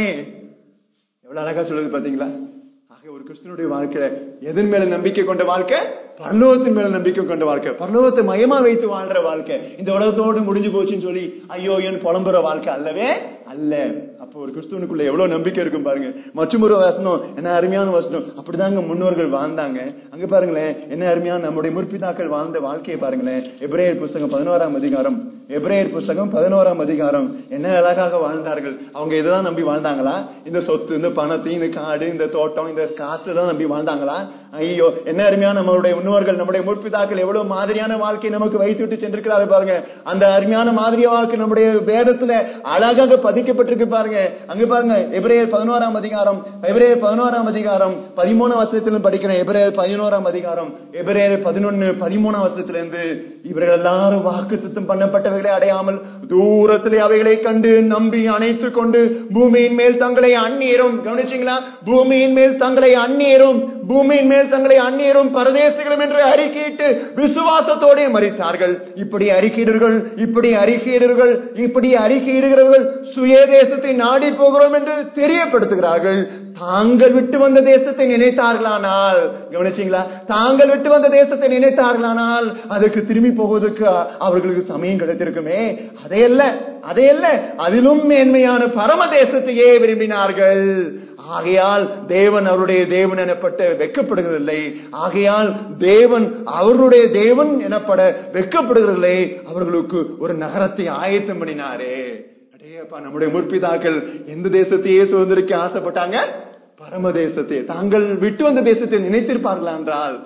எவ்வளவு அழகா சொல்லுது பாத்தீங்களா? ஆக ஒரு கிறிஸ்தனுடைய வாழ்க்கை எதன் மேல நம்பிக்கை கொண்ட வாழ்க்கை? பரலோகத்தின் மேல நம்பிக்கை கொண்ட வாழ்க்கை, பரலோகத்தை மையமா வைத்து வாழ்ற வாழ்க்கை. இந்த உலகத்தோடு முடிஞ்சு போச்சுன்னு சொல்லி ஐயோ என் புலம்புற வாழ்க்கை அல்லவே அல்ல. அப்போ ஒரு கிறிஸ்துவனுக்குள்ள எவ்வளவு நம்பிக்கை இருக்கும் பாருங்க. மற்றொரு வசனம், என்ன அருமையான வசனம். அப்படிதாங்க முன்னோர்கள் வாழ்ந்தாங்க. அங்க பாருங்களேன், என்ன அருமையான நம்முடைய முற்பிதாக்கள் வாழ்ந்த வாழ்க்கையை பாருங்களேன். எபிரேயர் புஸ்தகம் பதினோராம் அதிகாரம் எபிரேயர் புஸ்தகம் பதினோராம் அதிகாரம் என்ன அழகாக வாழ்ந்தார்கள். அவங்க இதைதான் நம்பி வாழ்ந்தாங்களா? இந்த சொத்து, இந்த பணத்தை, இந்த காடு, இந்த தோட்டம், இந்த காசு தான் நம்பி வாழ்ந்தாங்களா? ஐயோ என்ன அருமையான நம்மளுடைய முன்னோர்கள், நம்முடைய முற்பிதாக்கள் எவ்வளவு மாதிரியான வாழ்க்கை நமக்கு வைத்துவிட்டு சென்றிருக்கிறார்கள் பாருங்க. அந்த அருமையான மாதிரிய வாழ்க்கை நம்முடைய வேதத்துல அழகாக பதிக்கப்பட்டிருக்கு பாருங்க. அங்க பாருங்க, எபிரேயர் பதினோராம் அதிகாரம் எபிரேயர் பதினோராம் அதிகாரம் பதிமூணாம் வசனத்திலும் படிக்கிறேன். எபிரேயர் பதினோராம் அதிகாரம் எபிரேயர் பதினொன்னு பதிமூணாம் வசனத்துல இருந்து, இவர்கள் எல்லாரும் வாக்குத்தத்தம் பண்ணப்பட்டவைகளை அடையாமல் தூரத்திலே அவைகளை கண்டு நம்பி அணைத்துக் கொண்டு பூமியின் மேல் தங்களை அந்நியரும், கவனிச்சீங்களா? பூமியின் மேல் தங்களை அந்நியரும் பூமியின் மேல் தங்களை அந்நியரும் பரதேசிகளும் என்று அறிக்கையிட்டு விசுவாசத்தோடே மரித்தார்கள். இப்படி அறிக்கையிடுகள் இப்படி அறிக்கையிடுகள் இப்படி அறிக்கையிடுகிறவர்கள் சுய தேசத்தை நாடி போகிறோம் என்று தெரியப்படுத்துகிறார்கள். தாங்கள் விட்டு வந்த தேசத்தை நினைத்தார்களானால், கவனிச்சீங்களா? தாங்கள் விட்டு வந்த தேசத்தை நினைத்தார்களானால் அதற்கு திரும்பி போவதற்கு அவர்களுக்கு சமயம் கிடைத்திருக்குமே. அதையல்ல அதையல்ல அதிலும் மேன்மையான பரம தேசத்தையே விரும்பினார்கள். ஆகையால் தேவன் அவருடைய தேவன் எனப்பட்ட வெட்கப்படுகிறதில்லை. ஆகையால் தேவன் அவருடைய தேவன் எனப்பட வெட்கப்படுகிறதில்லை. அவர்களுக்கு ஒரு நகரத்தை ஆயத்தம் பண்ணினாரே. அடேப்பா, நம்முடைய முற்பிதாக்கள் எந்த தேசத்தையே சுதந்திரிக்க ஆசைப்பட்டாங்க? பரம தேசத்தை. தாங்கள் விட்டு வந்த தேசத்தை நினைத்திருப்பார்களா என்றால்,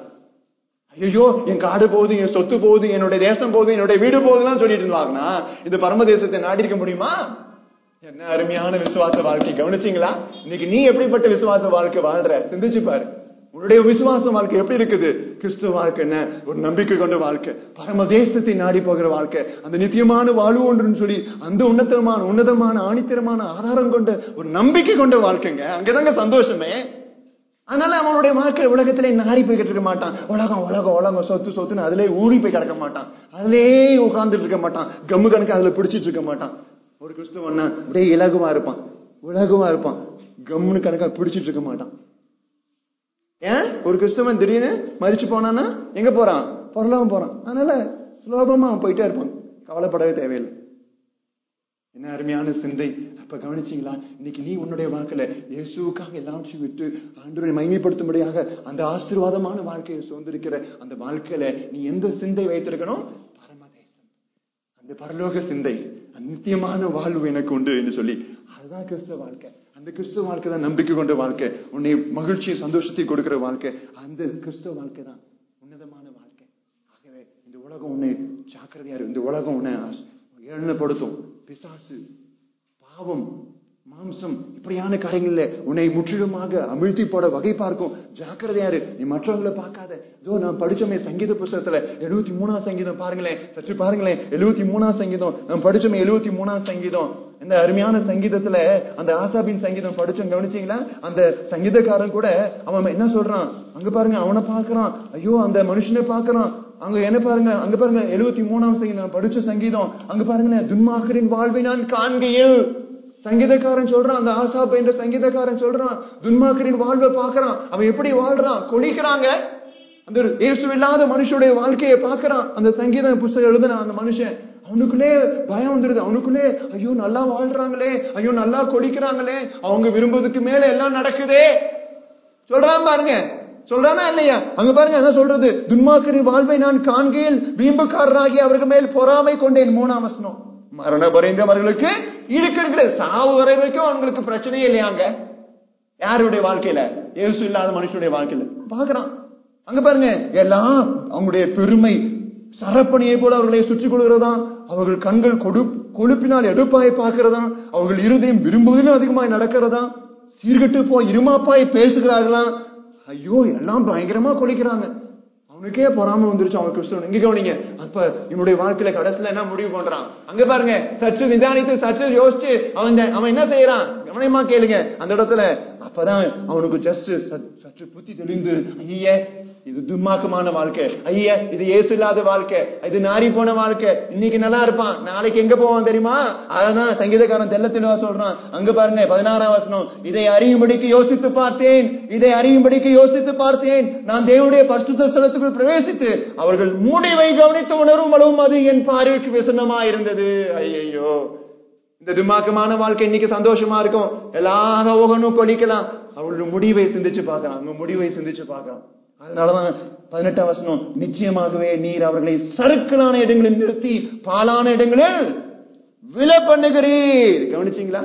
ஐயோ என் காடு போகுது, என் சொத்து போகுது, என்னுடைய தேசம் போகுது, என்னுடைய வீடு போகுதுன்னு சொல்லிட்டு இருந்தாங்கன்னா இந்த பரம தேசத்தை நாடி இருக்க முடியுமா? என்ன அருமையான விசுவாச வாழ்க்கை. கவனிச்சீங்களா? இன்னைக்கு நீ எப்படிப்பட்ட விசுவாச வாழ்க்கை வாழ்ற? சிந்திச்சு பாரு. உன்னுடைய விசுவாச வாழ்க்கை எப்படி இருக்குது? கிறிஸ்துவ வாழ்க்கை என்ன? ஒரு நம்பிக்கை கொண்ட வாழ்க்கை, பரம தேசத்தை நாடி போகிற வாழ்க்கை, அந்த நித்தியமான வாழ்வு ஒன்றுன்னு சொல்லி அந்த உன்னதமான உன்னதமான ஆணித்தரமான ஆதாரம் கொண்ட ஒரு நம்பிக்கை கொண்ட வாழ்க்கைங்க. அங்கதாங்க சந்தோஷமே. அதனால அவனுடைய வாழ்க்கை உலகத்திலே நாரி போய்கிட்டு இருக்க மாட்டான். உலகம் உலகம் உலகம் சொத்து சொத்துன்னு அதுல ஊறி போய் கிடக்க மாட்டான். அதுலே உட்கார்ந்துட்டு இருக்க மாட்டான். கம்மு கணக்கு அதுல பிடிச்சிட்டு இருக்க மாட்டான். ஒரு கிறிஸ்துவன்னா அப்படியே இலகுவா இருப்பான், உலகுவா இருப்பான், கம்முன்னு கணக்கா பிடிச்சிட்டு இருக்க மாட்டான். ஏன்? ஒரு கிறிஸ்தவன் திடீர்னு மரிச்சு போனான்னா எங்க போறான்? பரலோகம் போறான். அதனால சுலபமா அவன் போயிட்டே இருப்பான், கவலைப்படவே தேவையில்லை. என்ன அருமையான சிந்தை. அப்ப கவனிச்சீங்களா? இன்னைக்கு நீ உன்னுடைய வாழ்க்கையில இயேசுவுக்காக எல்லாவற்றையும் விட்டு ஆண்டவரை மகிமைப்படுத்தும்படியாக அந்த ஆசீர்வாதமான வாழ்க்கையை சுதந்திரிக்கிற அந்த வாழ்க்கையில நீ எந்த சிந்தை வைத்திருக்கணும்? பரமதேசம், அந்த பரலோக சிந்தை, நித்தியமான வாழ்வு எனக்கு உண்டு என்று சொல்லி, அதுதான் கிறிஸ்துவ வாழ்க்கை. அந்த கிறிஸ்துவ வாழ்க்கை தான் நம்பிக்கை கொண்ட வாழ்க்கை, உன்னை மகிழ்ச்சியை சந்தோஷத்தை கொடுக்கிற வாழ்க்கை. அந்த கிறிஸ்துவ வாழ்க்கை தான் உன்னதமான வாழ்க்கை. ஆகவே இந்த உலகம் உன்னை ஜாக்கிரதையா இரு. இந்த உலகம் உன்னை ஏளனப்படுத்தும். பிசாசு, பாவம், மாம்சம் இப்படியான காரியங்கள்ல உன்னை முற்றிலுமாக அமிழ்த்தி போட வகை பார்க்கும். ஜாக்கிரதையாரு. நீ மற்றவங்களை பார்க்காத. இதோ நான் படிச்சோமே சங்கீத புஸ்தகத்துல எழுபத்தி மூணாம் சங்கீதம் பாருங்களேன், சற்று பாருங்களேன். எழுபத்தி மூணாம் சங்கீதம் நாம் படிச்சோமே, எழுபத்தி மூணாம் சங்கீதம். இந்த அருமையான சங்கீதத்துல அந்த ஆசாபின் சங்கீதம் படிச்சோம், கவனிச்சீங்களா? அந்த சங்கீதக்காரன் கூட அவன் என்ன சொல்றான் அங்க பாருங்க, அவனை பாக்குறான். ஐயோ அந்த மனுஷனை பாக்குறான். அங்க என்ன பாருங்க, அங்க பாருங்க எழுபத்தி மூணாம் சங்கீதம் படிச்ச சங்கீதம். அங்க பாருங்க, துன்மார்க்கரின் வாழ்வை நான் காண்கையில். சங்கீதக்காரன் சொல்றான், அந்த ஆசாப் என்ற சங்கீதக்காரன் சொல்றான், துன்மார்க்கரின் வாழ்வை பாக்குறான். அவன் எப்படி வாழ்றான், கொலிக்கிறாங்க. அந்த இயேசு இல்லாத மனுஷனுடைய வாழ்க்கையை பாக்குறான். அந்த சங்கீத புஸ்தகம் எழுதுன அந்த மனுஷன், அவனுக்குள்ளே பயம் வந்துருது. அவனுக்குள்ளே ஐயோ நல்லா வாழ்றாங்களே, ஐயோ நல்லா கொலிக்கிறாங்களே, அவங்க விரும்புவதுக்கு மேல எல்லாம் நடக்குதே சொல்றான். பாருங்க, சொல்றானா இல்லையா? அங்க பாருங்க என்ன சொல்றது, துன்மார்க்கரின் வாழ்வை நான் காண்கையில் வீம்புக்காரராகி அவர்கள் மேல் பொறாமை கொண்டேன். மூணாம் வசனம். மரண பரிந்தவர்களுக்கு இழுக்கிறது, சாவு வரை வரைக்கும் அவங்களுக்கு பிரச்சனையே இல்லையாங்க. யாருடைய வாழ்க்கையில? இயேசு இல்லாத மனுஷனுடைய வாழ்க்கையில பாக்குறான். அங்க பாருங்க, எல்லாம் அவங்களுடைய பெருமை சரப்பணியை போல அவர்களை சுற்றி கொள்கிறதா. அவர்கள் கண்கள் கொடு கொழுப்பினால் எடுப்பாய் பார்க்கிறதா. அவர்கள் இருதயம் விரும்புவதிலும் அதிகமாய் நடக்கிறதா. சீர்கட்டு போய் இருமாப்பாய் பேசுகிறார்களா. ஐயோ எல்லாம் பயங்கரமா கொலிக்கிறாங்க. அவனுக்கே பொறாம வந்துருச்சு அவன் கிறிஸ்தவன். இங்க கவனிங்க, அப்ப இவனுடைய வாழ்க்கையில கடைசியில என்ன முடிவு பண்றான் அங்க பாருங்க. சற்று நிதானித்து சற்று யோசிச்சு அவன் அவன் என்ன செய்யறான் கவனமா கேளுங்க அந்த இடத்துல. அப்பதான் அவனுக்கு ஜஸ்ட் சற்று புத்தி தெளிந்து, ஐய இது துன்மார்க்கமான வாழ்க்கை, ஐய இது இயேசு இல்லாத வாழ்க்கை, இது நாரி போன வாழ்க்கை, இன்னைக்கு நல்லா இருப்பான் நாளைக்கு எங்க போவான் தெரியுமா? அதான் சங்கீதக்காரன் தெல்ல தெளிவா சொல்றான். அங்க பாருங்க பதினாறாம் வசனம், இதை அறியும்படிக்கு யோசித்து பார்த்தேன், இதை அறியும்படிக்கு யோசித்து பார்த்தேன், நான் தேவனுடைய பரிசுத்த ஸ்தலத்துக்குள் பிரவேசித்து அவர்கள் முடிவை கவனித்து உணரும் அளவும் அது என் பார்வைக்கு விசனமா இருந்தது. ஐயோ இந்த துன்மார்க்கமான வாழ்க்கை இன்னைக்கு சந்தோஷமா இருக்கும், எல்லாரும் ஓகனும் கொலிக்கலாம். அவர்களுடைய முடிவை சிந்திச்சு பார்க்கலாம், அவங்க முடிவை சிந்திச்சு பார்க்கலாம். அதனாலதான் பதினெட்டாம் வசனம், நிச்சயமாகவே நீர் அவர்களை சறுக்கலான இடங்களில் நிறுத்தி பாலான இடங்களில் விலை பண்ணுகிறீர். கவனிச்சீங்களா?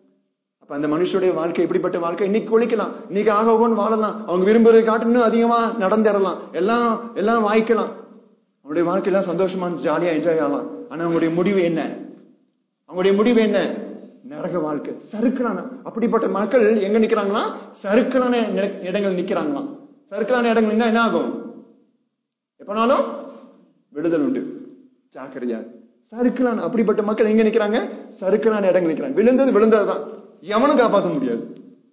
அப்ப அந்த மனுஷனுடைய வாழ்க்கை எப்படிப்பட்ட வாழ்க்கை? இன்னைக்கு கொலிக்கலாம், இன்னைக்கு ஆக ஓகன்னு வாழலாம், அவங்க விரும்புறதை காட்டணும் அதிகமா நடந்துடலாம், எல்லாம் எல்லாம் வாய்க்கலாம், அவங்களுடைய வாழ்க்கையெல்லாம் சந்தோஷமா ஜாலியா என்ஜாய் ஆகலாம். ஆனா அவங்களுடைய முடிவு என்ன? அவங்களுடைய முடிவு என்ன? நரக வாழ்க்கை, சறுக்கலான. அப்படிப்பட்ட மக்கள் எங்க நிக்கிறாங்களா? சறுக்கலான இடங்கள் நிக்கிறாங்களாம். சறுக்கலான இடங்கள் என்ன ஆகும்? எப்பனாலும் விடுதல் உண்டு, ஜாக்கிரதையா. சறுக்கலான அப்படிப்பட்ட மக்கள் எங்க நிக்கிறாங்க? சறுக்கலான இடங்கள் நிக்கிறாங்க. விழுந்தது விழுந்ததுதான், எவனும் காப்பாற்ற முடியாது.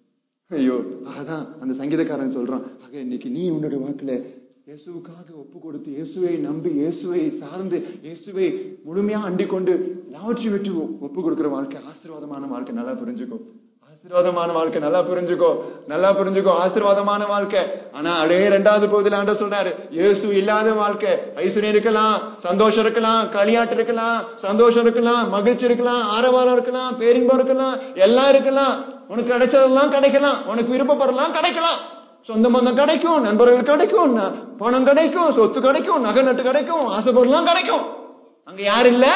ஐயோ அதான் அந்த சங்கீதக்காரன் சொல்றான், ஆக இன்னைக்கு நீ உன்னுடைய வாழ்க்கையில இயேசுவுக்காக ஒப்பு கொடுத்து இயேசுவை நம்பி இயேசுவை சார்ந்து இயேசுவை முழுமையா அண்டிக் கொண்டு எல்லாவற்றையும் விட்டு ஒப்பு கொடுக்கிற வாழ்க்கை ஆசீர்வாதமான வாழ்க்கை. நல்லா புரிஞ்சுக்கோ, ஆசீர்வாதமான வாழ்க்கை நல்லா புரிஞ்சுக்கோ, நல்லா புரிஞ்சுக்கோ, ஆசீர்வாதமான வாழ்க்கை. ஆனா அதே இரண்டாவது பகுதியில் ஆண்டவர் சொல்றாரு, இயேசு இல்லாத வாழ்க்கை, ஐஸ்வர்யம் இருக்கலாம், சந்தோஷம் இருக்கலாம், களியாட்டு இருக்கலாம், சந்தோஷம் இருக்கலாம், மகிழ்ச்சி இருக்கலாம், ஆரவாரம் இருக்கலாம், பேரின்பம் இருக்கலாம், எல்லாம் இருக்கலாம். உனக்கு கிடைச்சதெல்லாம் கிடைக்கலாம், உனக்கு விருப்பப்படலாம் கிடைக்கலாம், சொந்த பந்தம் கிடைக்கும், நண்பர்கள் கிடைக்கும், பணம் கிடைக்கும், சொத்து கிடைக்கும், நகை நட்டு கிடைக்கும், ஆசைப்படலாம் கிடைக்கும். அங்க யாரு இல்ல?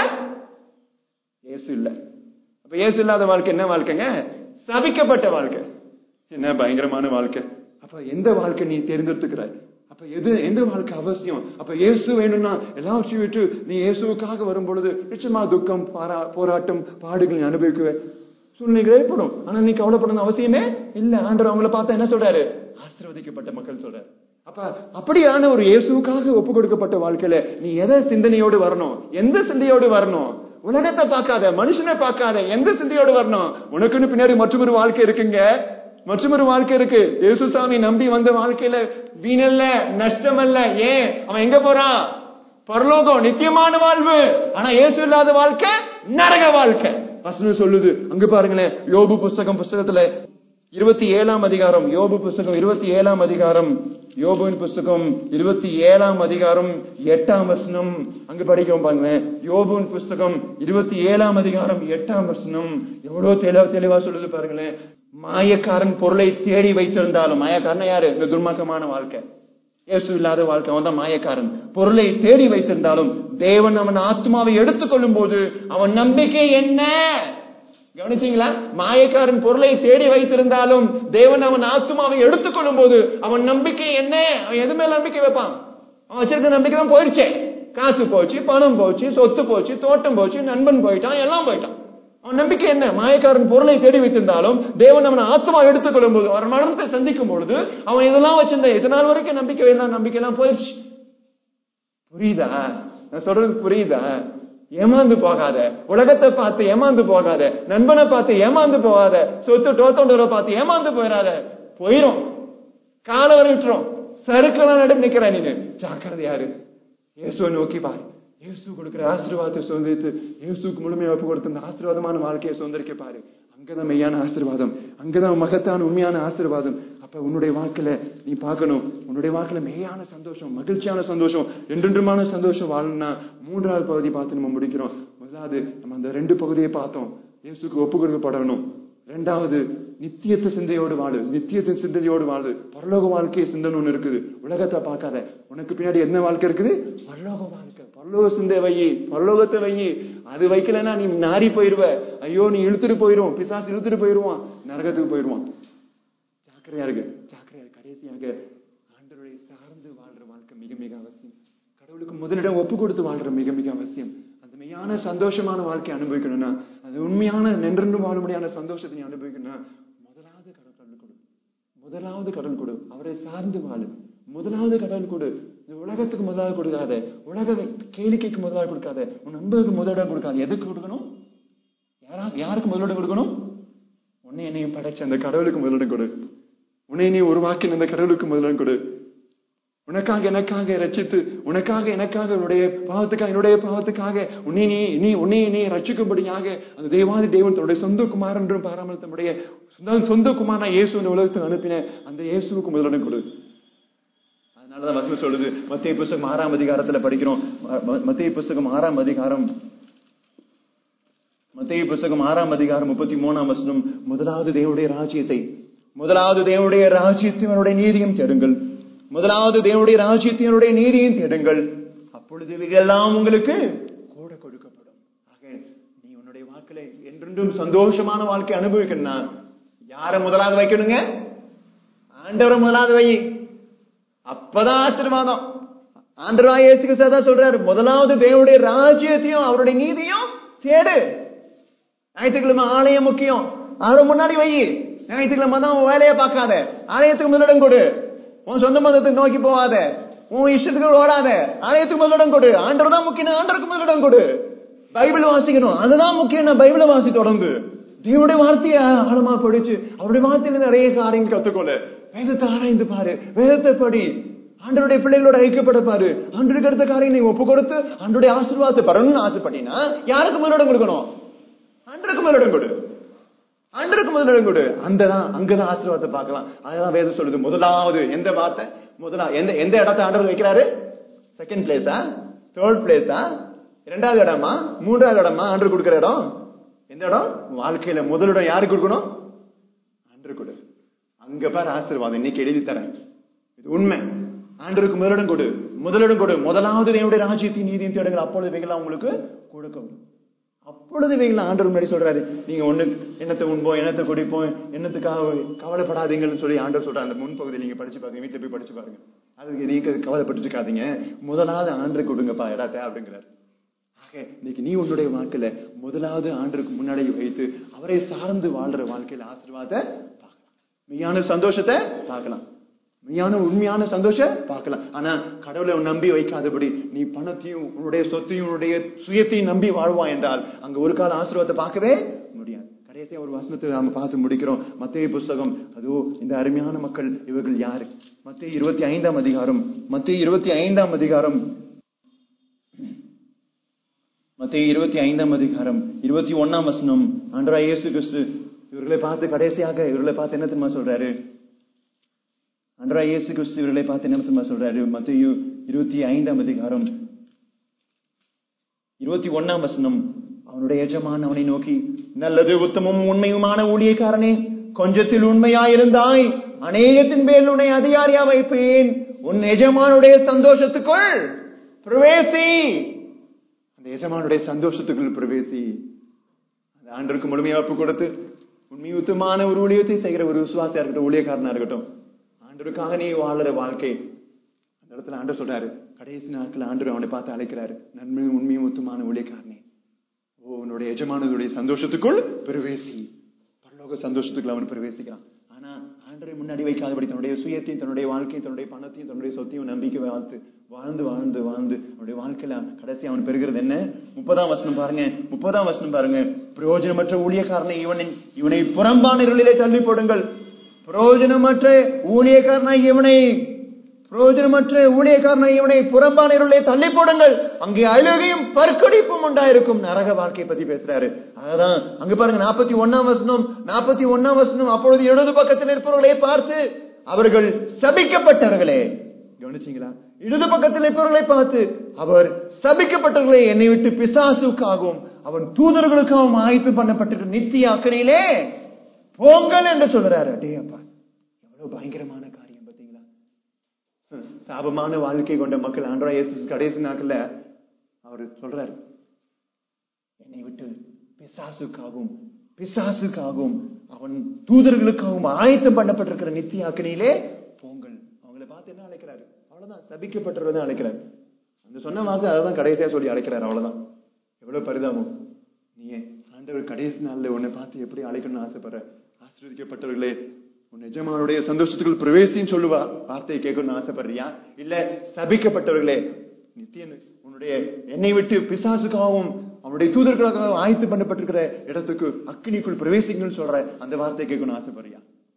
இயேசு இல்ல. அப்ப இயேசு இல்லாத வாழ்க்கை என்ன வாழ்க்கைங்க? சபிக்கப்பட்ட வாழ்க்கை. என்ன பயங்கரமான வாழ்க்கை. அப்ப எந்த வாழ்க்கை நீ தேர்ந்தெடுத்துக்கிறாய்? அப்ப எது எந்த வாழ்க்கை அவசியம்? அப்ப இயேசு வேணும்னா எல்லாவற்றையும் விட்டு நீ இயேசுக்காக வரும் பொழுது நிச்சயமா துக்கம், போராட்டம், பாடுகளை அனுபவிக்குவே சூழ்நிலைகள் ஏற்படும். ஆனா நீ கவலைப்படணும் அவசியமே இல்ல. ஆண்டவர் அவங்கள பார்த்தா என்ன சொல்றாரு? ஆசீர்வதிக்கப்பட்ட மக்கள் சொல்றாரு. அப்ப அப்படியான ஒரு இயேசுக்காக ஒப்பு கொடுக்கப்பட்ட வாழ்க்கையில நீ எதை சிந்தனையோடு வரணும்? எந்த சிந்தையோடு வரணும்? உலகத்தை பார்க்காத, மனுஷனை பார்க்காத, எந்த சிந்தையோடு வரணும்? உனக்குன்னு பின்னாடி மற்றொரு வாழ்க்கை இருக்குங்க, மற்றொரு வாழ்க்கை இருக்கு. இயேசுசாமி நம்பி வந்த வாழ்க்கையில வீணல்ல, நஷ்டம் அல்ல. ஏன் அவன் எங்க போறான்? பரலோகம், நித்தியமான வாழ்வு. ஆனா இயேசு இல்லாத வாழ்க்கை நரக வாழ்க்கை. வசனம் சொல்லுது, அங்க பாருங்களேன், யோபு புஸ்தகம் புஸ்தகத்துல இருபத்தி ஏழாம் அதிகாரம், யோபு புஸ்தகம் இருபத்தி ஏழாம் அதிகாரம், யோபுவின் புஸ்தகம் இருபத்தி ஏழாம் அதிகாரம் எட்டாம் வசனம் அங்கு படிக்கிறோம் பாருங்களேன். யோபுவின் புஸ்தகம் இருபத்தி ஏழாம் அதிகாரம் எட்டாம் வசனம் எவ்வளவு தெளிவா தெளிவா சொல்லுது பாருங்களேன். மாயக்காரன் பொருளை தேடி வைத்திருந்தாலும், மாயக்காரன் யாரு? இந்த துன்மார்க்கமான வாழ்க்கை, இயேசு இல்லாத வாழ்க்கை, அவன் தான் மாயக்காரன். பொருளை தேடி வைத்திருந்தாலும் தேவன் அவன் ஆத்மாவை எடுத்துக் கொள்ளும் போது அவன் நம்பிக்கை என்ன? கவனிச்சீங்களா? மாயக்காரன் பொருளை தேடி வைத்திருந்தாலும் தேவன் அவன் ஆத்மாவை எடுத்துக் கொள்ளும் போது அவன் நம்பிக்கை என்ன? அவன் எது மேல நம்பிக்கை வைப்பான்? அவன் வச்சிருக்க நம்பிக்கை தான் போயிருச்சே. காசு போச்சு, பணம் போச்சு, சொத்து போச்சு, தோட்டம் போச்சு, நண்பன் போயிட்டான், எல்லாம் போயிட்டான். அவன் நம்பிக்கை என்ன? மாயக்காரன் பொருளை தேடி வைத்திருந்தாலும் தேவன் அவன் ஆத்மா எடுத்துக் கொள்ளும் போது, அவன் மரணத்தை சந்திக்கும் பொழுது அவன் இதெல்லாம் வச்சிருந்த இதனால் வரைக்கும் நம்பிக்கை வேண்டாம், நம்பிக்கை எல்லாம் போயிடுச்சு. புரியுதா? நான் சொல்றது புரியுதா? ஏமாந்து போகாத, உலகத்தை பார்த்து ஏமாந்து போகாத, நண்பனை பார்த்து ஏமாந்து போகாத, சொத்து டோத்தோண்டரை பார்த்து ஏமாந்து போயிடாத. போயிரும், கால வரை விட்டுரும், சறுக்கெல்லாம் நடு நிக்கிற நீனு. ஜாக்கிரதை யாரு? இயேசுவை நோக்கி பாரு. இயேசு கொடுக்கிற ஆசீர்வாதத்தை சுதந்திரித்து இயேசுக்கு முழுமையாக ஒப்பு கொடுத்த அந்த ஆசீர்வாதமான வாழ்க்கையை சுதந்திரிக்க பாரு. அங்கதான் மெய்யான ஆசீர்வாதம், அங்கதான் மகத்தான உண்மையான ஆசீர்வாதம். அப்ப உன்னுடைய வாழ்க்கையில நீ பார்க்கணும், உன்னுடைய வாழ்க்கையில மெய்யான சந்தோஷம், மகிழ்ச்சியான சந்தோஷம், என்றென்றுமான சந்தோஷம் வாழணும்னா மூன்றாவது பகுதி பார்த்து நம்ம முடிக்கிறோம். முதலாவது நம்ம அந்த ரெண்டு பகுதியை பார்த்தோம், இயேசுக்கு ஒப்பு கொடுக்கப்படணும். இரண்டாவது நித்தியத்தை சிந்தையோடு வாழு, நித்தியத்தின் சிந்தையோடு வாழு. பரலோக வாழ்க்கையை சிந்தனை ஒண்ணு இருக்குது. உலகத்தை பார்க்காத, உனக்கு பின்னாடி என்ன வாழ்க்கை இருக்குது? பரலோக வாழ்க்கை. பரலோக சிந்தை வையி, பரலோகத்தை வையி. அது வைக்கலன்னா நீ நாரி போயிருவ. ஐயோ, நீ இழுத்துட்டு போயிரும், பிசாசு இழுத்துட்டு போயிருவான், நரகத்துக்கு போயிருவான். ஜாக்கிரதையா இருக்கு, ஜாக்கிரதையா. கடைசியாக ஆண்டவரை சார்ந்து வாழ்ற வாழ்க்கை மிக மிக அவசியம். கடவுளுக்கு முதலிடம் ஒப்பு கொடுத்து வாழ்ற மிக மிக அவசியம். அந்த மெய்யான சந்தோஷமான வாழ்க்கையை அனுபவிக்கணும்னா, அது உண்மையான நின்று வாழும்படியான சந்தோஷத்தை நீ அனுபவிக்கணும்னா முதலாவது கடவுள் கொடு, முதலாவது கடவுள் கொடு. அவரை சார்ந்து வாழு. முதலாவது கடவுள் கொடு. உலகத்துக்கு முதலாவது கொடுக்காத, உலக கேளிக்கைக்கு முதலாவது கொடுக்காத, உன் நண்பருக்கு முதலிடம் கொடுக்காத. எதுக்கு கொடுக்கணும்? யாரா யாருக்கு முதலிடம் கொடுக்கணும்? உன்னை என்னையும் படைச்ச அந்த கடவுளுக்கு முதலிடம் கொடு. உன்னை நீ உருவாக்கின அந்த கடவுளுக்கு முதலிடம் கொடு. உனக்காக எனக்காக ரட்சித்து, உனக்காக எனக்காக உன்னுடைய பாவத்துக்காக என்னுடைய பாவத்துக்காக உன்னை நீ நீ உன்னை நீ ரட்சிக்கும்படியாக அந்த தேவாதி தேவன் தன்னுடைய சொந்த குமாரன் என்றும் பாராமல் தன்னுடைய சொந்த குமாரனா இயேசு இந்த உலகத்துக்கு அனுப்பின அந்த இயேசுவுக்கு முதலிடம் கொடு. அதனாலதான் வசனம் சொல்லுது, மத்தேயு புஸ்தகம் ஆறாம் அதிகாரத்துல படிக்கிறோம். மத்தேயு புஸ்தகம் ஆறாம் அதிகாரம் மத்தேயு புஸ்தகம் ஆறாம் அதிகாரம் முப்பத்தி மூணாம் வசனம், முதலாவது தேவனுடைய ராஜ்யத்தை முதலாவது தேவனுடைய ராஜ்யத்தையும் அவருடைய நீதியும் தேடுங்கள். முதலாவது தேவனுடைய ராஜ்யத்தினுடைய நீதியும் தேடுங்கள், அப்பொழுது இவைகளெல்லாம் உங்களுக்கு கூட கொடுக்கப்படும். ஆக நீ உன்னுடைய வாழ்க்கையில என்றென்றும் சந்தோஷமான வாழ்க்கை அனுபவிக்கணும்னா யார முதலாவது வைக்கணுங்க? ஆண்டவரை முதலாவது வை. அப்பதான் ஆசீர்வாதம். ஆண்டவராகிய இயேசு கிறிஸ்து தான் சொல்றாரு, முதலாவது தேவனுடைய ராஜ்யத்தையும் அவருடைய நீதியும் தேடு. ஞாயிற்றுக்கிழமை ஆலயம் முக்கியம், அவரை முன்னாடி வை. ஞாயிற்றுக்கிழமை தான் உன் வேலையை பார்க்காத, ஆலயத்துக்கு முதலிடம் கொடு. உன் சொந்த மதத்துக்கு நோக்கி போகாத, உன் இஷ்டத்துக்கு ஓடாத, ஆலயத்துக்கு முதலிடம் கொடு. ஆண்டவர் தான் முக்கியம், ஆண்டவருக்கு முதலிடம் கொடு. பைபிள் வாசிக்கணும், அதுதான் முக்கியம். பைபிளை வாசி தொடர்ந்து தேவனுடைய வார்த்தையை ஆழமா படிச்சு அவருடைய வார்த்தையில நிறைய காரியங்கள் கத்துக்கொள்ளு. வேதத்தை ஆராய்ந்து பாரு, வேதத்தை படி, ஆண்டவருடைய பிள்ளைகளோட ஐக்கியப்பட பாரு. ஆண்டவருக்கு அடுத்த காரியம் நீ ஒப்பு கொடுத்து ஆண்டவருடைய ஆசீர்வாதத்தை பெறணும்னு ஆசைப்பட்டீங்கன்னா யாருக்கு முதலிடம் கொடுக்கணும்? ஆண்டவருக்கு முதலிடம் கொடு, ஆண்டவருக்கு முதலிடம் கொடு. அங்கதான் அங்கதான் ஆசீர்வாதத்தை பார்க்கலாம். அதுதான் வேதம் சொல்லுது. முதலாவது எந்த வார்த்தை? முதலாவது எந்த எந்த இடத்தை ஆண்டவர் வைக்கிறாரு? செகண்ட் பிளேஸா, தேர்ட் பிளேஸா, இரண்டாவது இடமா, மூன்றாவது இடமா? ஆண்டவர் கொடுக்கிற இடம் எந்த இடம்? வாழ்க்கையில முதலிடம் யாருக்கு கொடுக்கணும்? ஆண்டவர் கொடு. அங்க பாரு ஆசீர்வாதம். இன்னைக்கு எழுதி தரேன், இது உண்மை. ஆண்டவருக்கு முதலிடம் கொடு, முதலிடம் கொடு. முதலாவது என்னுடைய ராஜ்யத்தின் நீதியும் தேடுங்கள், அப்பொழுது இவைகளாம் உங்களுக்கு கொடுக்கும். அப்பொழுது இவைகள் ஆண்டவர் முன்னாடி சொல்றாரு, நீங்க ஒண்ணு என்னத்தை உண்போம், என்னத்தை குடிப்போம், என்னத்துக்காக கவலைப்படாதீங்கன்னு சொல்லி ஆண்டவர் சொல்றாரு. அந்த முன்பகுதியில் நீங்க படிச்சு பாருங்க, வீட்டுல போய் படிச்சு பாருங்க. அதுக்கு நீங்க கவலைப்பட்டு இருக்காதீங்க, முதலாவது ஆண்டருக்கு கொடுங்கப்பா இடத்த அப்படிங்கிறாரு. ஆக இன்னைக்கு நீ உன்னுடைய வாழ்க்கையில முதலாவது ஆண்டருக்கு முன்னாடி வைத்து அவரை சார்ந்து வாழ்ற வாழ்க்கையில ஆசீர்வாதத்தை பார்க்கலாம், மெய்யான சந்தோஷத்தை பார்க்கலாம், மெய்யான உண்மையான சந்தோஷம் பார்க்கலாம். ஆனா கடவுளை நம்பி வைக்காதபடி நீ பணத்தையும் உன்னுடைய சொத்தையும் உன்னுடைய சுயத்தையும் நம்பி வாழ்வா என்றால் அங்க ஒரு கால ஆசீர்வாதத்தை பார்க்கவே முடியாது. கடைசியா ஒரு வசனத்தை நாம பார்த்து முடிக்கிறோம். மத்தேயு புஸ்தகம், அதோ இந்த அருமையான மக்கள் இவர்கள் யாரு? மத்தேயு இருபத்தி ஐந்தாம் அதிகாரம் மத்தேயு இருபத்தி ஐந்தாம் அதிகாரம் மத்தேயு இருபத்தி ஐந்தாம் அதிகாரம் இருபத்தி ஒன்னாம் வசனம். ஆண்டவராகிய இயேசு கிறிஸ்து இவர்களை பார்த்து கடைசியாக இவர்களை பார்த்து என்ன தெரியுமா சொல்றாரு? ஆண்டவராகிய இயேசு கிறிஸ்து இவர்களை பார்த்து என்ன தெரியுமா சொல்றாரு? மத்தேயு இருபத்தி ஐந்தாம் அதிகாரம் இருபத்தி ஒன்னாம் வசனம். அவனுடைய எஜமான் அவனை நோக்கி, நல்லது உத்தமும் உண்மையுமான ஊழியக்காரனே, கொஞ்சத்தில் உண்மையாயிருந்தாய், அநேகத்தின் மேல் உன்னை அதிகாரியா வைப்பேன், உன் எஜமானுடைய சந்தோஷத்துக்குள் பிரவேசி. அந்த எஜமானுடைய சந்தோஷத்துக்குள் பிரவேசி. அந்த ஆண்டவருக்கு முழுமையா ஒப்பு கொடுத்து உண்மையுத்தமான ஒரு ஊழியத்தை செய்கிற ஒரு விசுவாசியா இருக்கட்டும், ஊழியக்காரனா இருக்கட்டும், ஆண்டவருக்காக நீ வாழற வாழ்க்கை அந்த இடத்துல ஆண்டவர் சொல்றாரு, கடைசி நாட்கள் ஆண்டவர் அவனை பார்த்து அழைக்கிறாரு, நன்மையும் உண்மையும் முத்துமான ஊழியக்காரனே, ஓ உன்னுடைய எஜமானதுடைய சந்தோஷத்துக்குள் பிரவேசி. பரலோக சந்தோஷத்துக்குள் அவன் பிரவேசிக்கிறான். ஆனா ஆண்டரை முன்னாடி வைக்காதபடி தன்னுடைய சுயத்தையும் தன்னுடைய வாழ்க்கையும் தன்னுடைய பணத்தையும் தன்னுடைய சொத்தையும் நம்பிக்கை வாழ்த்து வாழ்ந்து வாழ்ந்து வாழ்ந்து அவனுடைய வாழ்க்கையில கடைசி அவன் பெறுகிறது என்ன? முப்பதாம் வசனம் பாருங்க, முப்பதாம் வசனம் பாருங்க. பிரயோஜனமற்ற ஊழியக்காரனை இவனை இவனை புறம்பானவர்களிலே தள்ளி போடுங்கள். பிரயோஜனமற்ற ஊழியக்காரனை இவனை பிரயோஜனமற்ற ஊழியக்காரனை இவனை புறம்பானவர்களே தள்ளி போடுங்கள், அங்கே அழுகையும் பற்கடிப்பும் உண்டாயிருக்கும். நரக வாழ்க்கையை பத்தி பேசுறாரு. அதான் அங்க பாருங்க நாற்பத்தி ஒன்னாம் வசனம், நாற்பத்தி ஒன்னாம் வசனம். அப்பொழுது இடது பக்கத்தில் இருப்பவர்களை பார்த்து அவர்கள் சபிக்கப்பட்டவர்களே, கவனிச்சீங்களா? இடது பக்கத்தில் இருப்பவர்களை பார்த்து அவர் சபிக்கப்பட்டவர்களே, என்னை விட்டு பிசாசுக்காகவும் அவன் தூதர்களுக்காகவும் ஆயத்து பண்ணப்பட்டிருக்க நித்திய அக்கறையிலே போங்கள் என்று சொல்றாரு. அடே அப்பா, எவ்வளவு பயங்கரமான காரியம் பாத்தீங்களா? சாபமான வாழ்க்கை கொண்ட மக்கள் ஆண்டவராகிய இயேசு கடைசி நாட்கள்ல அவர் சொல்றாரு, என்னை விட்டு பிசாசுக்காகவும் பிசாசுக்காகவும் அவன் தூதர்களுக்காகவும் ஆயத்தம் பண்ணப்பட்டிருக்கிற நித்திய அக்கினியிலே போங்கள். அவங்களை பார்த்து என்ன அழைக்கிறாரு? அவ்வளவுதான், சபிக்கப்பட்டவர்தான் அழைக்கிறாரு. அந்த சொன்ன வார்த்தை அதான் கடைசியா சொல்லி அழைக்கிறாரு. அவ்வளவுதான். எவ்வளவு பரிதாபம்! நீ ஆண்டவர் கடைசி நாள்ல உன்னை பார்த்து எப்படி அழைக்கணும்னு ஆசைப்படுற? ஆசீர்வதிக்கப்பட்டவர்களே, உன் எஜமானுடைய சந்தோஷத்துக்குள் பிரவேசின்னு சொல்லுவா வார்த்தையை கேட்கணும்னு ஆசைப்படுறியா? இல்ல சபிக்கப்பட்டவர்களே, நித்திய உன்னுடைய என்னை விட்டு பிசாசுக்காகவும் அவனுடைய தூதர்களுக்காகவும் ஆயத்து பண்ணப்பட்டிருக்கிற இடத்துக்கு அக்கினிக்குள் பிரவேசிக்கணும்னு சொல்ற அந்த வார்த்தையை கேட்கணும்னு ஆசைப்படுறியா?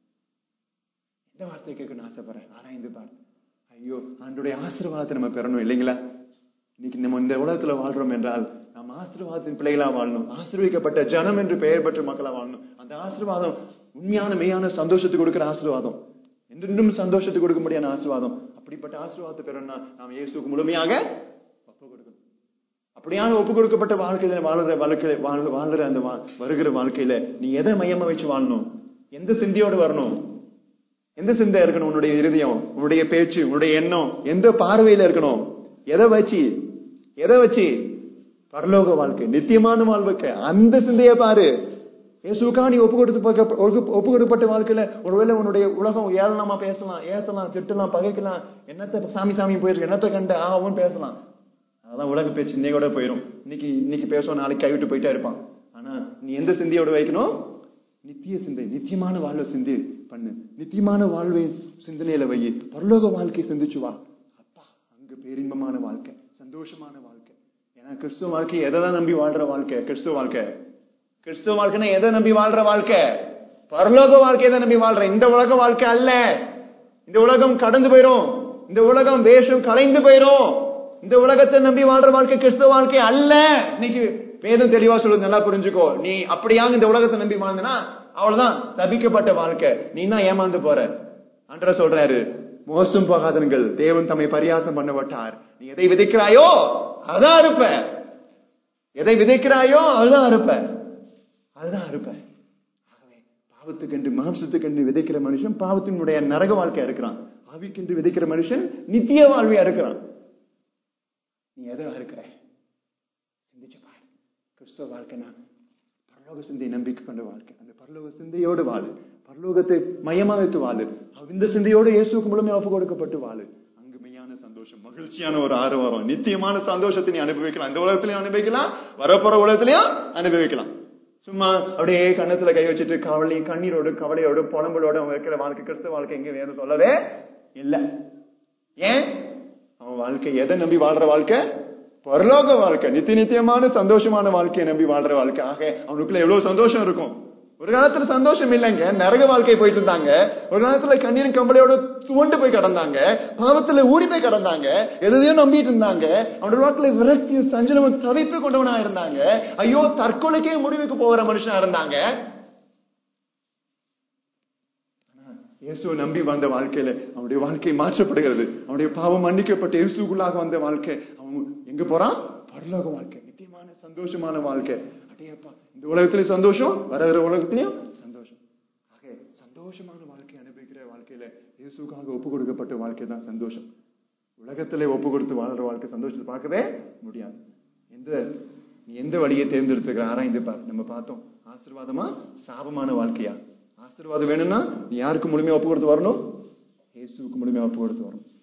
எந்த வார்த்தையை கேட்கணும்னு ஆசைப்படுற? ஆராய்ந்து பார். ஐயோ, ஆண்டோடைய ஆசீர்வாதத்தை நம்ம பெறணும் இல்லைங்களா? இன்னைக்கு நம்ம இந்த உலகத்துல வாழ்றோம் என்றால் நாம் ஆசீர்வாதத்தின் பிள்ளைகளா வாழணும். ஆசீர்வதிக்கப்பட்ட ஜனம் என்று பெயர் பெற்ற மக்களா வாழணும். அந்த ஆசீர்வாதம் உண்மையான மெய்யான சந்தோஷத்தை கொடுக்கிற ஆசீர்வாதம், என்றென்றும் சந்தோஷத்தை கொடுக்க முடியாத ஆசீர்வாதம். அப்படிப்பட்ட ஆசீர்வாதத்தை பெறணும்னா நாம் இயேசுக்கு முழுமையாக ஒப்பு கொடுக்கணும். அப்படியான ஒப்பு கொடுக்கப்பட்ட வாழ்க்கையில வாழற வாழ்க்கையில வாழற அந்த வருகிற வாழ்க்கையில நீ எதை மையமா வச்சு வாழணும்? எந்த சிந்தையோடு வரணும்? எந்த சிந்தை இருக்கணும்? உன்னுடைய இருதயம், உன்னுடைய பேச்சு, உன்னுடைய எண்ணம் எந்த பார்வையில இருக்கணும்? எதை வச்சு எதை வச்சு? பரலோக வாழ்க்கை, நித்தியமான வாழ்க்கை, அந்த சிந்தையை பாரு. இயேசுக்கா நீ ஒப்பு கொடுத்து ஒப்பு கொடுக்கப்பட்ட வாழ்க்கையில ஒருவேளை உன்னுடைய உலகம் ஏளனமா பேசலாம், ஏசலாம், திட்டலாம், பகைக்கலாம், என்னத்தை சாமி சாமி போயிருக்கு, என்னத்தை கண்டு ஆவும் பேசலாம். அதெல்லாம் உலக பேச்சு இன்னையோட போயிடும். இன்னைக்கு இன்னைக்கு பேசுவோம், நாளைக்கு கைவிட்டு போயிட்டே இருப்பான். ஆனா நீ எந்த சிந்தையோட வைக்கணும்? நித்திய சிந்தை, நித்தியமான வாழ்வை சிந்தி பண்ணு. நித்தியமான வாழ்வை சிந்தனையில வை. பரலோக வாழ்க்கையை சிந்திச்சு வா. அப்பா, அங்க பேரின்பமான வாழ்க்கை, சந்தோஷமான வாழ்க்கை. ஏன்னா கிறிஸ்துவ வாழ்க்கை எதைதான் நம்பி வாழ்ற வாழ்க்கை? கிறிஸ்துவ வாழ்க்கை கிறிஸ்துவ வாழ்க்கைன்னா எதை நம்பி வாழ்ற வாழ்க்கை? பரலோக வாழ்க்கையை தான் நம்பி வாழ்ற. இந்த உலக வாழ்க்கை அல்ல. இந்த உலகம் கடந்து போயிரும். இந்த உலகம் வேஷம் கலைந்து போயிரும். இந்த உலகத்தை நம்பி வாழ்ற வாழ்க்கை கிறிஸ்துவ வாழ்க்கை அல்ல. இன்னைக்கு வேதம் தெளிவா சொல்லுது, நல்லா புரிஞ்சுக்கோ. நீ அப்படியாங்க இந்த உலகத்தை நம்பி வாழ்ந்தனா அவ்வளவுதான், சபிக்கப்பட்ட வாழ்க்கை. நீ தான் ஏமாந்து போற. ஆண்டவர் சொல்றாரு, மோசம் போகாதீர்கள், தேவன் தம்மை பரியாசம் பண்ணப்பட்டார். நீ எதை விதைக்கிறாயோ அதான் இருப்ப. எதை விதைக்கிறாயோ அதுதான் இருப்ப. அதுதான் இருப்ப. ஆகவே பாவத்துக்கென்று மாம்சத்துக்கென்று விதைக்கிற மனுஷன் பாவத்தினுடைய நரக வாழ்க்கையா இருக்கிறான். ஆவிக்கென்று விதைக்கிற மனுஷன் நித்திய வாழ்வையா இருக்கிறான். நீ எதை இருக்கிற? சிந்திச்சு பாரு. கிறிஸ்தவ வாழ்க்கைனா பரலோக சிந்தை நம்பிக்கை கொண்ட வாழ்க்கை. அந்த பரலோக சிந்தையோடு வாழு. பரலோகத்தை மையமா வைத்து வாழு. இந்த சிந்தையோடு இயேசுக்கு முழுமையாக ஒப்பு கொடுக்கப்பட்டு வாழு. அங்கு மெய்யான சந்தோஷம், மகிழ்ச்சியான ஒரு ஆரவாரம், நித்தியமான சந்தோஷத்தை நீ அனுபவிக்கலாம். இந்த உலகத்திலையும் அனுபவிக்கலாம், வரப்போற உலகத்திலையும் அனுபவிக்கலாம். சும்மா அப்படியே கண்ணத்துல கை வச்சுட்டு கவலை கண்ணீரோடு கவலையோடு புலம்பலோடு அவன் இருக்கிற வாழ்க்கை கிறிஸ்தவ வாழ்க்கை எங்க வேணும் சொல்லவே இல்லை. ஏன்? அவன் வாழ்க்கை எதை நம்பி வாழ்ற வாழ்க்கை? பரலோக வாழ்க்கை, நித்திய நித்தியமான சந்தோஷமான வாழ்க்கையை நம்பி வாழ்ற வாழ்க்கை. ஆக அவனுக்குள்ள எவ்வளவு சந்தோஷம் இருக்கும். ஒரு காலத்துல சந்தோஷம் இல்லைங்க, நரக வாழ்க்கை போயிட்டு இருந்தாங்க. ஒரு காலத்துல கண்ணீர் கம்பளையோட துவண்டு போய் கடந்தாங்க, பாவத்துல ஊறி போய் கடந்தாங்க, எதையும் நம்பிட்டு இருந்தாங்க. அவனோட வாழ்க்கையில விரக்தி சஞ்சலமும் தவிப்பு கொண்டவனா இருந்தாங்க. ஐயோ, தற்கொலைக்கே முடிவுக்கு போகிற மனுஷனா இருந்தாங்க. இயேசுவை நம்பி வந்த வாழ்க்கையில அவனுடைய வாழ்க்கை மாற்றப்படுகிறது. அவனுடைய பாவம் மன்னிக்கப்பட்ட இயேசுக்குள்ளாக வந்த வாழ்க்கை அவன் எங்க போறான்? பரலோக வாழ்க்கை, நித்தியமான சந்தோஷமான வாழ்க்கை. அடையப்பா, இந்த உலகத்திலேயும் சந்தோஷம், வர உலகத்திலையும் சந்தோஷம். ஆக சந்தோஷமான வாழ்க்கை அனுபவிக்கிற வாழ்க்கையில இயேசுக்காக ஒப்பு கொடுக்கப்பட்ட வாழ்க்கை தான் சந்தோஷம். உலகத்திலே ஒப்பு கொடுத்து வாழ்ற வாழ்க்கை சந்தோஷத்தை பார்க்கவே முடியாது. எந்த நீ எந்த வழியை தேர்ந்தெடுத்துக்கிற ஆராய்ந்து பார். நம்ம பார்த்தோம், ஆசீர்வாதமா சாபமான வாழ்க்கையா? ஆசீர்வாதம் வேணும்னா நீ யாருக்கு முழுமையா ஒப்பு கொடுத்து வரணும்? இயேசுக்கு முழுமையா ஒப்பு கொடுத்து வரணும்.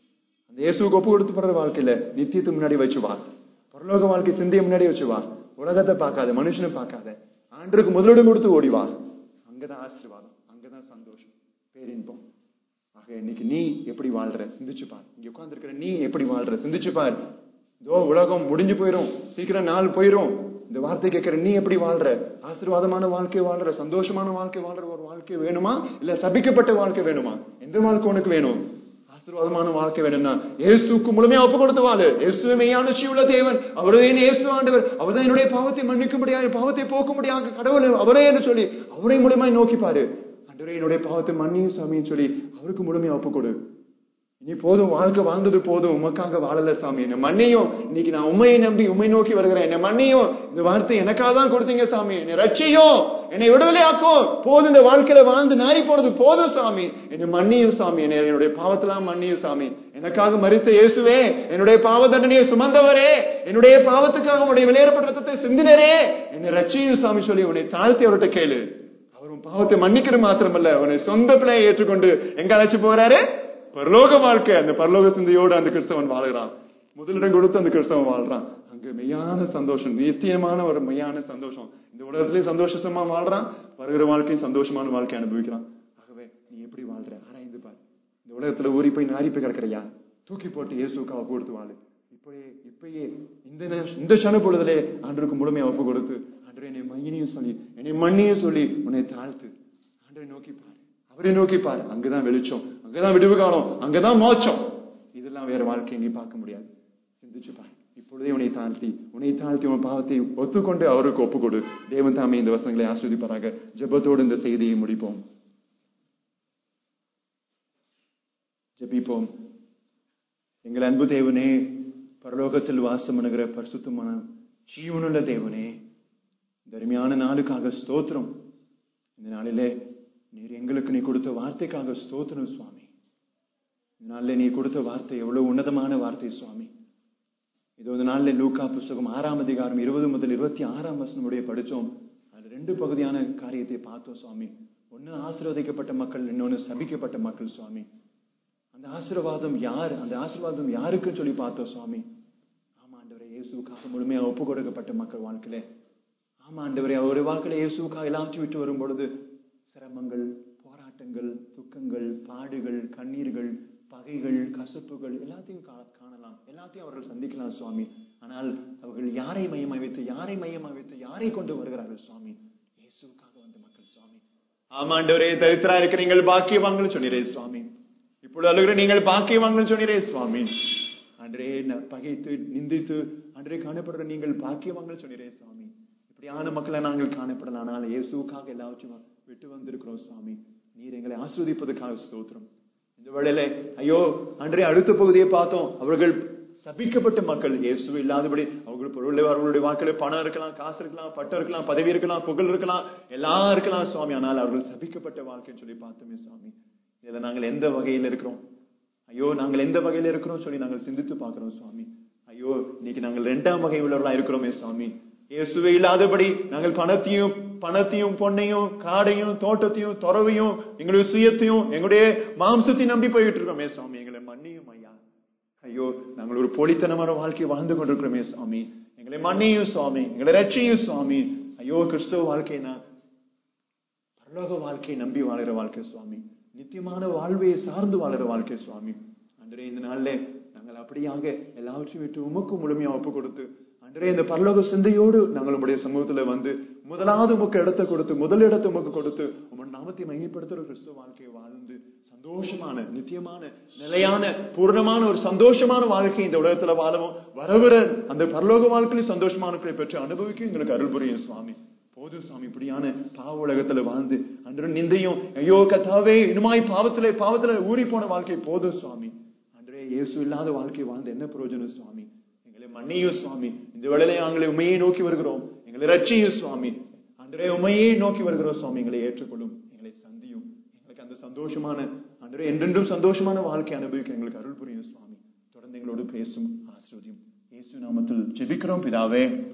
அந்த இயேசுக்கு ஒப்பு கொடுத்து போற வாழ்க்கையில நித்தியத்துக்கு முன்னாடி வச்சு வா. பரலோக வாழ்க்கை சிந்தைய முன்னாடி வச்சு வா. உலகத்தை பார்க்காத, மனுஷனை பார்க்காத, ஆண்டருக்கு முதலிடம் கொடுத்து ஓடிவா. அங்கதான் ஆசீர்வாதம், அங்கதான் சந்தோஷம், பேரின்பம். ஆக இன்னைக்கு நீ எப்படி வாழ்ற சிந்திச்சு பார். இங்க உட்கார்ந்து இருக்கிற நீ எப்படி வாழ்ற சிந்திச்சு பார். இதோ உலகம் முடிஞ்சு போயிரும், சீக்கிரம் நாள் போயிரும். இந்த வார்த்தை கேட்கிற நீ எப்படி வாழ்ற? ஆசீர்வாதமான வாழ்க்கை வாழ்ற, சந்தோஷமான வாழ்க்கை வாழ்ற ஒரு வாழ்க்கை வேணுமா, இல்ல சபிக்கப்பட்ட வாழ்க்கை வேணுமா? எந்த வாழ்க்கை உனக்கு வேணும்? ஆசீர்வாதமான வாழ்க்கை வேணும்னா இயேசுக்கு முழுமையா ஒப்பு கொடுத்து வாழு. இயேசுவே மெய்யான ஜீவனுள்ள தேவன், அவரே இயேசு ஆண்டவர், அவர்தான் என்னுடைய பாவத்தை மன்னிக்க முடியாது, பாவத்தை போக்க முடியாது கடவுள் அவரே என்று சொல்லி அவரை முழுமையாய் நோக்கி பாரு. ஆண்டவரே என்னுடைய பாவத்தை மன்னியும் சாமின்னு சொல்லி அவருக்கு முழுமையா ஒப்பு கொடு. இனி போதும், வாழ்க்கை வாழ்ந்தது போதும், உமக்காக வாழல சாமி, என்ன மன்னியும். இன்னைக்கு நான் உண்மையை நம்பி உண்மை நோக்கி வருகிறேன், என்ன மன்னியும். இந்த வார்த்தை எனக்காக தான் கொடுத்தீங்க சாமி, என்னை ரட்சியும், என்னை விடுதலை ஆக்கும். போதும், இந்த வாழ்க்கையில வாழ்ந்து நாரி போனது போதும் சாமி, என்னை மன்னியும் சாமி, என்னை என்னுடைய பாவத்தெல்லாம் மன்னியும் சாமி. எனக்காக மரித்த இயேசுவே, என்னுடைய பாவ தண்டனையை சுமந்தவரே, என்னுடைய பாவத்துக்காக உடைய விலையேறப்பட்ட ரத்தத்தை சிந்தினரே, என்னை ரட்சியும் சாமி சொல்லி உன்னை தாழ்த்தி அவர்கிட்ட கேளு. அவர் உன் பாவத்தை மன்னிக்கிறது மாத்திரமல்ல, உன்னை சொந்த பிள்ளையை ஏற்றுக்கொண்டு எங்க அழைச்சு போறாரு? பரலோக வாழ்க்கை. அந்த பரலோக சிந்தையோடு அந்த கிறிஸ்தவன் வாழ்கிறான். முதலிடம் கொடுத்து அந்த கிறிஸ்தவன் வாழ்றான். அங்க மெய்யான சந்தோஷம், நித்தியமான ஒரு மெய்யான சந்தோஷம். இந்த உலகத்திலேயே சந்தோஷமா வாழ்றான், வருகிற வாழ்க்கையும் சந்தோஷமான வாழ்க்கை அனுபவிக்கிறான். ஆகவே நீ எப்படி வாழ்ற ஆராய்ந்து பாரு. இந்த உலகத்துல ஊறி போய் நாரி போய் கிடக்கிறையா? தூக்கி போட்டு இயேசுக்காக கொடுத்து வாழு. இப்பயே இப்பயே இந்த இந்த சன பொழுதுலே ஆண்டவருக்கு முழுமையா ஒப்பு கொடுத்து, ஆண்டவரே என்னை மகினையும் சொல்லி என்னை மண்ணியும் சொல்லி உன்னை தாழ்த்து ஆண்டவரை நோக்கி பாரு, அவரை நோக்கி பாரு. அங்கதான் வெளிச்சம், அங்கதான் விடுவு காலம், அங்கதான் மோட்சம். இதெல்லாம் வேற வாழ்க்கையை நீ பார்க்க முடியாது. சிந்திச்சு பாரு. இப்பொழுதே உன்னை தாழ்த்தி உன்னை தாழ்த்தி உன் பாவத்தை ஒத்துக்கொண்டு அவருக்கு ஒப்பு கொடு. தேவன் தாமே இந்த வசனங்களை ஆஸ்வதிப்பாராக. ஜெபத்தோடு இந்த செய்தியை முடிப்போம். ஜெபிப்போம். எங்கள் அன்பு தேவனே, பரலோகத்தில் வாசம் பண்ணுகிற பரிசுத்தமான ஜீவனுள்ள தேவனே, தர்மியான நாளுக்காக ஸ்தோத்திரம். இந்த நாளிலே நீர் எங்களுக்கு நீ கொடுத்த வார்த்தைக்காக ஸ்தோத்திரம் சுவாமி. இந்த நாளில் நீ கொடுத்த வார்த்தை எவ்வளவு உன்னதமான வார்த்தை சுவாமி. இது ஒரு நாளில் லூக்கா புஸ்தகம் ஆறாம் அதிகாரம் இருபது முதல் இருபத்தி ஆறாம் வசனமுடைய படிச்சோம். அது ரெண்டு பகுதியான காரியத்தை பார்த்தோம் சுவாமி. ஒன்னு ஆசீர்வதிக்கப்பட்ட மக்கள், இன்னொன்னு சபிக்கப்பட்ட மக்கள் சுவாமி. அந்த ஆசீர்வாதம் யார், அந்த ஆசீர்வாதம் யாருக்குன்னு சொல்லி பார்த்தோம் சுவாமி. ஆமா ஆண்டவரே, இயேசுக்காக முழுமையா ஒப்பு கொடுக்கப்பட்ட மக்கள் வாழ்க்கையில. ஆமா ஆண்டவரே, ஒரு வாழ்க்கையில இயேசுக்காக எல்லாத்தையும் விட்டு வரும் பொழுது சிரமங்கள், போராட்டங்கள், துக்கங்கள், பாடுகள், கண்ணீர்கள், பகைகள், கசப்புகள் எல்லாத்தையும் காணலாம், எல்லாத்தையும் அவர்கள் சந்திக்கலாம் சுவாமி. ஆனால் அவர்கள் யாரை மையமாய் வைத்து யாரை மையமாய் வைத்து யாரை கொண்டு வருகிறார்கள் சுவாமி? இயேசுக்காக வந்த மக்கள் சுவாமி. ஆமாண்டவரே, தரித்திரா இருக்க நீங்கள் பாக்கியவான்கள் சொன்னீரே சுவாமி. இப்பொழுது அழுகிற நீங்கள் பாக்கியவான்கள் சொன்னீரே சுவாமி. அன்றே பகைத்து நிந்தித்து அன்றே காணப்படுற நீங்கள் பாக்கியவான்கள் சொன்னீரே சுவாமி. இப்படியான மக்களை நாங்கள் காணப்படலாம். ஆனால் இயேசுக்காக எல்லாவற்றையும் விட்டு வந்திருக்கிறோம் சுவாமி. நீர் எங்களை ஆஸ்வதிப்பதற்காக ஸ்தோத்திரம். இந்த வேளையில ஐயோ அன்றே அடுத்த பகுதியை பார்த்தோம். அவர்கள் சபிக்கப்பட்ட மக்கள், இயேசு இல்லாதபடி அவர்கள் பொருள், அவர்களுடைய வாழ்க்கையில பணம் இருக்கலாம், காசு இருக்கலாம், பட்டம் இருக்கலாம், பதவி இருக்கலாம், புகழ் இருக்கலாம், எல்லாம் இருக்கலாம் சுவாமி. ஆனால் அவர்கள் சபிக்கப்பட்ட வாழ்க்கைன்னு சொல்லி பார்த்தோமே சுவாமி. இதுல நாங்கள் எந்த வகையில் இருக்கிறோம்? ஐயோ நாங்கள் எந்த வகையில இருக்கிறோம் சொல்லி நாங்கள் சிந்தித்து பார்க்கிறோம் சுவாமி. ஐயோ இன்னைக்கு நாங்கள் இரண்டாம் வகை உள்ளவர்களா இருக்கிறோமே சுவாமி. இயேசுவே இல்லாதபடி நாங்கள் பணத்தையும் பணத்தையும் பொண்ணையும் காடையும் தோட்டத்தையும் துறவையும் எங்களுடைய சுயத்தையும் எங்களுடைய மாம்சத்தையும் நம்பி போயிட்டு இருக்கோமே சுவாமி. எங்களை மன்னியும் ஐயா. ஐயோ நாங்கள் ஒரு போலித்தனமான வாழ்க்கையை வாழ்ந்து கொண்டிருக்கிறோமே சுவாமி. எங்களை மன்னியும் சுவாமி, எங்களை ரட்சியும் சுவாமி. ஐயோ கிறிஸ்தவ வாழ்க்கைனா பரலோக வாழ்க்கையை நம்பி வாழுற வாழ்க்கை சுவாமி. நித்தியமான வாழ்வையை சார்ந்து வாழுற வாழ்க்கை சுவாமி. அன்றே இந்த நாள்ல நாங்கள் அப்படியாக எல்லாவற்றையும் விட்டு உமக்கு முழுமையா ஒப்பு கொடுத்து அன்றே இந்த பரலோக சிந்தையோடு நாங்கள் உங்களுடைய சமூகத்துல வந்து முதலாவது உமக்கு இடத்தை கொடுத்து முதல் இடத்தை உமக்கு கொடுத்து உங்களோட நாமத்தை மகிமைப்படுத்துற கிறிஸ்துவ வாழ்க்கையை வாழ்ந்து சந்தோஷமான நித்தியமான நிலையான பூர்ணமான ஒரு சந்தோஷமான வாழ்க்கை இந்த உலகத்துல வாழவும் வரவிற அந்த பரலோக வாழ்க்கையில சந்தோஷமான பெற்று அனுபவிக்க எங்களுக்கு அருள் புரியும் சுவாமி. போதும் சுவாமி, இப்படியான பாவ உலகத்துல வாழ்ந்து அன்று நிந்தையும் ஐயோ கத்தாவே இனிமாய் பாவத்துல பாவத்துல ஊறி போன வாழ்க்கை போதும் சுவாமி. அன்றே இயேசு இல்லாத வாழ்க்கை வாழ்ந்து என்ன பிரயோஜனம் சுவாமி? எங்களை மன்னியும் சுவாமி. இந்த வேளையிலே நாங்களை உண்மையை நோக்கி வருகிறோம், எங்களை ரட்சியும் சுவாமி. அன்றே உண்மையை நோக்கி வருகிறோம் சுவாமி. எங்களை ஏற்றுக்கொள்ளும், எங்களை சந்தியும். எங்களுக்கு அந்த சந்தோஷமான அன்றே என்றென்றும் சந்தோஷமான வாழ்க்கை அனுபவிக்க எங்களுக்கு அருள் புரியும் சுவாமி. தொடர்ந்து எங்களோடு பேசும் ஆசீர்வதியும். இயேசு நாமத்தில் ஜெபிக்கிறோம் பிதாவே.